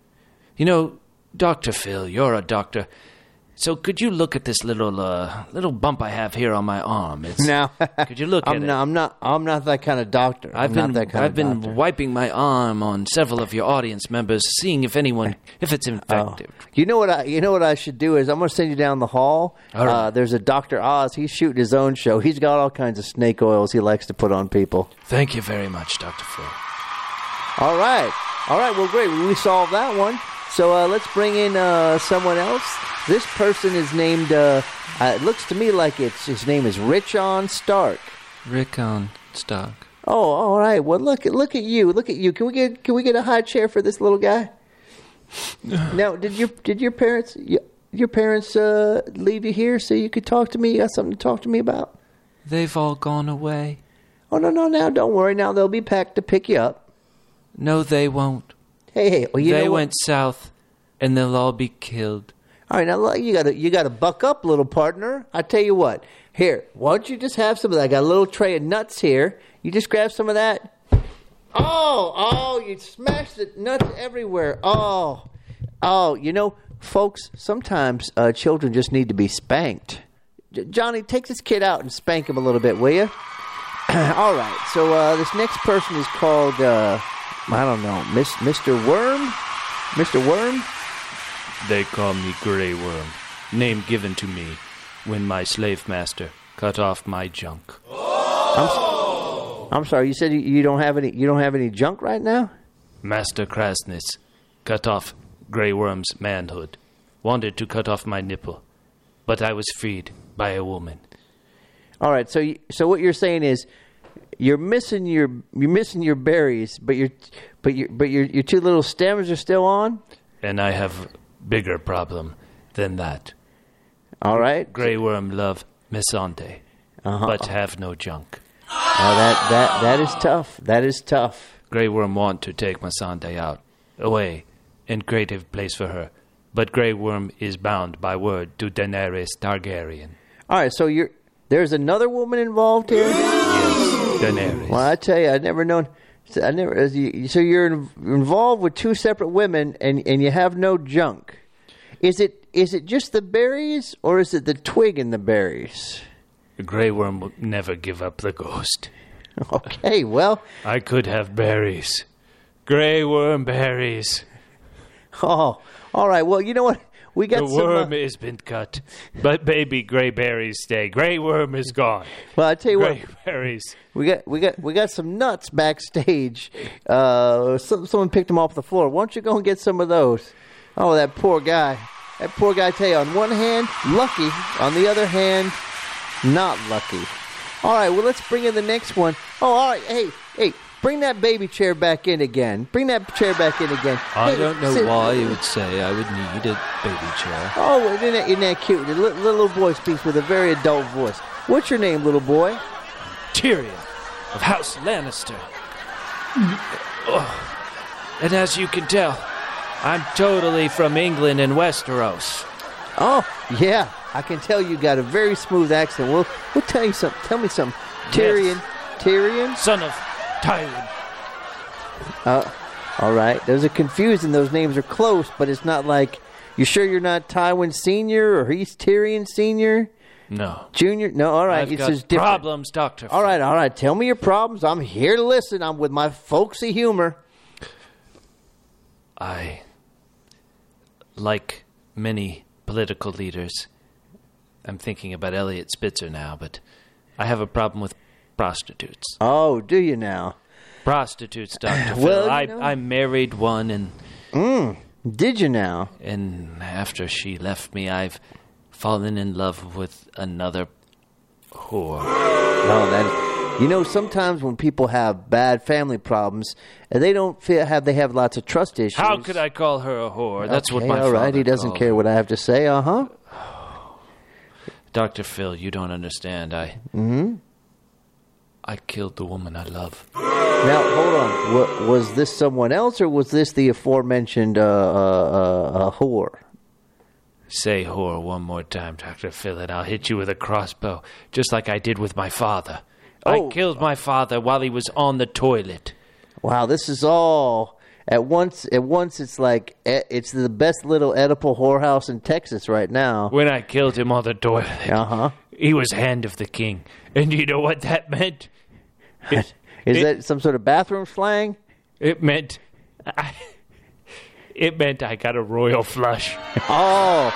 You know, Doctor Phil, you're a doctor. So could you look at this little uh, little bump I have here on my arm? It's, Now, could you look I'm at not, it? I'm not. I'm not that kind of doctor. I've I'm been not that kind I've of been doctor. wiping my arm on several of your audience members, seeing if anyone if it's Oh. infected. You know what I? You know what I should do is I'm going to send you down the hall. All right. Uh, there's a Doctor Oz. He's shooting his own show. He's got all kinds of snake oils he likes to put on people. Thank you very much, Doctor Phil. All right, all right. Well, great. We solved that one. So uh, let's bring in uh, someone else. This person is named. Uh, uh, it looks to me like it's his name is Richon Stark. Rickon Stock. Oh, all right. Well, look at look at you. Look at you. Can we get can we get a high chair for this little guy? Now, did your did your parents your, your parents uh, leave you here so you could talk to me? You got something to talk to me about? They've all gone away. Oh no no now don't worry. Now they'll be packed to pick you up. No, they won't. Hey hey. Well, you they know what? went south, and they'll all be killed. All right, now look, you got to you got to buck up, little partner. I tell you what. Here, why don't you just have some of that? I got a little tray of nuts here. You just grab some of that. Oh, oh, you smashed the nuts everywhere. Oh, oh, you know, folks, sometimes uh, children just need to be spanked. J- Johnny, take this kid out and spank him a little bit, will you? All right, so uh, this next person is called, uh, I don't know, Miss, Mister Worm? Mister Worm? They call me Grey Worm, name given to me when my slave master cut off my junk. I'm, I'm sorry. You said you, you don't have any. You don't have any junk right now. Master Krasnitz cut off Grey Worm's manhood, wanted to cut off my nipple, but I was freed by a woman. All right. So, you, so what you're saying is, you're missing your you're missing your berries, but your but your but your your two little stems are still on. And I have bigger problem than that. All right. Grey Worm love Missante, Uh-huh. but have no junk. Oh, that that that is tough. That is tough. Grey Worm want to take Missante out, away, and creative place for her. But Grey Worm is bound by word to Daenerys Targaryen. All right, so you're there's another woman involved here? Yes, Daenerys. Well, I tell you, I've never known. I never. as you- So you're in- involved with two separate women, and, and you have no junk. Is it is it just the berries, or is it the twig in the berries? Grey Worm will never give up the ghost. Okay, well, I could have berries. Grey Worm berries. oh, all right. Well, you know what? We got The some. uh, worm has been cut, but baby Grey berries stay. Grey Worm is gone. well, I tell you Grey what. berries. We got we got we got some nuts backstage. Uh, some, someone picked them off the floor. Why don't you go and get some of those? Oh, that poor guy. That poor guy. I tell you, on one hand, lucky. On the other hand, not lucky. All right. Well, let's bring in the next one. Oh, all right. Hey, hey. Bring that baby chair back in again. Bring that chair back in again. I Hey, don't know sit- why you would say I would need a baby chair. Oh, isn't that, isn't that cute? The little, little boy speaks with a very adult voice. What's your name, little boy? Tyrion of House Lannister. Oh. And as you can tell, I'm totally from England and Westeros. Oh, yeah. I can tell you got a very smooth accent. We'll, we'll tell you something. Tell me something. Tyrion. Tyrion? Son of Tywin. Uh, all right. Those are confusing. Those names are close, but it's not like... You sure you're not Tywin Senior or he's Tyrion Senior? No. Junior? No, all right. I've it's got just different. problems, Doctor All right, all right. Tell me your problems. I'm here to listen. I'm with my folksy humor. I, like many political leaders, I'm thinking about Elliot Spitzer now, but I have a problem with prostitutes. Oh, do you now? Prostitutes, Doctor Phil. Well, you I, know- I married one, and Mm, did you now? and after she left me, I've fallen in love with another whore. No, that you know. Sometimes when people have bad family problems, and they don't feel have they have lots of trust issues. How could I call her a whore? That's what Okay, my all right. father He doesn't called care her. what I have to say. Uh huh. Doctor Phil, you don't understand. I, mm-hmm. I killed the woman I love. Now hold on. Wa- was this someone else, or was this the aforementioned uh, uh, uh, whore? Say whore one more time, Doctor Phil, and I'll hit you with a crossbow, just like I did with my father. Oh. I killed my father while he was on the toilet. Wow, this is all at once. At once, it's like eh, it's the best little Oedipal whorehouse in Texas right now. When I killed him on the toilet, Uh huh. he was hand of the king. And you know what that meant? It, Is it, that some sort of bathroom slang? it meant... I, it meant I got a royal flush. Oh,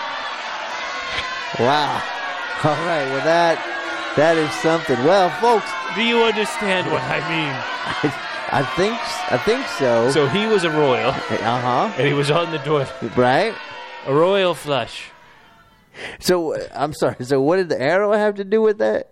wow! All right, well that that is something. Well, folks, Do you understand what I mean? I think I think so. So he was a royal, Uh huh. and he was on the toilet. Right. A royal flush. So uh, I'm sorry. So what did the arrow have to do with that?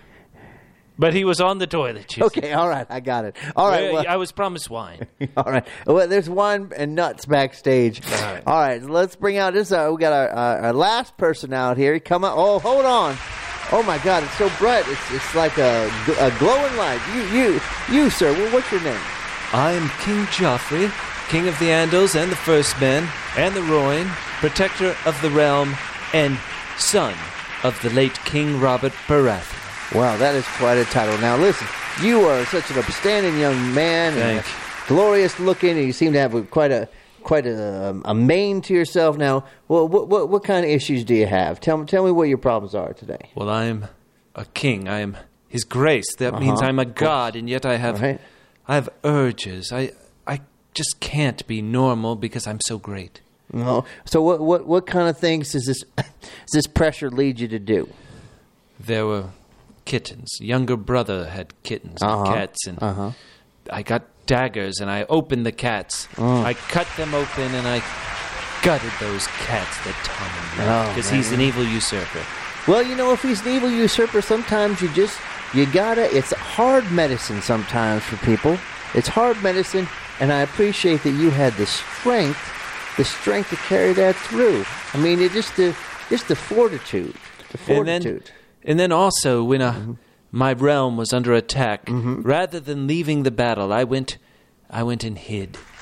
But he was on the toilet. you see. Okay. All right. I got it. All right. Well, Well, I was promised wine. all right. Well, there's wine and nuts backstage. All right. All right. Let's bring out this. Uh, we got our, our, our last person out here. Come out. Oh, hold on. Oh my God! It's so bright. It's it's like a, gl- a glowing light. You you you sir. Well, what's your name? I am King Joffrey, King of the Andals and the First Men and the Royne, protector of the realm, and son of the late King Robert Baratheon. Wow, that is quite a title. Now, listen, you are such an upstanding young man, and Thank uh, glorious looking, and you seem to have a, quite a quite a, a mane to yourself. Now, well, what, what what kind of issues do you have? Tell me, tell me what your problems are today. Well, I am a king. I am His Grace. That means Uh-huh. I'm a god, and yet I have Right. I have urges. I I just can't be normal because I'm so great. No. So, what what what kind of things does this does this pressure lead you to do? There were kittens. Younger brother had kittens and Uh-huh. cats, and Uh-huh. I got daggers, and I opened the cats. Mm. I cut them open, and I gutted those cats that Tommen Oh, loved, because he's an evil usurper. Well, you know, if he's an evil usurper, sometimes you just you gotta. It's hard medicine sometimes for people. It's hard medicine, and I appreciate that you had the strength, the strength to carry that through. I mean, it just the just the fortitude, the And then, fortitude. and then also, when uh, Mm-hmm. my realm was under attack, rather than leaving the battle, I went, I went and hid.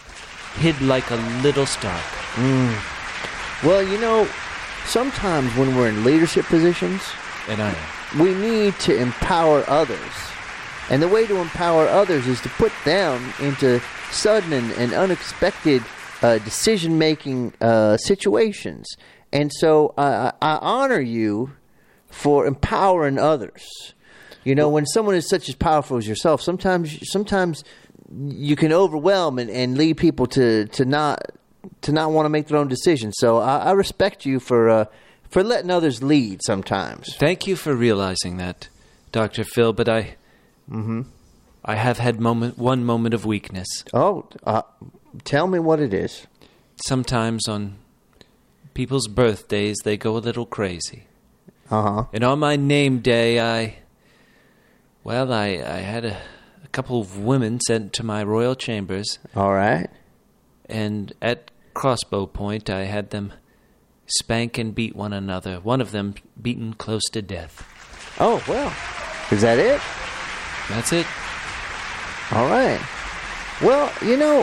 hid like a little Stark. Mm. Well, you know, sometimes when we're in leadership positions, And I am. we need to empower others. And the way to empower others is to put them into sudden and, and unexpected uh, decision-making uh, situations. And so uh, I honor you for empowering others. You know, when someone is such as powerful as yourself, sometimes sometimes you can overwhelm and, and lead people to, to not to not want to make their own decisions. So I, I respect you for uh, for letting others lead sometimes. Thank you for realizing that, Doctor Phil, but I... Mm-hmm. I have had moment one moment of weakness. Oh, uh, tell me what it is. Sometimes on people's birthdays, they go a little crazy. Uh-huh. And on my name day, I... Well, I, I had a, a couple of women sent to my royal chambers. All right. And at crossbow point, I had them spank and beat one another. One of them beaten close to death. Oh, well. Is that it? That's it. All right. Well, you know,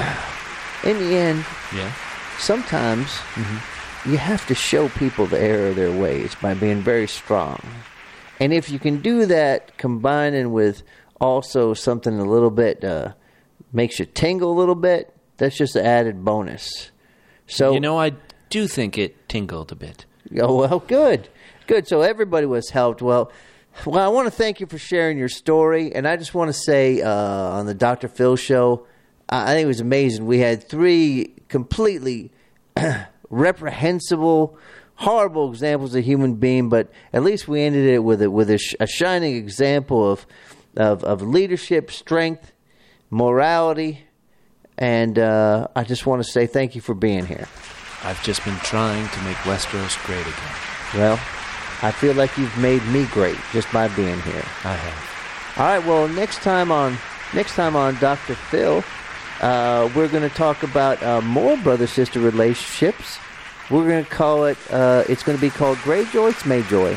in the end, Yeah. sometimes mm-hmm. you have to show people the error of their ways by being very strong. And if you can do that, combining with also something a little bit uh, makes you tingle a little bit, that's just an added bonus. So You know, I do think it tingled a bit. Oh, well, good. Good. So everybody was helped. Well, well, I want to thank you for sharing your story. And I just want to say uh, on the Doctor Phil show, I think it was amazing. We had three completely reprehensible, horrible examples of human being, but at least we ended it with a, with a, sh- a shining example of, of, of leadership, strength, morality. And uh, I just want to say thank you for being here. I've just been trying to make Westeros great again. Well, I feel like you've made me great just by being here. I have. All right. Well, next time on next time on Doctor Phil, uh, we're going to talk about uh, more brother-sister relationships. We're going to call it. Uh, it's going to be called Greyjoy, Mayjoy.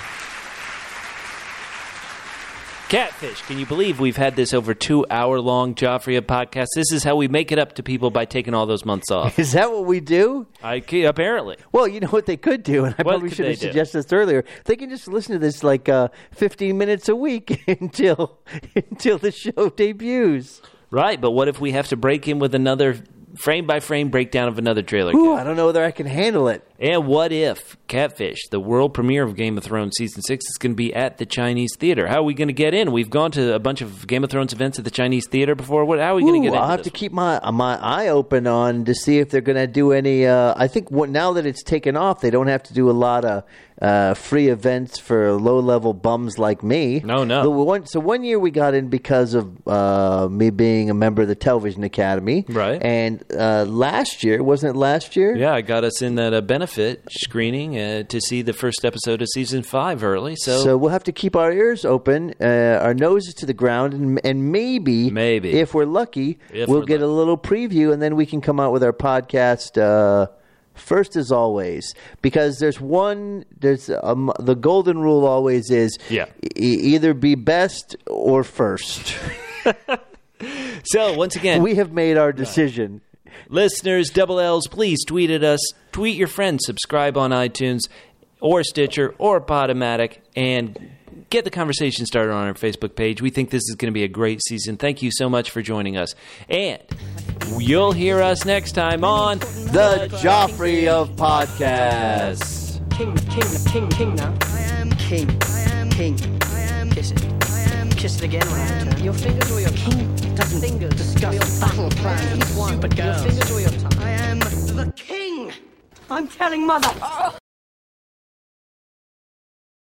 Catfish, can you believe we've had this over two-hour-long Joffrey podcast? This is how we make it up to people by taking all those months off. Is that what we do? I apparently. Well, you know what they could do, and I What probably could should have they do? suggested this earlier. They can just listen to this like uh, fifteen minutes a week until until the show debuts. Right, but what if we have to break in with another frame-by-frame breakdown of another trailer? Ooh, I don't know whether I can handle it. And what if Catfish, the world premiere of Game of Thrones Season six, is going to be at the Chinese Theater? How are we going to get in? We've gone to a bunch of Game of Thrones events at the Chinese Theater before. What? How are we going to get in? I'll have to keep my my eye open on to see if they're going to do any. Uh, I think what, now that it's taken off, they don't have to do a lot of uh, free events for low-level bums like me. No, no. The one, so one year we got in because of uh, me being a member of the Television Academy. Right. And uh, last year, wasn't it last year? Yeah, I got us in that uh, benefit screening uh, to see the first episode of Season five early. So, So we'll have to keep our ears open, uh, our noses to the ground, and, and maybe, Maybe. if we're lucky, If we'll we're get a little preview, and then we can come out with our podcast uh, first as always. Because there's one, there's um, the golden rule always is Yeah. e- either be best or first. so once again, We have made our decision. listeners, double L's, please tweet at us. Tweet your friends. Subscribe on iTunes or Stitcher or Podomatic and get the conversation started on our Facebook page. We think this is going to be a great season. Thank you so much for joining us. And you'll hear us next time on The Joffrey of Podcasts. King, king, king, king now. I am king. I am king. I am Kiss it. I am Kiss it again when I return. Your fingers or your tongue? Doesn't Fingers. discuss Your battle plans. One. Stupid Your girls. fingers or your tongue? I am the king. I'm telling mother.